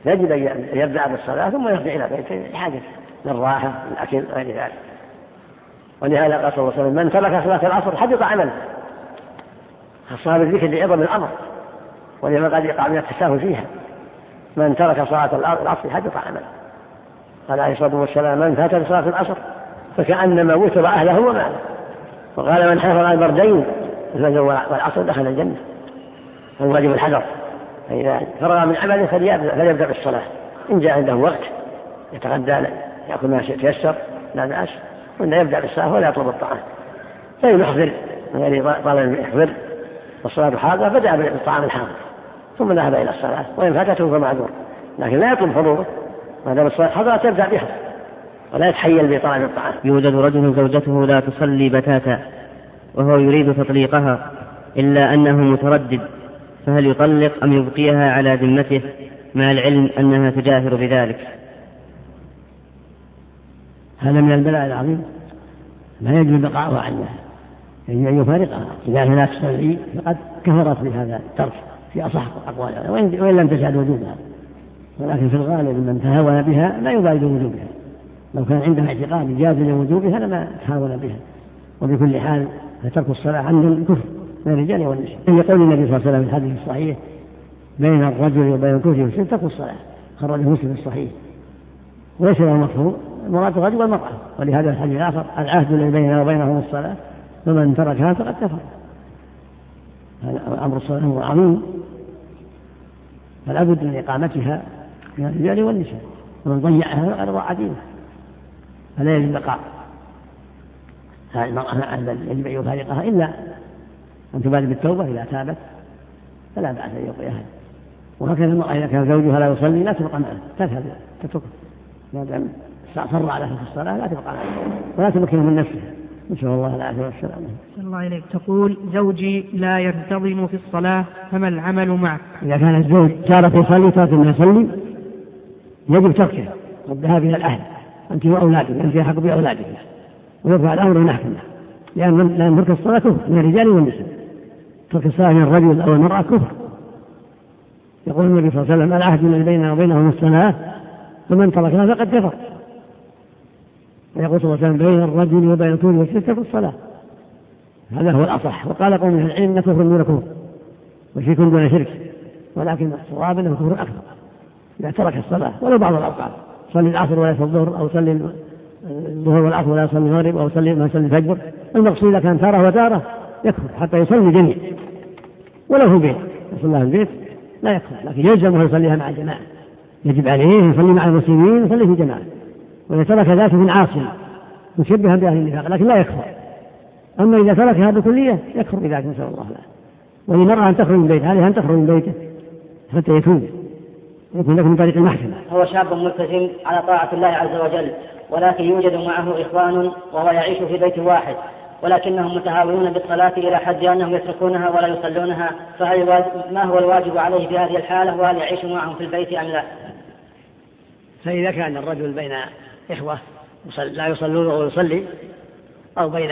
يجب أن يبدأ بالصلاة ثم يرجع إلى بيته لحاجة للراحة الأكل غير ذلك. ولهذا قال صلى الله عليه وسلم من ترك صلاة العصر حبط عمله، خاصة بالذكر لعظم الأمر، ولما قد يقع من التساهل فيها. من ترك صلاة العصر حبط عمله. قال عليه الصلاة والسلام من فات صلاة العصر فكأنما وتر أهله وماله. وقال من حافظ على البردين الفجر والعصر دخل الجنة. فالواجب الحذر، فإذا فرغ من عمله فليبدأ بالصلاة. إن جاء عنده وقت يتغدى يأكل ما يتيسر لا بأس، وإن يبدأ بالصلاة ولا يطلب الطعام. فإن يحضر غير طالب يحضر والصلاة حاضرة بدأ بالطعام الحاضر ثم ذهب إلى الصلاة، وإن فاتته فمعذور، لكن لا يطلب حضوره ما دام الصلاة حاضرة تبدأ بها ولا يتحيل بطلب الطعام. يوجد رجل زوجته لا تصلي بتاتا وهو يريد تطليقها إلا أنه متردد، فهل يطلق أم يبقيها على ذمته مع العلم أنها تجاهر بذلك؟ هذا من البلاء العظيم، لا يجب بقاؤها عنها، يجب أن يفارقها. إذا لا تصلي فقد كفرت بهذا الترك في أصح أقوالها وإن لم تشهد وجوبها، ولكن في الغالب من تهاون بها لا يبالغ وجوبها. لو كان عندها اعتقاد جاز لوجوبها لما تهاون بها. وبكل حال فترك الصلاة عندهم كفر من الرجال والنساء. يقول النبي صلى الله عليه وسلم في الحديث الصحيح بين الرجل وبين الكفر والشرك ترك الصلاة، خرجه مسلم الصحيح. وليس له مفهوم مراد الرجل والمرأة. ولهذا الحديث الآخر العهد الذي بيننا وبينهم الصلاة فمن تركها فقد كفر. أمر الصلاة هو عظيم، فلا بد من إقامتها من الرجال والنساء، ومن ضيعها فقد ضاع دينه. فلا يجب بقاء هذه المرأة، يجب أن يفارقها إلا أن تبادر بالتوبة. إذا تابت فلا بأس أن يبقيها. وهكذا المرأة إذا كان زوجها لا يصلي لا تبقى معه، تذهب تتركه ما دام استعصر على في الصلاة لا تبقى معه ولا تمكنه من نفسه. نسأل الله العافية والسلامة. صلى الله عليك. تقول زوجي لا ينتظم في الصلاة فما العمل معك؟ إذا كان الزوج تارة يصلي تارة ما يصلي يجب تركه والذهاب إلى الأهل أنت وأولادك، أنت يحق بأولادك، ويرفع الأمر ونحكمه. لأن لأن ترك الصلاة كفر من الرجال والنساء. ترك الصلاة من الرجل أو المرأة كفر. يقول النبي صلى الله عليه وسلم العهد الذي بيننا وبينهم الصلاة فمن تركها فقد كفر. ويقول صلى الله عليه وسلم بين الرجل وبين الكفر والشرك ترك الصلاة. هذا هو الأصح. وقال قوم من العلم كفر دون كفر وشرك دون شرك، ولكن الصواب أنه كفر أكبر إذا ترك الصلاة ولو بعض الأوقات. صلي العصر ولا يصلي الظهر، أو صلي الظهر والعصر ولا يصلي المغرب، أو صلي ما يصلي الفجر. المقصود إذا كان تارة وتارة يكفر حتى يصلي جميع، ولو في البيت يصلي في البيت لا يكفر، لكن يلزمه يصليها مع الجماعة. يجب عليه يصلي مع المسلمين ويصلي في جماعة. وإذا ترك ذاته من عاصم مشبها بأهل النفاق لكن لا يكفر. أما إذا تركها بكلية يكفر بذلك، نسأل الله له. ولمرأة أن تخرج من بيته، عليها أن تخرج من بيته حتى يتوب يكون لك من طريق المحكمة. هو شاب ملتزم على طاعة الله عز وجل، ولكن يوجد معه إخوان وهو يعيش في بيت واحد، ولكنهم متهاونون بالصلاة إلى حد أنهم يتركونها ولا يصلونها. فهل ما هو الواجب عليه في هذه الحالة، وهل يعيش معهم في البيت أم لا؟ فإذا كان الرجل بين إخوة لا يصلون أو يصلي، أو بين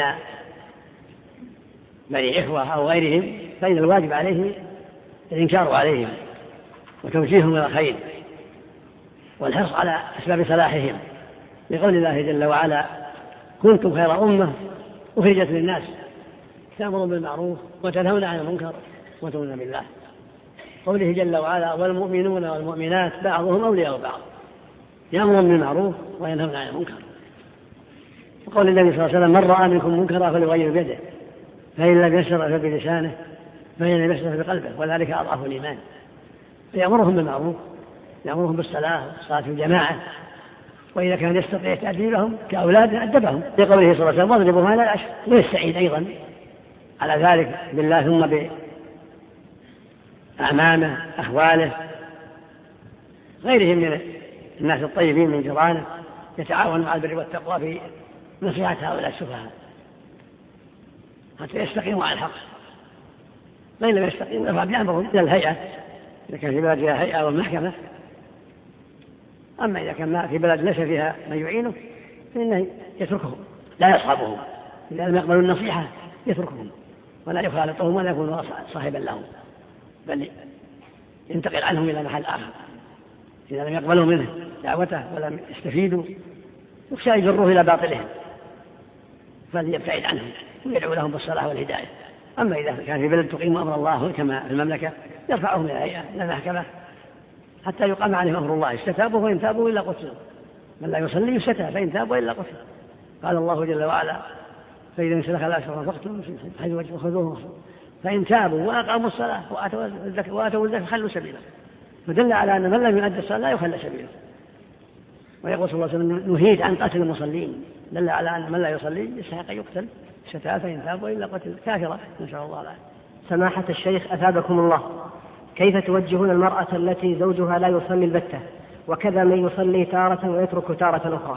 بني إخوة أو غيرهم، فإن الواجب عليه الإنكار عليهم وتوجيههم إلى الخير والحرص على أسباب صلاحهم، لقول الله جل وعلا كنتم خير أمة أخرجت للناس تأمرون بالمعروف وتنهون عن المنكر وتؤمنون بالله. قوله جل وعلا والمؤمنون والمؤمنات بعضهم أولياء بعض يأمرون بالمعروف وينهون عن المنكر. وقول النبي صلى الله عليه وسلم من رأى منكم منكرا فليغير بيده، فإن لم يستطع فبلسانه، فإن لم يستطع بقلبه، وذلك أضعف الإيمان. فيأمرهم بالمعروف، يأمرهم بالصلاة والصلاة في الجماعة، وإذا كان يستطيع تأديبهم كأولاد أدبهم، لقوله صلى الله عليه وسلم واضربوهم على العشر. ويستعين أيضا على ذلك بالله ثم بأعمامه أخواله غيرهم من الناس الطيبين من جيرانه، يتعاون مع البر والتقوى في نصيحة هؤلاء السفهاء حتى يستقيموا على الحق. فإن لم يستقيموا يرفع بأمرهم إلى الهيئة إذا كان في بلد فيها هيئة والمحكمة. أما إذا كان ما في بلد ليس فيها من يعينه فإنه يتركهم لا يصحبهم، إذا لم يقبلوا النصيحة يتركهم ولا يخالطهم ولا يكون صاحبا لهم، بل ينتقل عنهم إلى محل آخر إذا لم يقبلوا منه دعوته ولم يستفيدوا يخشى يجروه إلى باطلهم فليبتعد عنهم ويدعو لهم بالصلاح والهداية. أما إذا كان في بلد تقيم أمر الله كما في المملكة يرفعهم إلى المحكمة حتى يقام عليهم أمر الله، استتابوا وإن تابوا إلا قتلوا، من لا يصلي يستتاب فإن تابوا إلا قتلوا. قال الله جل وعلا فإذا انسلخ الأشهر فاقتلوهم حيث وخذوهم فإن تابوا وأقاموا الصلاة وآتوا الزكاة خلوا سبيله، فدل على أن من لم يؤدي الصلاة لا يخلى سبيله. ويقول صلى الله عليه وسلم نهيت عن قتل المصلين، دل على أن من لا يصلي يستحق يقتل شتاء فإن تابوا إلا قتل كافرة نسأل الله العافية. سماحة الشيخ أثابكم الله، كيف توجهون المرأة التي زوجها لا يصلي البتة وكذا من يصلي تارة ويترك تارة أخرى؟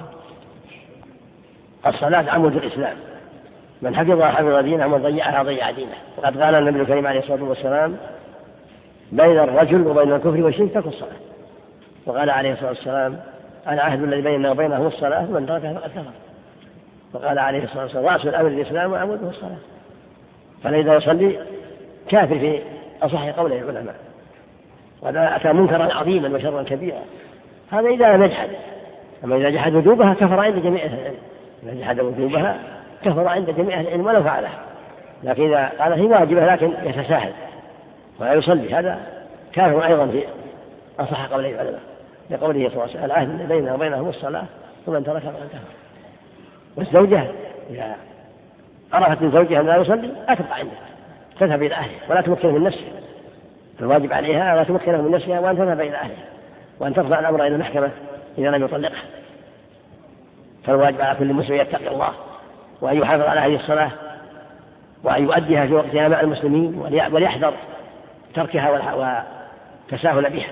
الصلاة عمود الإسلام، من حفظها حفظ دينه ومن ضيعها ضيع دينه. وقد قال النبي الكريم عليه الصلاة والسلام بين الرجل وبين الكفر والشرك ترك الصلاة. وقال عليه الصلاة والسلام العهد الذي بيننا وبينهم الصلاة ومن تركها فقد كفر. وقال عليه الصلاة والسلام رأس الأمر الإسلام وعموده الصلاة. فلذا يصلي كافر في أصح قوله العلماء، وهذا أتى منكرا عظيما وشرا كبيرا. هذا إذا لم يجحد، أما إذا جحد وجوبها كفر عند جميع أهل العلم. إذا جحد وجوبها كفر عند جميع أهل العلم ولو فعلها. لكن إذا قال هي واجبة لكن يتساهل ولا يصلي هذا كافر أيضا في أصح قوله العلماء، لقوله صلى الله عليه وسلم العهد بيننا وبينهم الصلاة ومن تركها فقد كفر. والزوجة إذا عرفت من زوجها لا يصلي لا تبقى عنده، تذهب إلى أهلها ولا تمكنه من نفسها. الواجب عليها لا تمكنه من نفسها وأن تذهب إلى أهلها وأن ترفع الأمر إلى المحكمة إذا لم يطلقها. فالواجب على كل مسلم يتقي الله وأن يحافظ على هذه الصلاة وأن يؤديها في وقتها مع المسلمين وليحذر تركها والتساهل بها.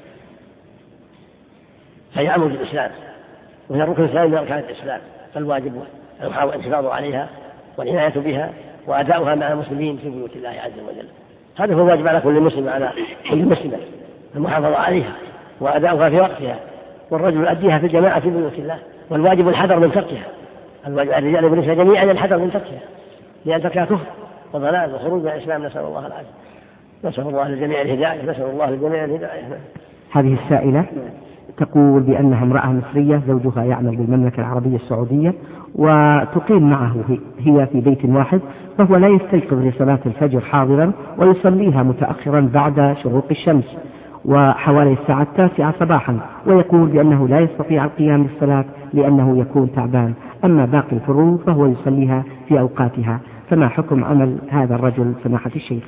فهي عمود الإسلام وهي الركن الثاني من أركان الإسلام، فالواجب الحفاظ عليها والعناية بها وأداؤها مع المسلمين في بيوت الله عز وجل. هذا هو الواجب على كل مسلم على كل مسلمة، المحافظة عليها وأداؤها في وقتها، والرجل يؤديها في الجماعة في بيوت الله. والواجب الحذر من تركها، الواجب على الرجال والنساء جميعا الحذر من تركها، لأن تركها كفر وضلال وخروج من الإسلام. نسأل الله العافية، نسأل الله للجميع الهداية، نسأل الله للجميع الهداية. هذه السائلة تقول بأنها امرأة مصرية زوجها يعمل بالمملكة العربية السعودية وتقيم معه هي في بيت واحد، فهو لا يستيقظ لصلاة الفجر حاضرا ويصليها متأخرا بعد شروق الشمس وحوالي الساعة التاسعة صباحا، ويقول بأنه لا يستطيع القيام بالصلاة لأنه يكون تعبان، أما باقي الفروض فهو يصليها في أوقاتها، فما حكم عمل هذا الرجل سماحة الشيخ؟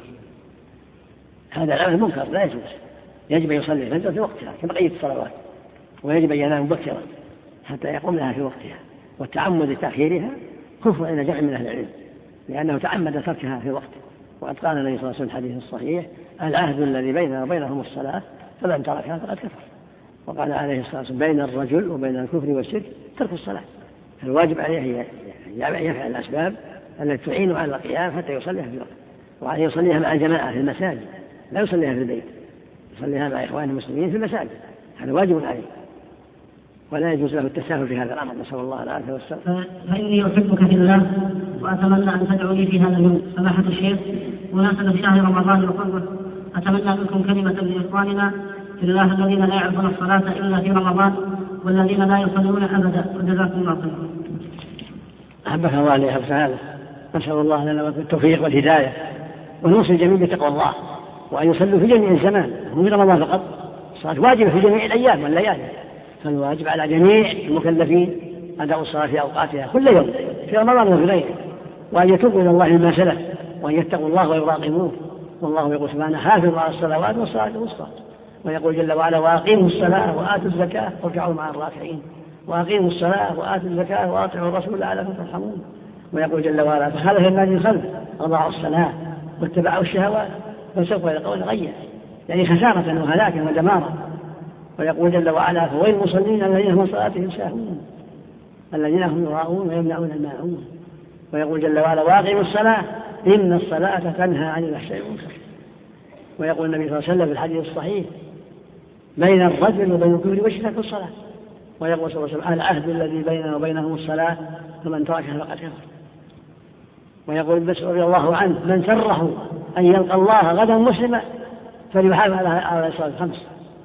هذا العمل منكر لا يجوز، يجب أن يصلي الفجر في وقتها كبقية الصلوات، ويجب أن ينام مبكرا حتى يقوم لها في وقتها، والتعمد تأخيرها كفر إلى جمع من أهل العلم لأنه تعمد تركها في وقته. وقد قال النبي صلى الله عليه وسلم الحديث الصحيح العهد الذي بيننا وبينهم الصلاة فمن تركها فقد كفر. وقال عليه الصلاة والسلام بين الرجل وبين الكفر والشرك ترك الصلاة. الواجب عليه يفعل الأسباب التي تعين على القيام حتى يصليها في وقت، وعليه يصليها مع الجماعة في المساجد، لا يصليها في البيت، يصليها مع إخوانه المسلمين في المساجد، هذا واجب عليه، ولا يجوز له التساهل في هذا الأمر. نسأل الله العافية والسلام. فإني أحبك في الله وأتمنى أن تدعو لي في هذا اليوم. سماحة الشيخ مناسبة شهر رمضان وقربه، أتمنى منكم كلمة لإخواننا في الله الذين لا يعرفون الصلاة إلا في رمضان والذين لا يصلون أبدا، وجزاكم الله خيرا. أحبك الله لي هذا، نسأل الله لنا التوفيق والهداية، ونوصي الجميع بتقوى الله وأن يصلوا في جميع الزمان مو في رمضان فقط، الصلاة واجبة في جميع الأيام والليالي، فالواجب على جميع المكلفين أداء الصلاة في أوقاتها كل يوم في رمضان وفي غيره، وأن يتوبوا إلى الله مما سلف وأن يتقوا الله ويراقبوه. والله يقول سبحانه حافظوا على الصلوات والصلاة الوسطى، ويقول جل وعلا وأقيموا الصلاة وآتوا الزكاة واركعوا مع الراكعين، وأقيموا الصلاة وآتوا الزكاة وأطيعوا الرسول لعلكم ترحمون. ويقول جل وعلا فخلف الذين خلف أضاعوا الصلاة واتبعوا الشهوات فسوف يلقون غيا، يعني خسارة وهلاكا ودمارا. ويقول جل وعلا فويل المصلين الذين هم صلاتهم ساهون الذين هم يراءون ويمنعون الماعون. ويقول جل وعلا واقيموا الصلاة إن الصلاة تنهى عن الفحشاء والمنكر. ويقول النبي صلى الله عليه وسلم في الحديث الصحيح بين الرجل وبين الكفر والشرك الصلاة. ويقول صلى الله عليه وسلم العهد الذي بيننا وبينهم الصلاة فمن تركها فقد كفر. ويقول بس رضي الله عنه من سره أن يلقى الله غدا مسلما فليحافظ على الصلاة الخمس،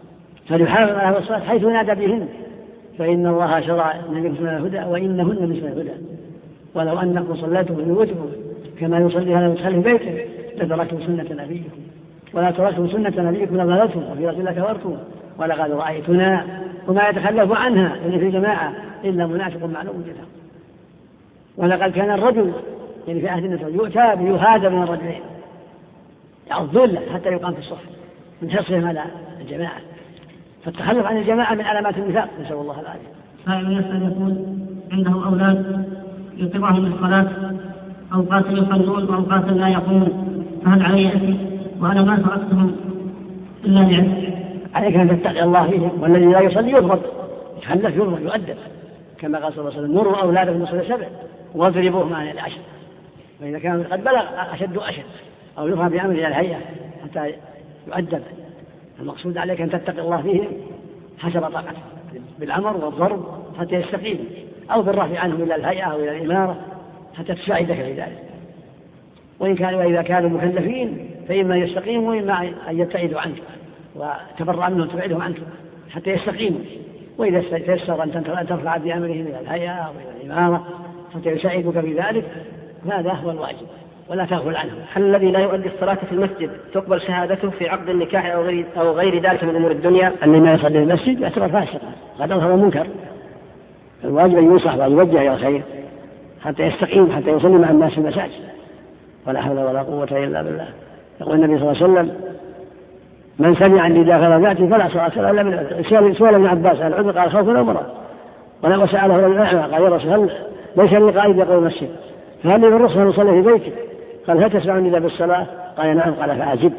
فليحافظ على الصلاة حيث نادى بهن، فإن الله شرع من سنن الهدى وإنهن من سنن الهدى. ولو أنكم صليتم في بيوتكم كما يصلي هذا المصلي في بيته لتركتم سنة نبيكم، ولا تركتم سنة نبيكم لضللتم وفي رسول الله كفرتم ولقد رأيتنا وما يتخلف عنها إلا في جماعة إلا منافق معلوم جدا. ولقد كان الرجل يعني في عهد النبي يؤتى بيهادى من الرجلين يعضون له حتى يقام في الصف من حرصهم على الجماعة، فالتخلف عن الجماعة من علامات النفاق، نسأل الله العافية. سائل يسأل يقول عنده أولاد يقرهم الصلاة أوقات يصلون وأوقات لا يقومون، فهل علي أثم؟ وأنا ما تركتهم إلا لعلم. عليك أن تتقي الله فيهم، والذي لا يصلي يضرب، يتخلف يضرب يؤدب، كما قال صلى الله عليه وسلم مروا أولادكم بالصلاة سبع واضربوهم عن العشر، فإذا كان قد بلغ أشد أشد أو يفهم بأمر إلى الهيئة حتى يؤدب. المقصود عليك أن تتقي الله فيهم حسب طاقتك بالأمر والضرب حتى يستقيم، أو بالرفع عنهم إلى الهيئة أو إلى الإمارة حتى تساعدك في ذلك. وإن كانوا وإذا كانوا مكلفين فإما يستقيموا وإما أن يبتعدوا عنك وتبرع منهم تبعدهم عنك حتى يستقيموا. وإذا تيسر أن ترفع بأمرهم إلى الهيئة أو إلى الإمارة حتى يساعدك في ذلك، هذا هو الواجب ولا تغفل عنه. هل الذي لا يؤدي الصلاة في المسجد تقبل شهادته في عقد النكاح أو غير, أو غير ذلك من أمور الدنيا؟ اللي ما يصلي في المسجد يعتبر فاسقا قد أظهر المنكر. الواجب أن ينصح ويوجه إلى الخير حتى يستقيم حتى يصلي مع الناس في المساجد، ولا حول ولا قوة إلا بالله. يقول النبي صلى الله عليه وسلم من سمع النداء فلا يأتي فلا صلاة له إلا من العذر. سؤال ابن عباس عن العذر قال خوف أو مرض، ولا وسأله رجل أعمى قال يا رسول الله ليس لي قائد يقول المسجد فهل لي بالرخصة أن أصلي في بيتك؟ قال هل تسمع النداء بالصلاة؟ قال نعم. قال فأجب.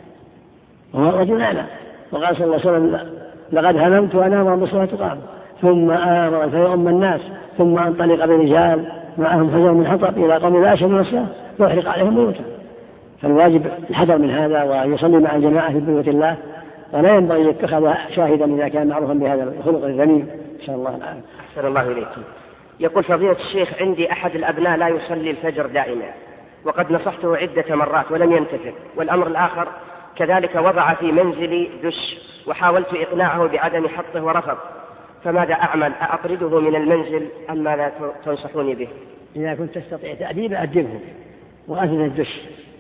وهو رجل أعمى. وقال صلى الله عليه وسلم لقد هممت أن آمر بالصلاة تقام ثم آمر فيؤم الناس ثم أنطلق برجال معهم حجر من حطب إلى قوم لا يشهدون الصلاة ويحرق عليهم بيوتهم. فالواجب الحذر من هذا ويصلي مع الجماعة في بيوت الله، ولا ينبغي يتخذ شاهدا إذا كان معروفا بهذا الخلق الذميم. إن شاء الله العافية. أحسن الله إليكم. يقول فضيلة الشيخ عندي أحد الأبناء لا يصلي الفجر دائما وقد نصحته عدة مرات ولم ينتفع، والأمر الآخر كذلك وضع في منزلي دش وحاولت إقناعه بعدم حطه ورفض، فماذا أعمل؟ أطرده من المنزل أم ماذا تنصحوني به؟ إذا كنت تستطيع تأديبه أدبه وأزل الدش،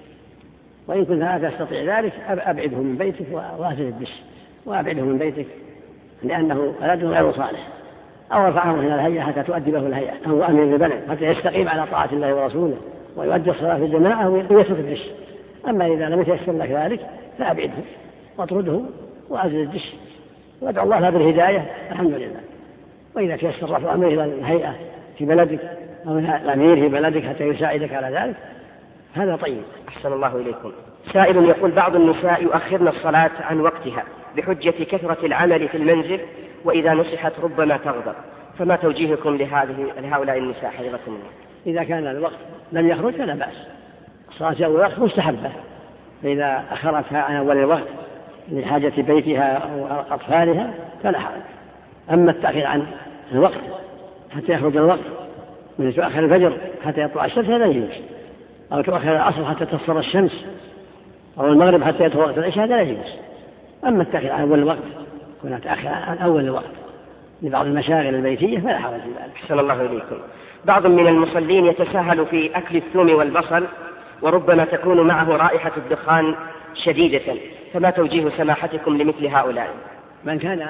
وإن كنت لا تستطيع ذلك أبعده من بيتك وأزل الدش وأبعده من بيتك لأنه ولد غير صالح، أو رفعه إلى الهيئة حتى تؤدبه الهيئة أو أمر البلد حتى يستقيم على طاعة الله ورسوله ويؤدي الصلاة في الجماعة ويترك الدش. أما إذا لم يتيسر لك ذلك فأبعده واطرده وأزل الدش وادعو الله له بالهداية الحمد لله. وإذا تيسر رفع أمره إلى الهيئة في بلدك أو الأمير في بلدك حتى يساعدك على ذلك هذا طيب. أحسن الله إليكم. سائل يقول بعض النساء يؤخرن الصلاة عن وقتها بحجة كثرة العمل في المنزل وإذا نصحت ربما تغضب، فما توجيهكم لهذه لهؤلاء النساء حفظكم الله؟ إذا كان الوقت لم يخرج فلا بأس، الصلاة أول الوقت مستحبة، فإذا أخرتها عن أول الوقت لحاجة بيتها أو أطفالها فلا حرج. أما التأخير عن الوقت حتى يخرج الوقت من تؤخر الفجر حتى يطلع الشمس لا يجوز، أو تؤخر العصر حتى تصفر الشمس، أو المغرب حتى يدخل وقت العشاء لا يجوز. أما التأخير عن أول الوقت كنا تأخر عن أول الوقت لبعض المشاغل البيتية فلا حرج في ذلك. أحسن الله إليكم. بعض من المصلين يتساهل في أكل الثوم والبصل وربما تكون معه رائحة الدخان شديدة، فما توجيه سماحتكم لمثل هؤلاء؟ من كان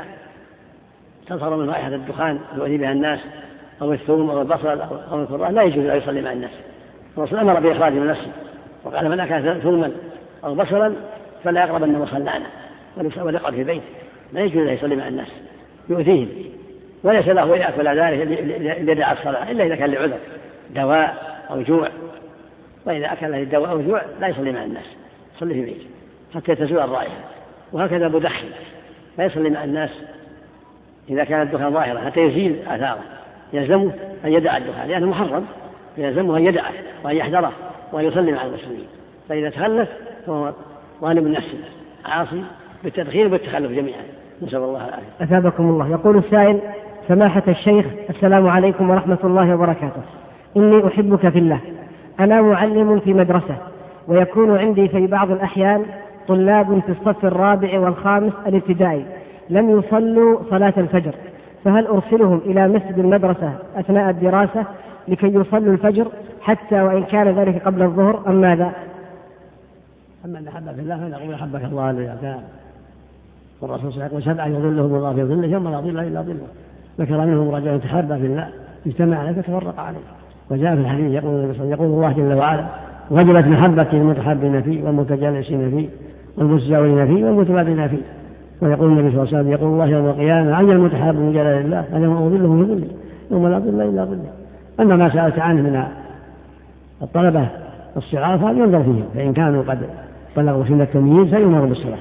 تظهر من رائحة الدخان يؤذي بها الناس أو الثوم أو البصل أو الكراث لا يجوز أن يصلي مع الناس. الرسول أمر بإخراجه من المسجد وقال من أكل ثوما أو بصلا فلا يقربن مصلانا وليقعد في بيته، لا يجوز أن يصلي مع الناس يؤذيهم، وليس له يأكل ذلك ليدع الصلاة إلا إذا كان لعذر دواء أو جوع، وإذا أكل له دواء أو جوع لا يصلي مع الناس، يصلي في بيته حتى تزول الرائحة. وهكذا مدخن لا يصلي مع الناس إذا كان الدخان ظاهرا حتى يزيل آثاره، يلزمه أن يدع الدخان لأنه محرم، يلزمه أن يدعه وأن يحذره وأن يصلي مع المسلمين. فإذا تخلف فهو ظالم نفسه عاصي بالتدخين والتخلف جميعا، نسأل الله العافية. أثابكم الله. يقول السائل سماحة الشيخ السلام عليكم ورحمة الله وبركاته، إني أحبك في الله، أنا معلم في مدرسة ويكون عندي في بعض الأحيان طلاب في الصف الرابع والخامس الابتدائي لم يصلوا صلاة الفجر، فهل أرسلهم إلى مسجد المدرسة أثناء الدراسة لكي يصلوا الفجر حتى وإن كان ذلك قبل الظهر أم ماذا؟ أما أن أحبك الله فنقول أحبك الله الذي كان، والرسول صلى الله عليه وسلم سبعة يظلهم الله في ظله يوم لا ظل إلا ظله، ذكر منهم رجل تحابى في الله اجتمع عليه فتفرق عليه. وجاء في الحديث يقول, يقول الله جل وعلا: وجبت محبتي المتحابين فيه والمتجالسين فيه والمتجاورين فيه والمتبادلين فيه. ويقول النبي صلى الله عليه وسلم: يقول الله يوم القيامة: عن المتحاب من جلال الله اليوم أظله في ظله يوم لا ظل إلا ظله. أما ما سألت عنه من الطلبة الصغار فينظر فيهم، فإن كانوا قد بلغوا سن التمييز فيمروا بالصلاة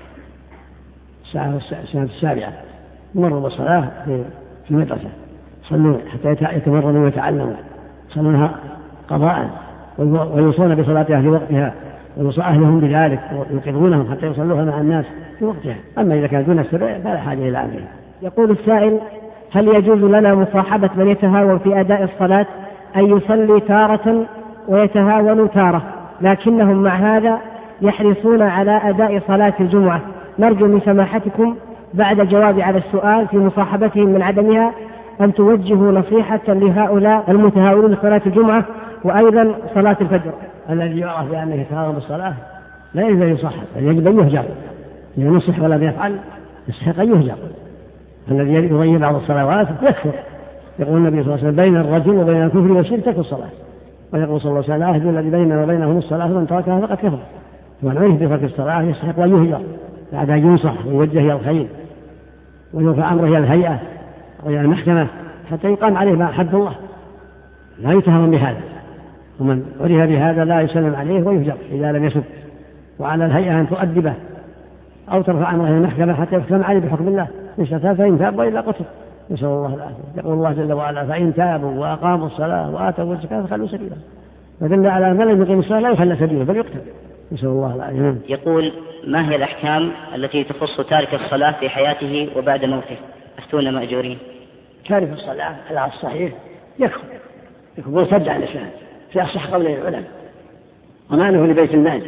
الساعة السابعة، يمروا بالصلاة في المدرسة، صلوا حتى يتمرنوا ويتعلموا، صلونها قضاء ويوصون بصلاتها في وقتها، ويوصى أهلهم بذلك ويوقظونهم حتى يصلوها مع الناس في وقتها. أما إذا كان دون السبع فلا حاجة إلى أمرها. يقول السائل: هل يجوز لنا مصاحبة من يتهاون في أداء الصلاة، أن يصلي تارة ويتهاون تارة، لكنهم مع هذا يحرصون على أداء صلاة الجمعة؟ نرجو من سماحتكم بعد الجواب على السؤال في مصاحبتهم من عدمها أن توجهوا نصيحة لهؤلاء المتهاونين لصلاة الجمعة وأيضا صلاة الفجر. الذي يعرف بأنه يتهاون بالصلاة لا يجب أن يصحب، يجب أن يهجر. إذا نصح ولم يفعل يستحق أن يهجر. الذي يضيع بعض الصلوات يكفر. يقول النبي صلى الله عليه وسلم: بين الرجل وبين الكفر والشرك ترك الصلاة. ويقول صلى الله عليه وسلم: العهد الذي بيننا وبينهم الصلاة ومن تركها فقد كفر. ومن عرف بترك الصلاة يستحق أن يهجر بعد أن ينصح ويوجه إلى الخير ويرفع أمره إلى الهيئة وإلى المحكمة حتى يقام عليه حد الله، لا يتهم بهذا. ومن عرف بهذا لا يسلم عليه ويهجر إذا لم يسب، وعلى الهيئة أن تؤدبه أو ترفع أمره إلى المحكمة حتى يحكم عليه بحكم الله، إن شاء فإن تاب وإلا قتل، نسأل الله العافية. يقول الله جل وعلا: فإن تابوا وأقاموا الصلاة وآتوا الزكاة فخلوا سبيلا. فدل على من لم يقيم الصلاة لا يخلى سبيله بل يقتل، نسأل الله العافية. يقول: ما هي الأحكام التي تخص تارك الصلاة في حياته وبعد موته؟ أفتونا مأجورين. تارك الصلاة على الصحيح يكفر، يكفر مرتد عن الإسلام في أصح قول العلماء، وماله لبيت المال.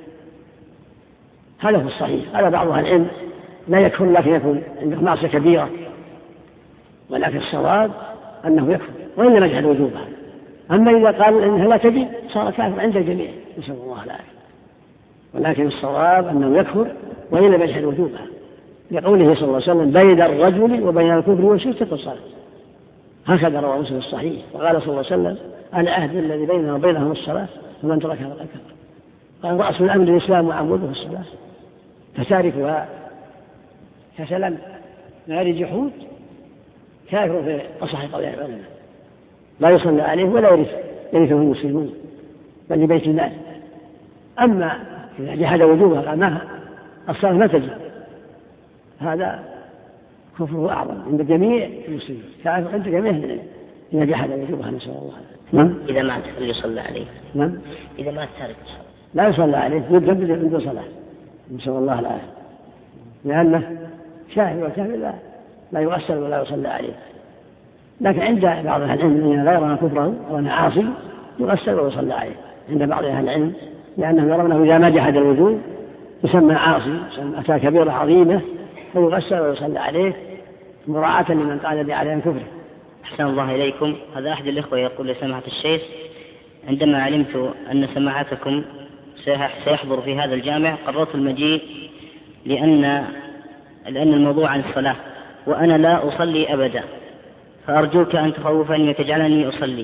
هذا في الصحيح. هذا بعض أهل العلم لا يكفر لكن يكون عنده معصية كبيرة، ولكن الصواب أنه يكفر وإنما يجحد وجوبها. أما إذا قال إنها لا تجب صار كافر عند الجميع، نسأل الله العافية. ولكن الصواب أنه يكفر وإنما يجحد وجوبها، لقوله صلى الله عليه وسلم: بين الرجل وبين الكفر والشرك ترك الصلاة. هكذا رواه مسلم الصحيح. وقال صلى الله عليه وسلم: العهد الذي بيننا وبينهم الصلاة ومن تركها فقد كفر. قال: رأس الأمر الإسلام وعموده الصلاة، فتاركها كسلم غير جحود كافر في أصح قول العلماء، لا يصلى عليه ولا يرث يرثه المسلمون بل لبيت المال. أما إذا جحد وجوبها قال ما الصلاة ما تجب، هذا كفره أعظم عند جميع المسلمين، كافر عند جميع إذا جحد وجوبها، نسأل الله. نعم. إذا مات هل يصلى عليه؟ نعم. إذا مات تارك الصلاة لا يصلى عليه، يجب عنده صلاة، نسأل الله العافية، لأنه شاهد وكافر لا لا يؤثر ولا يصلى عليه. لكن عند بعض أهل العلم الذين لا يرون كفره وأنه عاصي يؤثر ويصلى عليه، عند بعض أهل العلم لأنهم يرونه إذا ما جحد الوجوب يسمى عاصي، يسمى أتى كبيرة عظيمة فيؤثر ويصلى عليه مراعاة لمن قال بعدم كفره. أحسن الله إليكم. هذا أحد الإخوة يقول لسماحة الشيخ: عندما علمت أن سماحتكم سيحضر في هذا الجامع قررت المجيء لأن لأن الموضوع عن الصلاة وأنا لا أصلي أبدا، فأرجوك أن تخوفني وتجعلني أصلي.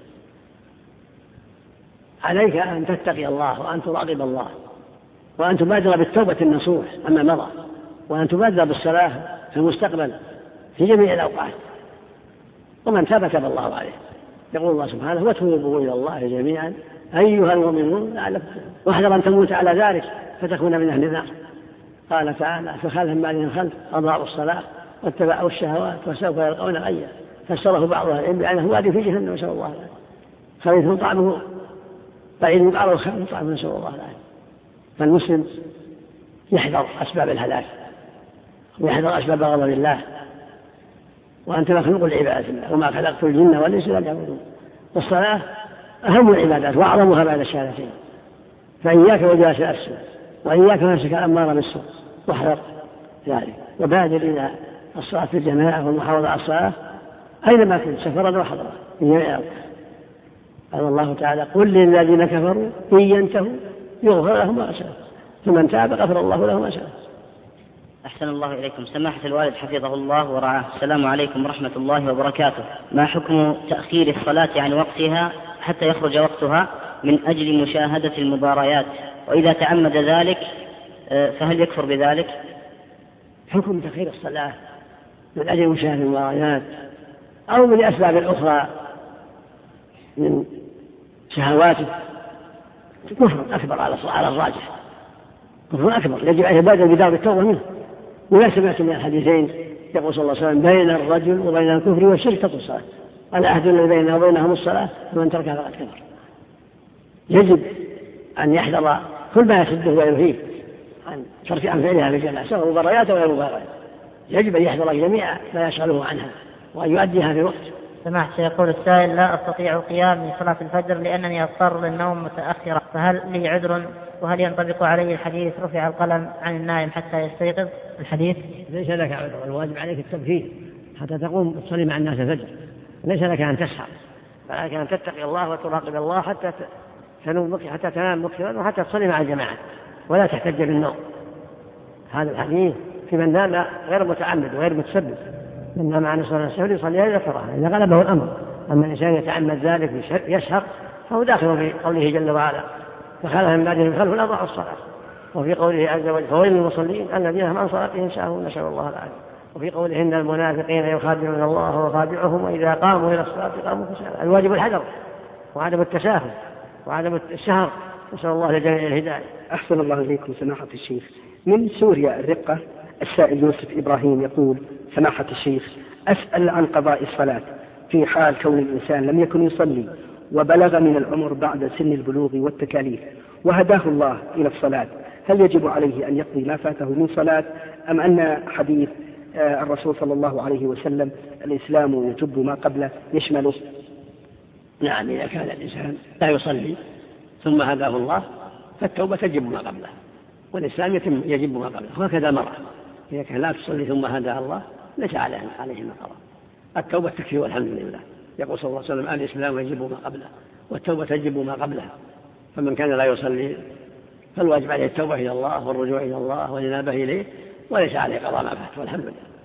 عليك أن تتقي الله وأن تراقب الله وأن تبادر بالتوبة النصوح أما مضى، وأن تبادر بالصلاة في المستقبل في جميع الأوقات، ومن تاب تاب الله عليه. يقول الله سبحانه: وتوبوا إلى الله جميعا أيها المؤمنون لعلكم تفلحون. واحذر أن تموت على ذلك فتكون من أهل النار. قال تعالى: فخلف من بعدهم خلف أضاعوا الصلاة واتبعوا الشهوات وسوف يلقون غيا. فسره بعض أهل العلم بأنه وادي في جهنم، نسأل الله العافية، خبيث طعمه بعيد من بعضه وخبيث طعمه، نسأل الله العافية. فالمسلم يحذر أسباب الهلاك ويحذر أسباب غضب الله، وأنت مخلوق لعبادة الله، وما خلقت الجن والإنس إلا ليعبدون. والصلاة أهم العبادات وأعظمها بعد الشهادتين، فإياك وجواز الأفسد وإياك ونفسك الأمارة بالسوء، واحذر ذلك. وبادر إلى الصلاة في الجماعة والمحافظة على الصلاة أينما كنت سفرا وحضرا في جميع الأوقات. قال الله تعالى: قل للذين كفروا إن ينتهوا يغفر لهم ما سلف فمن تاب غفر الله له ما سلف. أحسن الله إليكم. سماحة الوالد حفظه الله ورعاه، السلام عليكم ورحمة الله وبركاته. ما حكم تأخير الصلاة عن وقتها حتى يخرج وقتها من أجل مشاهدة المباريات؟ وإذا تعمد ذلك فهل يكفر بذلك؟ حكم تأخير الصلاة من أجل مشاهدة المباريات أو من أسباب أخرى من شهواته كفر أكبر على الراجح، كفر أكبر يجب عليه بادر بدار التوبة منه. ولا سمعت من الحديثين يقول صلى الله عليه وسلم: بين الرجل وبين الكفر والشرك ترك الصلاة، العهد الذي بيننا وبينهم الصلاة فمن تركها فقد كفر. يجب أن يحذر كل ما يسده وينهيه عن ترك عن فعلها في الجماعة سواء مباريات أو غير مباريات. يجب أن يحذر جميع ما يشغله عنها وأن يؤديها في وقت. سمحت يقول السائل: لا أستطيع القيام من صلاة الفجر لأنني أضطر للنوم متأخرا، فهل لي عذر؟ وهل ينطبق علي الحديث رفع القلم عن النائم حتى يستيقظ؟ الحديث ليس لك عذر، الواجب عليك التبكير حتى تقوم تصلي مع الناس الفجر، ليس لك أن تسهر، ولكن أن تتقي الله وتراقب الله حتى تنوم حتى تنام مكثرا وحتى تصلي مع الجماعة ولا تحتج بالنوم. هذا الحديث في من نام غير متعمد وغير متسبب، من نام عن صلاة السهر يصليها إذا كرهها إذا غلبه الأمر. أما الإنسان يتعمد ذلك يسهر فهو داخل في قوله جل وعلا: فخلف من بعدهم خلف أضاعوا الصلاة، وفي قوله عز وجل: فويل للمصلين الذين هم عن صلاتهم ساهون نسأل الله العافية، وفي قوله: إن المنافقين يخادعون الله وخادعهم وإذا قاموا إلى الصلاة قاموا كسالى. الواجب الحذر وعدم التساهل وعدم السهر، نسأل الله لجميع الهداية. أحسن الله إليكم سماحة الشيخ. من سوريا الرقة السائل يوسف إبراهيم يقول: سماحة الشيخ، أسأل عن قضاء الصلاة في حال كون الإنسان لم يكن يصلي وبلغ من العمر بعد سن البلوغ والتكاليف وهداه الله إلى الصلاة، هل يجب عليه أن يقضي ما فاته من صلاة، أم أن حديث الرسول صلى الله عليه وسلم الإسلام يجب ما قبله يشمله؟ نعم، إذا كان الإنسان لا يصلي ثم هداه الله فالتوبة تجب ما قبله، والإسلام يتم يجب ما قبله. وهكذا مرة إذا كان لا تصلي ثم هداه الله ليس عليه ما قرأ. التوبة تكفي والحمد لله. يقول صلى الله عليه وسلم: الإسلام يجب ما قبله والتوبة تجب ما قبلها. فمن كان لا يصلي فالواجب عليه التوبة إلى الله والرجوع إلى الله والإنابة إليه، وليس عليه قضاء ما فات والحمد لله.